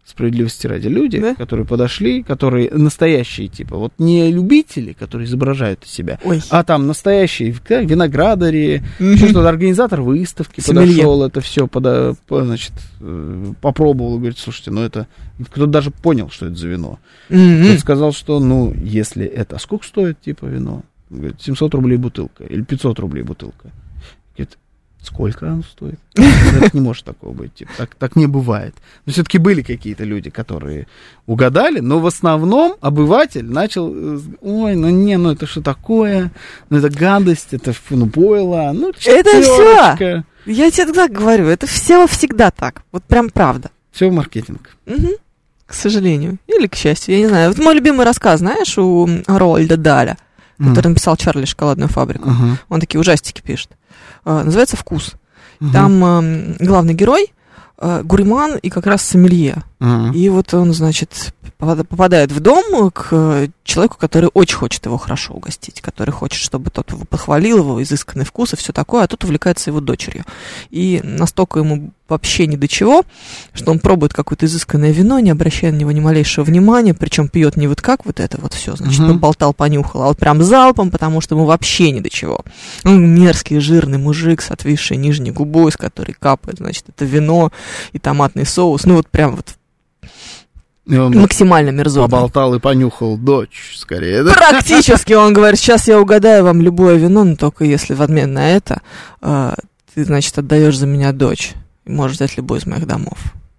[SPEAKER 2] справедливости ради, люди,
[SPEAKER 3] Да?
[SPEAKER 2] которые подошли, которые настоящие, типа, вот не любители, которые изображают себя, а там настоящие, как виноградари, еще что-то, организатор выставки подошел, это все, значит, попробовал и говорит, слушайте, ну это, кто-то даже понял, что это за вино. Кто-то сказал, что, ну, если это, а сколько стоит, типа, вино? Говорит, 700 рублей бутылка или 500 рублей бутылка. Говорит, сколько оно стоит? Это не может такого быть, типа, так не бывает. Но все-таки были какие-то люди, которые угадали, но в основном обыватель начал, ой, ну это что такое? Ну это гадость, это пойло, ну
[SPEAKER 3] это все. Я тебе так говорю, это все всегда так, вот прям правда.
[SPEAKER 2] Все маркетинг.
[SPEAKER 3] К сожалению, или к счастью, я не знаю. Вот мой любимый рассказ, знаешь, у Роальда Даля, который написал «Чарли и шоколадную фабрику». Он такие ужастики пишет. Называется «Вкус». Там главный герой гурман и как раз сомелье. И вот он, значит, попадает в дом к человеку, который очень хочет его хорошо угостить, который хочет, чтобы тот его похвалил, его изысканный вкус и все такое, а тут увлекается его дочерью. И настолько ему вообще ни до чего, что он пробует какое-то изысканное вино, не обращая на него ни малейшего внимания, причем пьет не вот как вот это вот все, значит, поболтал, понюхал, а вот прям залпом, потому что ему вообще ни до чего. Он мерзкий, жирный мужик с отвисшей нижней губой, с которой капает, значит, это вино и томатный соус, ну вот прям вот максимально мерзотный.
[SPEAKER 2] Поболтал и понюхал дочь, скорее, да?
[SPEAKER 3] Практически, он говорит, сейчас я угадаю вам любое вино, но только если в обмен на это ты, значит, отдаешь за меня дочь и можешь взять любой из моих домов.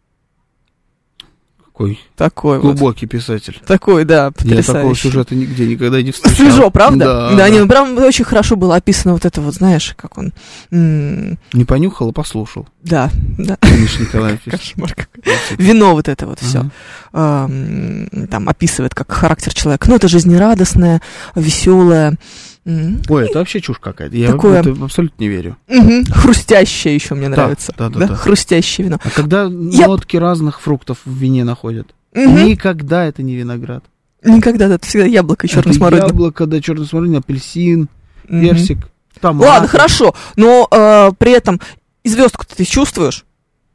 [SPEAKER 2] Какой
[SPEAKER 3] такой
[SPEAKER 2] глубокий писатель.
[SPEAKER 3] Такой, да, потрясающий.
[SPEAKER 2] Я такого сюжета нигде никогда не встречал.
[SPEAKER 3] Свежо, правда?
[SPEAKER 2] Да,
[SPEAKER 3] да. Не, прям очень хорошо было описано вот это вот, знаешь, как он...
[SPEAKER 2] Не понюхал, а послушал.
[SPEAKER 3] Да.
[SPEAKER 2] Кошмар
[SPEAKER 3] какой. Вино вот это вот все. Там описывает, как характер человека. Ну, это жизнерадостное, веселое.
[SPEAKER 2] Ой, это вообще чушь какая-то. Я
[SPEAKER 3] такое...
[SPEAKER 2] в это абсолютно не верю.
[SPEAKER 3] Хрустящее еще мне нравится. Да. Хрустящее вино.
[SPEAKER 2] А когда нотки разных фруктов в вине находят? Никогда это не виноград.
[SPEAKER 3] Никогда, это всегда яблоко и черный смородина.
[SPEAKER 2] Яблоко, да, черный смородина, апельсин, персик, томат.
[SPEAKER 3] Ладно, хорошо, но при этом и звездку-то ты чувствуешь?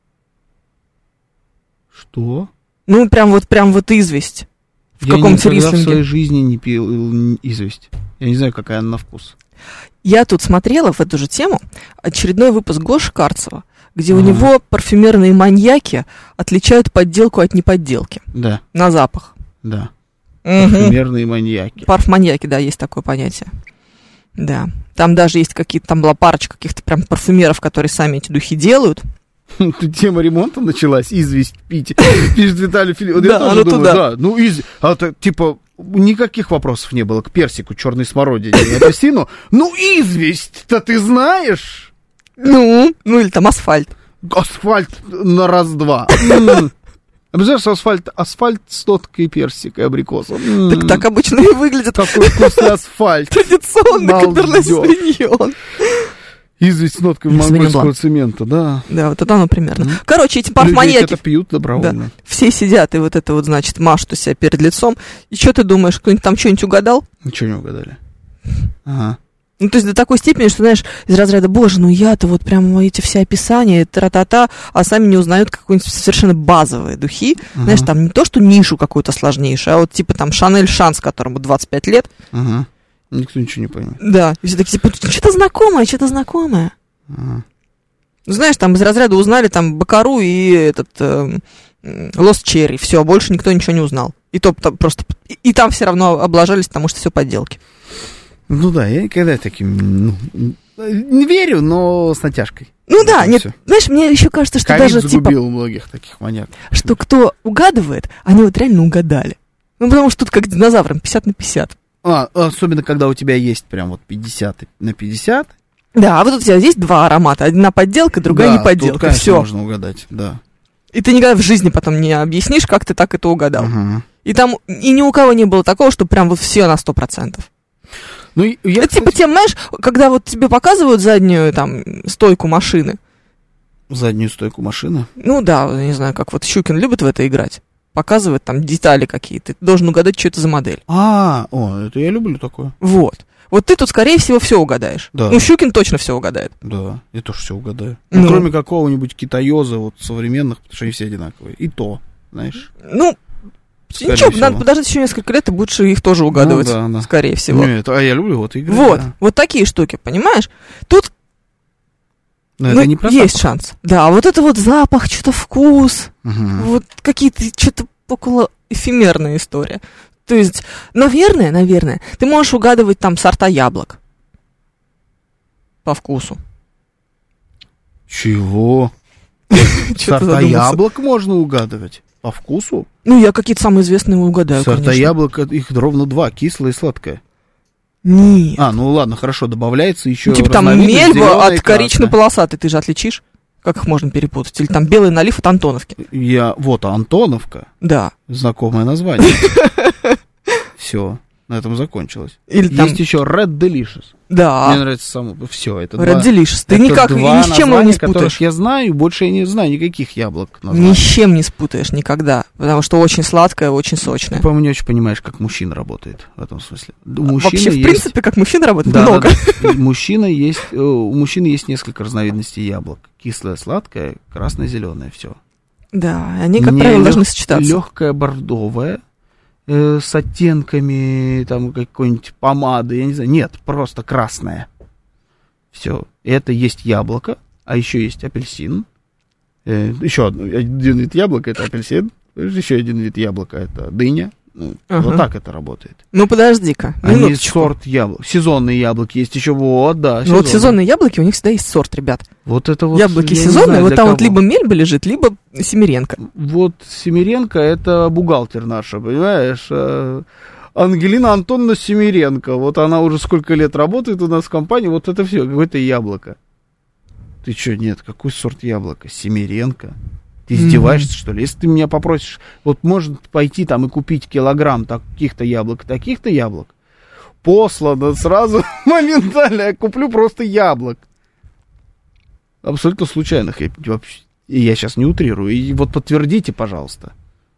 [SPEAKER 2] Что?
[SPEAKER 3] Ну, прям вот известь. В каком-то рислинге.
[SPEAKER 2] Я никогда в своей жизни не пил известь. Я не знаю, какая она на вкус.
[SPEAKER 3] Я тут смотрела в эту же тему очередной выпуск Гоши Карцева, где у него парфюмерные маньяки отличают подделку от неподделки.
[SPEAKER 2] Да.
[SPEAKER 3] На запах.
[SPEAKER 2] Да. Парфюмерные маньяки.
[SPEAKER 3] Парфманьяки, да, есть такое понятие. Да. Там даже есть какие-то, там была парочка каких-то прям парфюмеров, которые сами эти духи делают.
[SPEAKER 2] Тут тема ремонта началась, известь пить. Пишет Виталий Филиппов. Я тоже думаю, да. Ну, а это, типа, никаких вопросов не было к персику, черной смородине и апельсину. Ну, известь-то ты знаешь?
[SPEAKER 3] Ну, или там асфальт.
[SPEAKER 2] Асфальт на раз-два. Обязательно асфальт с ноткой персика и абрикоса.
[SPEAKER 3] Так обычно и выглядит.
[SPEAKER 2] Такой вкусный асфальт.
[SPEAKER 3] Традиционный каберне совиньон.
[SPEAKER 2] Известь с ноткой монгольского цемента, да.
[SPEAKER 3] Да, вот это оно примерно. Короче, эти парфманьяки...
[SPEAKER 2] Люди это пьют добровольно.
[SPEAKER 3] Да. Все сидят и вот это вот, значит, машут у себя перед лицом. И что ты думаешь, кто-нибудь там что-нибудь угадал?
[SPEAKER 2] Ничего не угадали. Ага.
[SPEAKER 3] Ну, то есть до такой степени, что, знаешь, из разряда, боже, ну я-то вот прям эти все описания, тра-та-та, а сами не узнают какие-нибудь совершенно базовые духи. Знаешь, там не то, что нишу какую-то сложнейшую, а вот типа там Шанель Шанс, которому 25 лет.
[SPEAKER 2] Никто ничего не поймет.
[SPEAKER 3] Да, и все такие, типа, что-то знакомое. Ну, знаешь, там из разряда узнали там Бакару и этот Лост Черри, все, больше никто ничего не узнал. И то там просто, и там все равно облажались, потому что все подделки.
[SPEAKER 2] Ну да, я никогда таким не верю, но с натяжкой.
[SPEAKER 3] Ну да, нет, знаешь, мне еще кажется, что
[SPEAKER 2] Ковид
[SPEAKER 3] даже
[SPEAKER 2] загубил типа, многих таких маньяков.
[SPEAKER 3] Что кто угадывает, они вот реально угадали. Ну, потому что тут как динозаврам, 50/50.
[SPEAKER 2] Особенно, когда у тебя есть прям вот 50/50.
[SPEAKER 3] Да, а вот у тебя есть два аромата. Одна подделка, другая не подделка.
[SPEAKER 2] Тут, конечно,
[SPEAKER 3] все
[SPEAKER 2] можно угадать, да.
[SPEAKER 3] И ты никогда в жизни потом не объяснишь, как ты так это угадал. И там и ни у кого не было такого, что прям вот все на 100%.
[SPEAKER 2] Ну,
[SPEAKER 3] это типа тем, знаешь, когда вот тебе показывают заднюю там стойку машины.
[SPEAKER 2] Заднюю стойку машины?
[SPEAKER 3] Ну да, не знаю, как вот Щукин любит в это играть. Показывает там детали какие-то. Ты должен угадать, что это за модель.
[SPEAKER 2] Это я люблю такое.
[SPEAKER 3] Вот ты тут, скорее всего, все угадаешь.
[SPEAKER 2] Да.
[SPEAKER 3] Ну, Щукин точно все угадает.
[SPEAKER 2] Да, я тоже все угадаю. Кроме какого-нибудь китаёза вот современных, потому что они все одинаковые. И то. знаешь.
[SPEAKER 3] Ну,
[SPEAKER 2] Скорее
[SPEAKER 3] ничего,
[SPEAKER 2] всего.
[SPEAKER 3] надо подождать еще несколько лет, и будешь их тоже угадывать,
[SPEAKER 2] да.
[SPEAKER 3] скорее всего.
[SPEAKER 2] Нет, а я люблю вот игры.
[SPEAKER 3] Вот,
[SPEAKER 2] да.
[SPEAKER 3] вот такие штуки, понимаешь? Тут
[SPEAKER 2] Но это не про
[SPEAKER 3] есть
[SPEAKER 2] запах.
[SPEAKER 3] шанс. Да, вот это вот запах, что-то вкус,
[SPEAKER 2] Мгм.
[SPEAKER 3] вот какие-то, что-то около эфемерная история. То есть, наверное, ты можешь угадывать там сорта яблок по вкусу.
[SPEAKER 2] Чего?
[SPEAKER 3] Чё ты
[SPEAKER 2] Сорта
[SPEAKER 3] задумался?
[SPEAKER 2] яблок можно угадывать? По вкусу?
[SPEAKER 3] Ну, я какие-то самые известные угадаю,
[SPEAKER 2] Сорта
[SPEAKER 3] конечно.
[SPEAKER 2] яблок, их ровно 2, кислое и сладкое.
[SPEAKER 3] Нет.
[SPEAKER 2] А, ну ладно, хорошо, добавляется еще
[SPEAKER 3] Ну, типа там
[SPEAKER 2] разновидность
[SPEAKER 3] мельба
[SPEAKER 2] зелёное и
[SPEAKER 3] от коричнево-полосатой, ты же отличишь? Как их можно перепутать? Или там белый налив от Антоновки?
[SPEAKER 2] Вот, Антоновка,
[SPEAKER 3] Да.
[SPEAKER 2] знакомое название. Все, на этом закончилось.
[SPEAKER 3] Или там...
[SPEAKER 2] Есть еще Red Delicious. Мне
[SPEAKER 3] Да.
[SPEAKER 2] нравится само. Все, это
[SPEAKER 3] Red
[SPEAKER 2] два.
[SPEAKER 3] Delicious. Ты
[SPEAKER 2] это
[SPEAKER 3] никак
[SPEAKER 2] два
[SPEAKER 3] ни с чем его не
[SPEAKER 2] названия,
[SPEAKER 3] спутаешь.
[SPEAKER 2] которых я знаю, больше я не знаю никаких яблок.
[SPEAKER 3] Ни
[SPEAKER 2] названий.
[SPEAKER 3] с чем не спутаешь никогда. Потому что очень сладкое, очень сочное.
[SPEAKER 2] Ты, по-моему, не очень понимаешь, как мужчина работает в этом смысле. У мужчины
[SPEAKER 3] Вообще, в
[SPEAKER 2] есть...
[SPEAKER 3] принципе, как мужчина работает,
[SPEAKER 2] Да,
[SPEAKER 3] много.
[SPEAKER 2] да. У мужчины есть несколько разновидностей яблок. Кислое, сладкое, красное, зеленое, все.
[SPEAKER 3] Да, они, как правило, должны сочетаться.
[SPEAKER 2] Легкое бордовое, с оттенками там какой-нибудь помады, я не знаю. Нет, просто красное. Все. Это есть яблоко, а еще есть апельсин. Еще один вид яблока — это апельсин. Еще один вид яблока — это дыня. Ну,
[SPEAKER 3] Ага.
[SPEAKER 2] Вот так это работает.
[SPEAKER 3] Ну, подожди-ка,
[SPEAKER 2] Они
[SPEAKER 3] минуточку.
[SPEAKER 2] сорт яблок. Сезонные яблоки есть еще. Вот, да.
[SPEAKER 3] Ну, вот сезонные яблоки, у них всегда есть сорт, ребят.
[SPEAKER 2] Вот это вот.
[SPEAKER 3] Яблоки
[SPEAKER 2] я не
[SPEAKER 3] сезонные,
[SPEAKER 2] знаю,
[SPEAKER 3] вот
[SPEAKER 2] для
[SPEAKER 3] там вот
[SPEAKER 2] кого.
[SPEAKER 3] либо мельба лежит, либо семеренко.
[SPEAKER 2] Вот Семеренко — это бухгалтер наша, понимаешь? Ангелина Антоновна Семеренко. Вот она уже сколько лет работает у нас в компании. Вот это все, какое-то яблоко. Ты что, нет, какой сорт яблока? Семеренко? Ты издеваешься, что ли? Если ты меня попросишь, вот может пойти там и купить килограмм таких-то яблок, послано сразу моментально, я куплю просто яблок. Абсолютно случайных. Я сейчас не утрирую. И вот подтвердите, пожалуйста,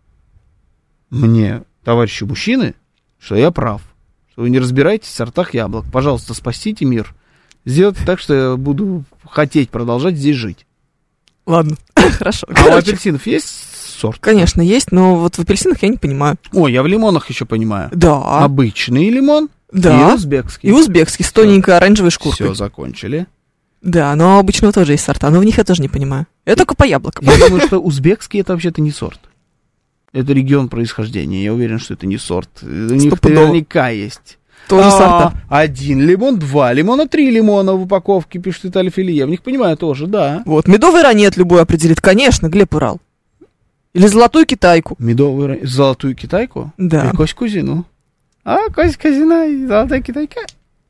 [SPEAKER 2] мне, товарищи мужчины, что я прав, что вы не разбираетесь в сортах яблок. Пожалуйста, спасите мир. Сделайте так, что я буду хотеть продолжать здесь жить.
[SPEAKER 3] Ладно, хорошо.
[SPEAKER 2] А у апельсинов есть сорт?
[SPEAKER 3] Конечно, есть, но вот в апельсинах я не понимаю.
[SPEAKER 2] Ой, я в лимонах еще понимаю.
[SPEAKER 3] Да,
[SPEAKER 2] Обычный лимон
[SPEAKER 3] да.
[SPEAKER 2] и узбекский.
[SPEAKER 3] И узбекский с тоненькой оранжевой шкуркой.
[SPEAKER 2] Все, закончили.
[SPEAKER 3] Да, но обычного тоже есть сорта, но в них я тоже не понимаю. Я только по яблокам.
[SPEAKER 2] Я думаю, что узбекский — это вообще-то не сорт. Это регион происхождения. Я уверен, что это не сорт. У них
[SPEAKER 3] Стопудово.
[SPEAKER 2] наверняка есть.
[SPEAKER 3] Тоже сорта.
[SPEAKER 2] 1 лимон, 2 лимона, 3 лимона в упаковке, пишет Виталий Филия. В них понимаю тоже, да.
[SPEAKER 3] Вот, медовый ранет любой определит, конечно, Глеб Урал. Или золотую китайку.
[SPEAKER 2] Золотую китайку?
[SPEAKER 3] Да.
[SPEAKER 2] И Кость Кузину. Кость Кузина и золотая китайка.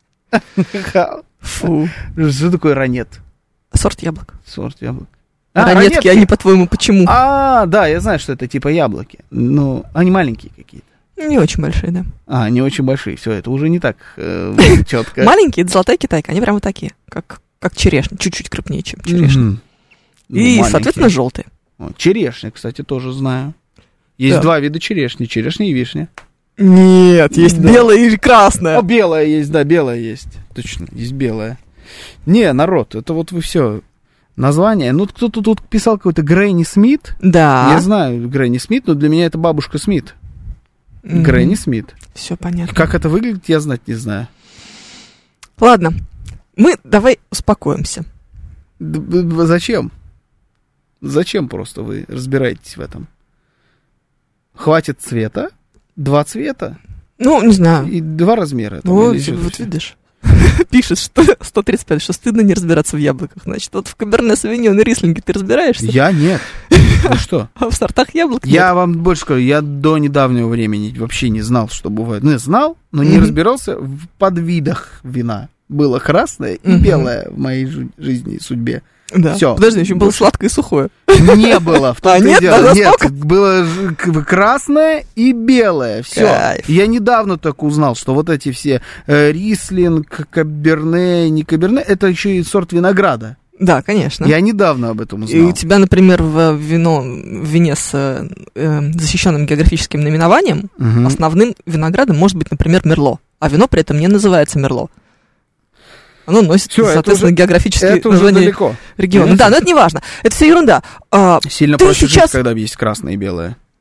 [SPEAKER 3] Фу.
[SPEAKER 2] Что такое ранет?
[SPEAKER 3] Сорт яблок.
[SPEAKER 2] Сорт яблок.
[SPEAKER 3] Ранетки, они, по-твоему, почему?
[SPEAKER 2] Да, я знаю, что это типа яблоки. Но они маленькие какие-то.
[SPEAKER 3] Не очень большие, да.
[SPEAKER 2] Они очень большие. Все, это уже не так четко.
[SPEAKER 3] Маленькие, это золотая китайка, они прямо такие, как черешня, чуть-чуть крупнее, чем черешня. И, соответственно, желтые.
[SPEAKER 2] Черешня, кстати, тоже знаю. Есть два вида черешни, черешня и вишня.
[SPEAKER 3] Нет, есть белая и красная.
[SPEAKER 2] Белая есть, да, белая есть. Точно, есть белая. Не, народ, это вот вы все. Название. Ну, кто-то тут писал какой-то Грэнни Смит.
[SPEAKER 3] Да.
[SPEAKER 2] Я знаю Грэнни Смит, но для меня это бабушка Смит. Грэнни Смит.
[SPEAKER 3] Все понятно.
[SPEAKER 2] Как это выглядит, я знать не знаю.
[SPEAKER 3] Ладно, мы давай успокоимся.
[SPEAKER 2] Зачем? Зачем просто вы разбираетесь в этом? Хватит цвета? 2 цвета?
[SPEAKER 3] Ну, не знаю.
[SPEAKER 2] И 2 размера. Там,
[SPEAKER 3] Вот видишь. Пишет, что 135, что стыдно не разбираться в яблоках. Значит, вот в Каберне Совиньон и Рислинге ты разбираешься?
[SPEAKER 2] Я нет. Ну что?
[SPEAKER 3] А в сортах яблок
[SPEAKER 2] Я
[SPEAKER 3] нет.
[SPEAKER 2] вам больше скажу, я до недавнего времени вообще не знал, что бывает. Ну, я знал, но не разбирался в подвидах вина. Было красное и белое в моей жизни и судьбе.
[SPEAKER 3] Да.
[SPEAKER 2] Всё.
[SPEAKER 3] Подожди, еще было сладкое и сухое.
[SPEAKER 2] Не было. В том-то и
[SPEAKER 3] нет?
[SPEAKER 2] дело.
[SPEAKER 3] Да,
[SPEAKER 2] Нет,
[SPEAKER 3] настолько?
[SPEAKER 2] было красное и белое. Все.
[SPEAKER 3] Кайф.
[SPEAKER 2] Я недавно только узнал, что вот эти все рислинг, каберне, не каберне, это еще и сорт винограда.
[SPEAKER 3] Да, конечно.
[SPEAKER 2] Я недавно об этом
[SPEAKER 3] И
[SPEAKER 2] узнал.
[SPEAKER 3] у тебя, например, в вине с защищенным географическим наименованием основным виноградом может быть, например, мерло. А вино при этом не называется мерло. Оно носит,
[SPEAKER 2] Всё,
[SPEAKER 3] соответственно, географические
[SPEAKER 2] это уже
[SPEAKER 3] названия
[SPEAKER 2] далеко.
[SPEAKER 3] региона. Да, но это не важно. Это все ерунда.
[SPEAKER 2] Сильно
[SPEAKER 3] ты
[SPEAKER 2] проще
[SPEAKER 3] сейчас...
[SPEAKER 2] жить, когда есть красное и белое.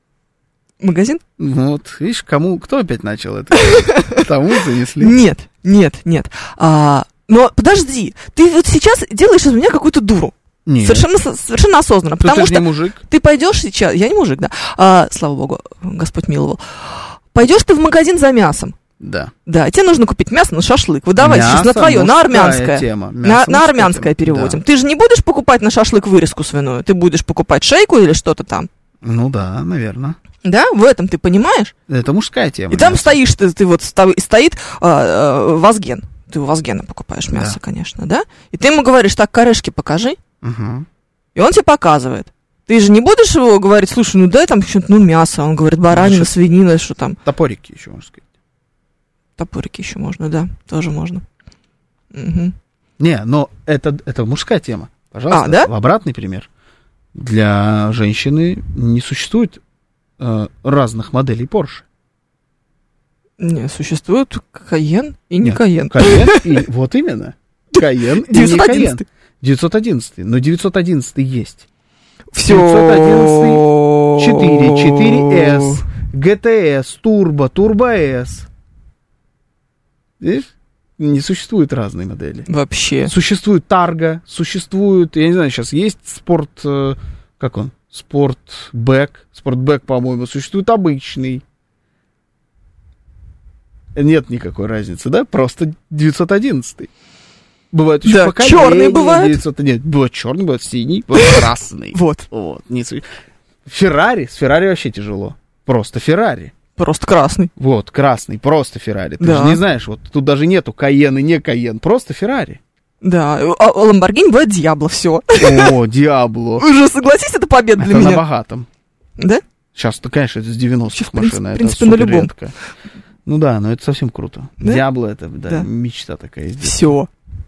[SPEAKER 3] Магазин?
[SPEAKER 2] Вот, видишь, кто опять начал это? Тому занесли.
[SPEAKER 3] Нет. Но подожди, ты вот сейчас делаешь из меня какую-то дуру.
[SPEAKER 2] Нет.
[SPEAKER 3] Совершенно осознанно. Потому
[SPEAKER 2] ты
[SPEAKER 3] что
[SPEAKER 2] же не мужик.
[SPEAKER 3] ты пойдешь сейчас... Я не мужик, да. Слава богу, Господь миловал. Пойдешь ты в магазин за мясом.
[SPEAKER 2] Да.
[SPEAKER 3] Да, тебе нужно купить мясо на шашлык. Выдавай сейчас на твое, на армянское.
[SPEAKER 2] Тема.
[SPEAKER 3] На армянское переводим. Да. Ты же не будешь покупать на шашлык вырезку свиную, ты будешь покупать шейку или что-то там.
[SPEAKER 2] Ну да, наверное.
[SPEAKER 3] Да, в этом ты понимаешь?
[SPEAKER 2] Это мужская тема.
[SPEAKER 3] И там стоишь ты вот стоит Вазген. Ты у Вазгена покупаешь мясо, да. Конечно, да? И ты ему говоришь, так, корешки покажи.
[SPEAKER 2] Угу.
[SPEAKER 3] И он тебе показывает. Ты же не будешь его говорить, слушай, ну дай там что-то, мясо. Он говорит, баранина, свинина, что там.
[SPEAKER 2] Топорики еще, можно сказать.
[SPEAKER 3] Топорики еще можно, да, тоже можно. Угу.
[SPEAKER 2] Не, но это мужская тема. Пожалуйста,
[SPEAKER 3] да?
[SPEAKER 2] В обратный пример. Для женщины не существует разных моделей Porsche.
[SPEAKER 3] Не, существует Кайен и не Кайен.
[SPEAKER 2] Кайен и вот именно. Кайен и не Кайен. 911. Но 911 есть.
[SPEAKER 3] Все.
[SPEAKER 2] 911 4, 4S, GTS, Turbo S. Видишь? Не существует разные модели.
[SPEAKER 3] Вообще.
[SPEAKER 2] Существует Targa, существует, я не знаю, сейчас есть Спортбэк, по-моему, существует обычный. Нет никакой разницы, да? Просто 911. Бывает еще поколение.
[SPEAKER 3] Черный бывает.
[SPEAKER 2] 900... Нет, бывает черный, бывает синий, бывает красный.
[SPEAKER 3] Вот.
[SPEAKER 2] Феррари, с Феррари вообще тяжело. Просто Феррари.
[SPEAKER 3] Просто красный.
[SPEAKER 2] Вот, красный, просто Феррари. Ты же не знаешь, вот тут даже нету Кайен и не Кайен, просто Феррари.
[SPEAKER 3] Да, а Ламборгини бывает Диабло, все.
[SPEAKER 2] О, Диабло.
[SPEAKER 3] Уже согласись, это победа для меня.
[SPEAKER 2] Это на богатом.
[SPEAKER 3] Да?
[SPEAKER 2] Сейчас-то, конечно, это с 90-х машина,
[SPEAKER 3] в
[SPEAKER 2] это
[SPEAKER 3] принципе, на любом.
[SPEAKER 2] редко. Ну да, но это совсем круто.
[SPEAKER 3] Да?
[SPEAKER 2] Диабло это, да, мечта такая.
[SPEAKER 3] Все.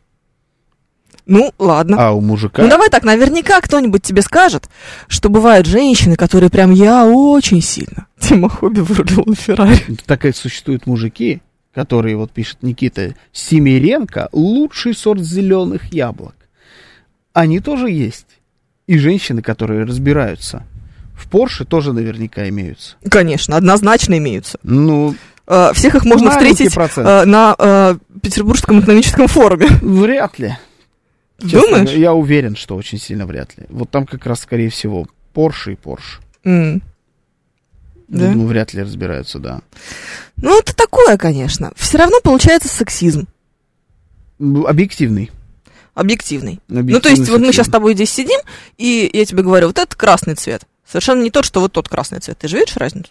[SPEAKER 3] Ну, ладно.
[SPEAKER 2] А у мужика...
[SPEAKER 3] Ну, давай так, наверняка кто-нибудь тебе скажет, что бывают женщины, которые прям я очень сильно. Тема хобби вырулил на Феррари.
[SPEAKER 2] Так и существуют мужики, которые, вот пишет Никита Семеренко, лучший сорт зеленых яблок. Они тоже есть. И женщины, которые разбираются в Порше, тоже наверняка имеются.
[SPEAKER 3] Конечно, однозначно имеются.
[SPEAKER 2] Ну...
[SPEAKER 3] Всех их можно встретить на Петербургском экономическом форуме.
[SPEAKER 2] Вряд ли.
[SPEAKER 3] Думаешь?
[SPEAKER 2] Честно, я уверен, что очень сильно вряд ли. Вот там как раз, скорее всего, Porsche и Porsche.
[SPEAKER 3] Да?
[SPEAKER 2] Ну, вряд ли разбираются, да.
[SPEAKER 3] Ну, это такое, конечно. Все равно получается сексизм.
[SPEAKER 2] Объективный.
[SPEAKER 3] Объективный. Ну, то есть, вот мы сейчас с тобой здесь сидим, и я тебе говорю, вот это красный цвет. Совершенно не тот, что вот тот красный цвет. Ты же видишь разницу?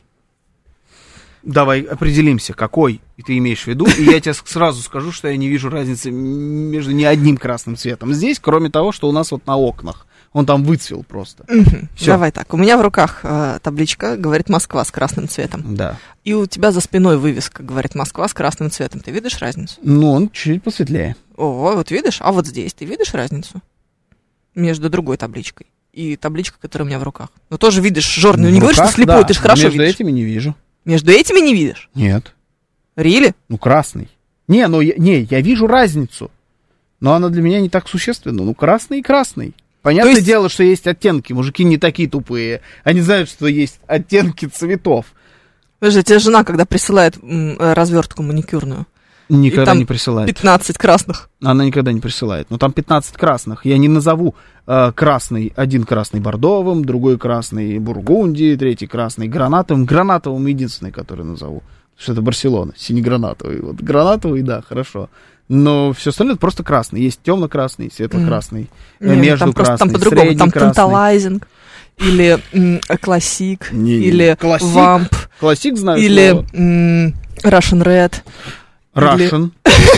[SPEAKER 2] Давай определимся, какой ты имеешь в виду, и я тебе сразу скажу, что я не вижу разницы между ни одним красным цветом здесь, кроме того, что у нас вот на окнах. Он там выцвел просто.
[SPEAKER 3] Давай так, у меня в руках табличка, говорит Москва с красным цветом.
[SPEAKER 2] Да.
[SPEAKER 3] И у тебя за спиной вывеска, говорит Москва с красным цветом. Ты видишь разницу?
[SPEAKER 2] Ну, он чуть посветлее.
[SPEAKER 3] О, вот видишь? А вот здесь ты видишь разницу? Между другой табличкой и табличкой, которая у меня в руках. Ну, тоже видишь, Жор, ну не говоришь, что слепой, да, ты же хорошо
[SPEAKER 2] между
[SPEAKER 3] видишь.
[SPEAKER 2] Между этими не вижу.
[SPEAKER 3] Между этими не видишь?
[SPEAKER 2] Нет.
[SPEAKER 3] Рили?
[SPEAKER 2] Ну, красный. Я вижу разницу. Но она для меня не так существенна. Ну, красный и красный. Понятное дело, что есть оттенки. Мужики не такие тупые. Они знают, что есть оттенки цветов.
[SPEAKER 3] Подожди, тебе жена, когда присылает развертку маникюрную,
[SPEAKER 2] никогда не присылает.
[SPEAKER 3] 15 красных.
[SPEAKER 2] Она никогда не присылает. Но там 15 красных. Я не назову красный, один красный бордовым, другой красный бургундией, третий красный гранатовым. Гранатовым единственный, который назову. Потому что это Барселона, сине-гранатовый. Вот гранатовый, да, хорошо. Но все остальное это просто красный. Есть темно-красный, светло-красный, между красный,
[SPEAKER 3] там по-другому. Там танталайзинг, или классик, или вамп.
[SPEAKER 2] Классик знаю.
[SPEAKER 3] Или Russian Red.
[SPEAKER 2] Russian.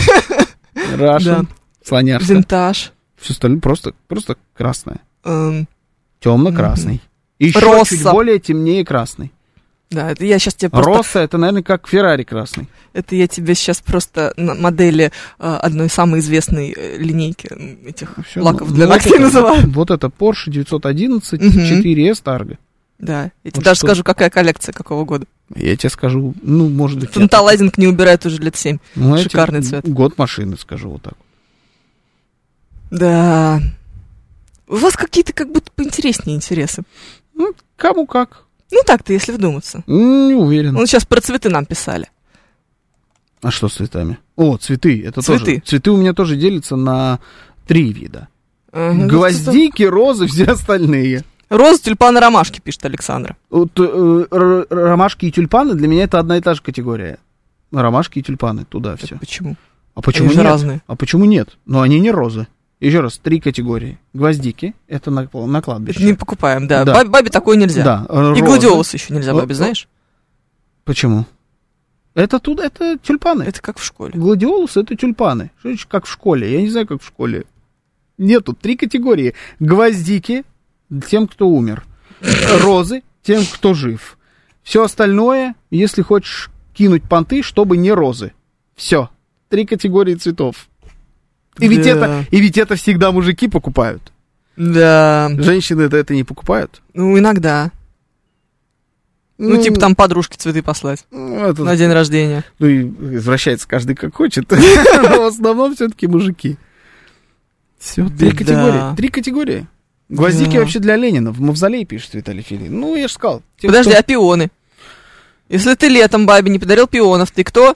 [SPEAKER 2] Слоняшка.
[SPEAKER 3] Винтаж.
[SPEAKER 2] Все остальное просто красное. Темно-красный. И еще чуть более темнее красный.
[SPEAKER 3] Да, это я сейчас тебе просто...
[SPEAKER 2] Росса, это, наверное, как Феррари красный.
[SPEAKER 3] Это я тебе сейчас просто на модели одной самой известной линейки этих лаков для ногтей называю.
[SPEAKER 2] Вот это Porsche 911 4S Targa.
[SPEAKER 3] Да, я тебе даже скажу, какая коллекция, какого года.
[SPEAKER 2] Я тебе скажу, ну, может быть...
[SPEAKER 3] Танталайзинг не убирает уже лет 7. Шикарный цвет.
[SPEAKER 2] Год машины, скажу вот так.
[SPEAKER 3] Да. У вас какие-то как будто поинтереснее интересы.
[SPEAKER 2] Ну, кому как.
[SPEAKER 3] Ну так-то, если вдуматься.
[SPEAKER 2] Не уверен.
[SPEAKER 3] Ну, сейчас про цветы нам писали.
[SPEAKER 2] А что с цветами? О, цветы. Это
[SPEAKER 3] Цветы.
[SPEAKER 2] тоже. Цветы у меня тоже делятся на 3 вида. Гвоздики, розы, все остальные.
[SPEAKER 3] Розы, тюльпаны, ромашки, пишет Александра.
[SPEAKER 2] Вот, ромашки и тюльпаны для меня это одна и та же категория. Ромашки и тюльпаны, туда все.
[SPEAKER 3] Почему?
[SPEAKER 2] А почему
[SPEAKER 3] Они же
[SPEAKER 2] нет?
[SPEAKER 3] разные.
[SPEAKER 2] А почему нет? Но они не розы. Еще раз, 3 категории. Гвоздики, это на кладбище.
[SPEAKER 3] Не покупаем, да.
[SPEAKER 2] Да.
[SPEAKER 3] Бабе такое нельзя.
[SPEAKER 2] Да.
[SPEAKER 3] И
[SPEAKER 2] Розы.
[SPEAKER 3] гладиолусы еще нельзя бабе, знаешь?
[SPEAKER 2] Почему? Это тюльпаны.
[SPEAKER 3] Это как в школе.
[SPEAKER 2] Гладиолусы это тюльпаны. Что значит как в школе? Я не знаю, как в школе. Нету 3 категории. Гвоздики тем, кто умер. Розы тем, кто жив. Все остальное, если хочешь кинуть понты, чтобы не розы. Все. 3 категории цветов. И ведь это всегда мужики покупают.
[SPEAKER 3] Да.
[SPEAKER 2] Женщины это не покупают.
[SPEAKER 3] Ну, иногда. Ну, типа там подружке цветы послать на день рождения.
[SPEAKER 2] Ну, и возвращается каждый как хочет. Но в основном все-таки мужики. Все, 3 категории. 3 категории. Гвоздики вообще для Ленина. В мавзолее пишет Виталий Филипп. Ну, я же сказал.
[SPEAKER 3] Подожди, а пионы? Если ты летом бабе не подарил пионов, ты кто?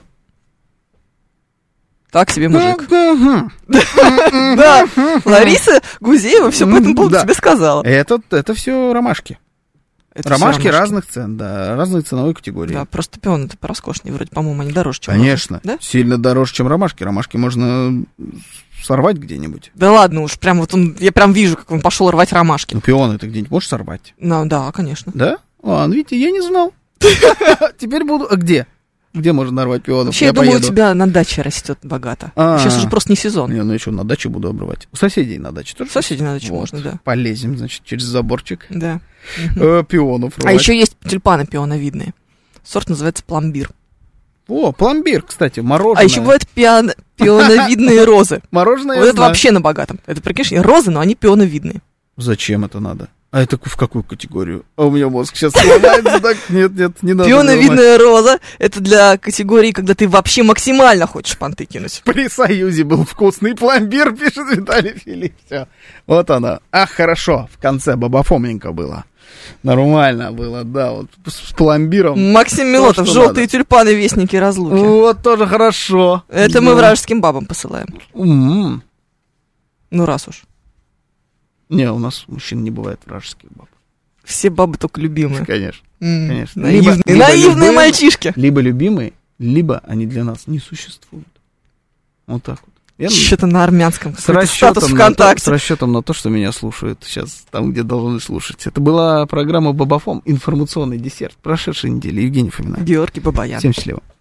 [SPEAKER 3] Так себе мужик. Да, Лариса Гузеева все по этому поводу тебе сказала.
[SPEAKER 2] Это все ромашки. Ромашки разных цен, да, разной ценовой категории.
[SPEAKER 3] Да, просто пионы-то пороскошнее, вроде, по-моему, они дороже, чем
[SPEAKER 2] конечно,
[SPEAKER 3] да?
[SPEAKER 2] Сильно дороже, чем ромашки. Ромашки можно сорвать где-нибудь.
[SPEAKER 3] Да ладно уж, прям вот я прям вижу, как он пошел рвать ромашки.
[SPEAKER 2] Ну, пионы ты где-нибудь можешь сорвать?
[SPEAKER 3] Ну, да, конечно.
[SPEAKER 2] Да? Видите, я не знал. Теперь буду... А где? Где можно нарвать пионов?
[SPEAKER 3] Вообще, я думаю, у тебя на даче растет богато. Сейчас уже просто не сезон.
[SPEAKER 2] Ну еще на даче буду обрывать. У соседей на даче тоже.
[SPEAKER 3] Соседей на даче можно, да.
[SPEAKER 2] Полезем, значит, через заборчик.
[SPEAKER 3] Да.
[SPEAKER 2] Пионов рвать.
[SPEAKER 3] А еще есть тюльпаны пионовидные. Сорт называется пломбир.
[SPEAKER 2] О, пломбир, кстати, мороженое.
[SPEAKER 3] А еще бывают пионовидные розы.
[SPEAKER 2] Мороженое.
[SPEAKER 3] Вот это вообще на богатом. Это, прикинь, розы, но они пионовидные.
[SPEAKER 2] Зачем это надо? А это в какую категорию? А у меня мозг сейчас сломается, так? Нет, не надо.
[SPEAKER 3] Пионовидная роза — это для категории, когда ты вообще максимально хочешь понты кинуть.
[SPEAKER 2] При Союзе был вкусный пломбир, пишет Виталий Филипп. Все. Вот она. Ах, хорошо, в конце бабафомненько было. Нормально было, да, вот с пломбиром.
[SPEAKER 3] Максим Милотов, желтые тюльпаны, вестники разлуки.
[SPEAKER 2] Вот тоже хорошо.
[SPEAKER 3] Это мы вражеским бабам посылаем. Ну, раз уж.
[SPEAKER 2] Не, у нас мужчин не бывает вражеских баб.
[SPEAKER 3] Все бабы только любимые.
[SPEAKER 2] Конечно, конечно.
[SPEAKER 3] Наивные мальчишки.
[SPEAKER 2] Либо любимые, либо они для нас не существуют. Вот так вот.
[SPEAKER 3] Что-то на армянском.
[SPEAKER 2] С расчетом на то, что меня слушают сейчас там, где должны слушать. Это была программа «Бабафом», информационный десерт прошедшей недели. Евгений Фомина.
[SPEAKER 3] Георгий Бабаян.
[SPEAKER 2] Всем счастливо.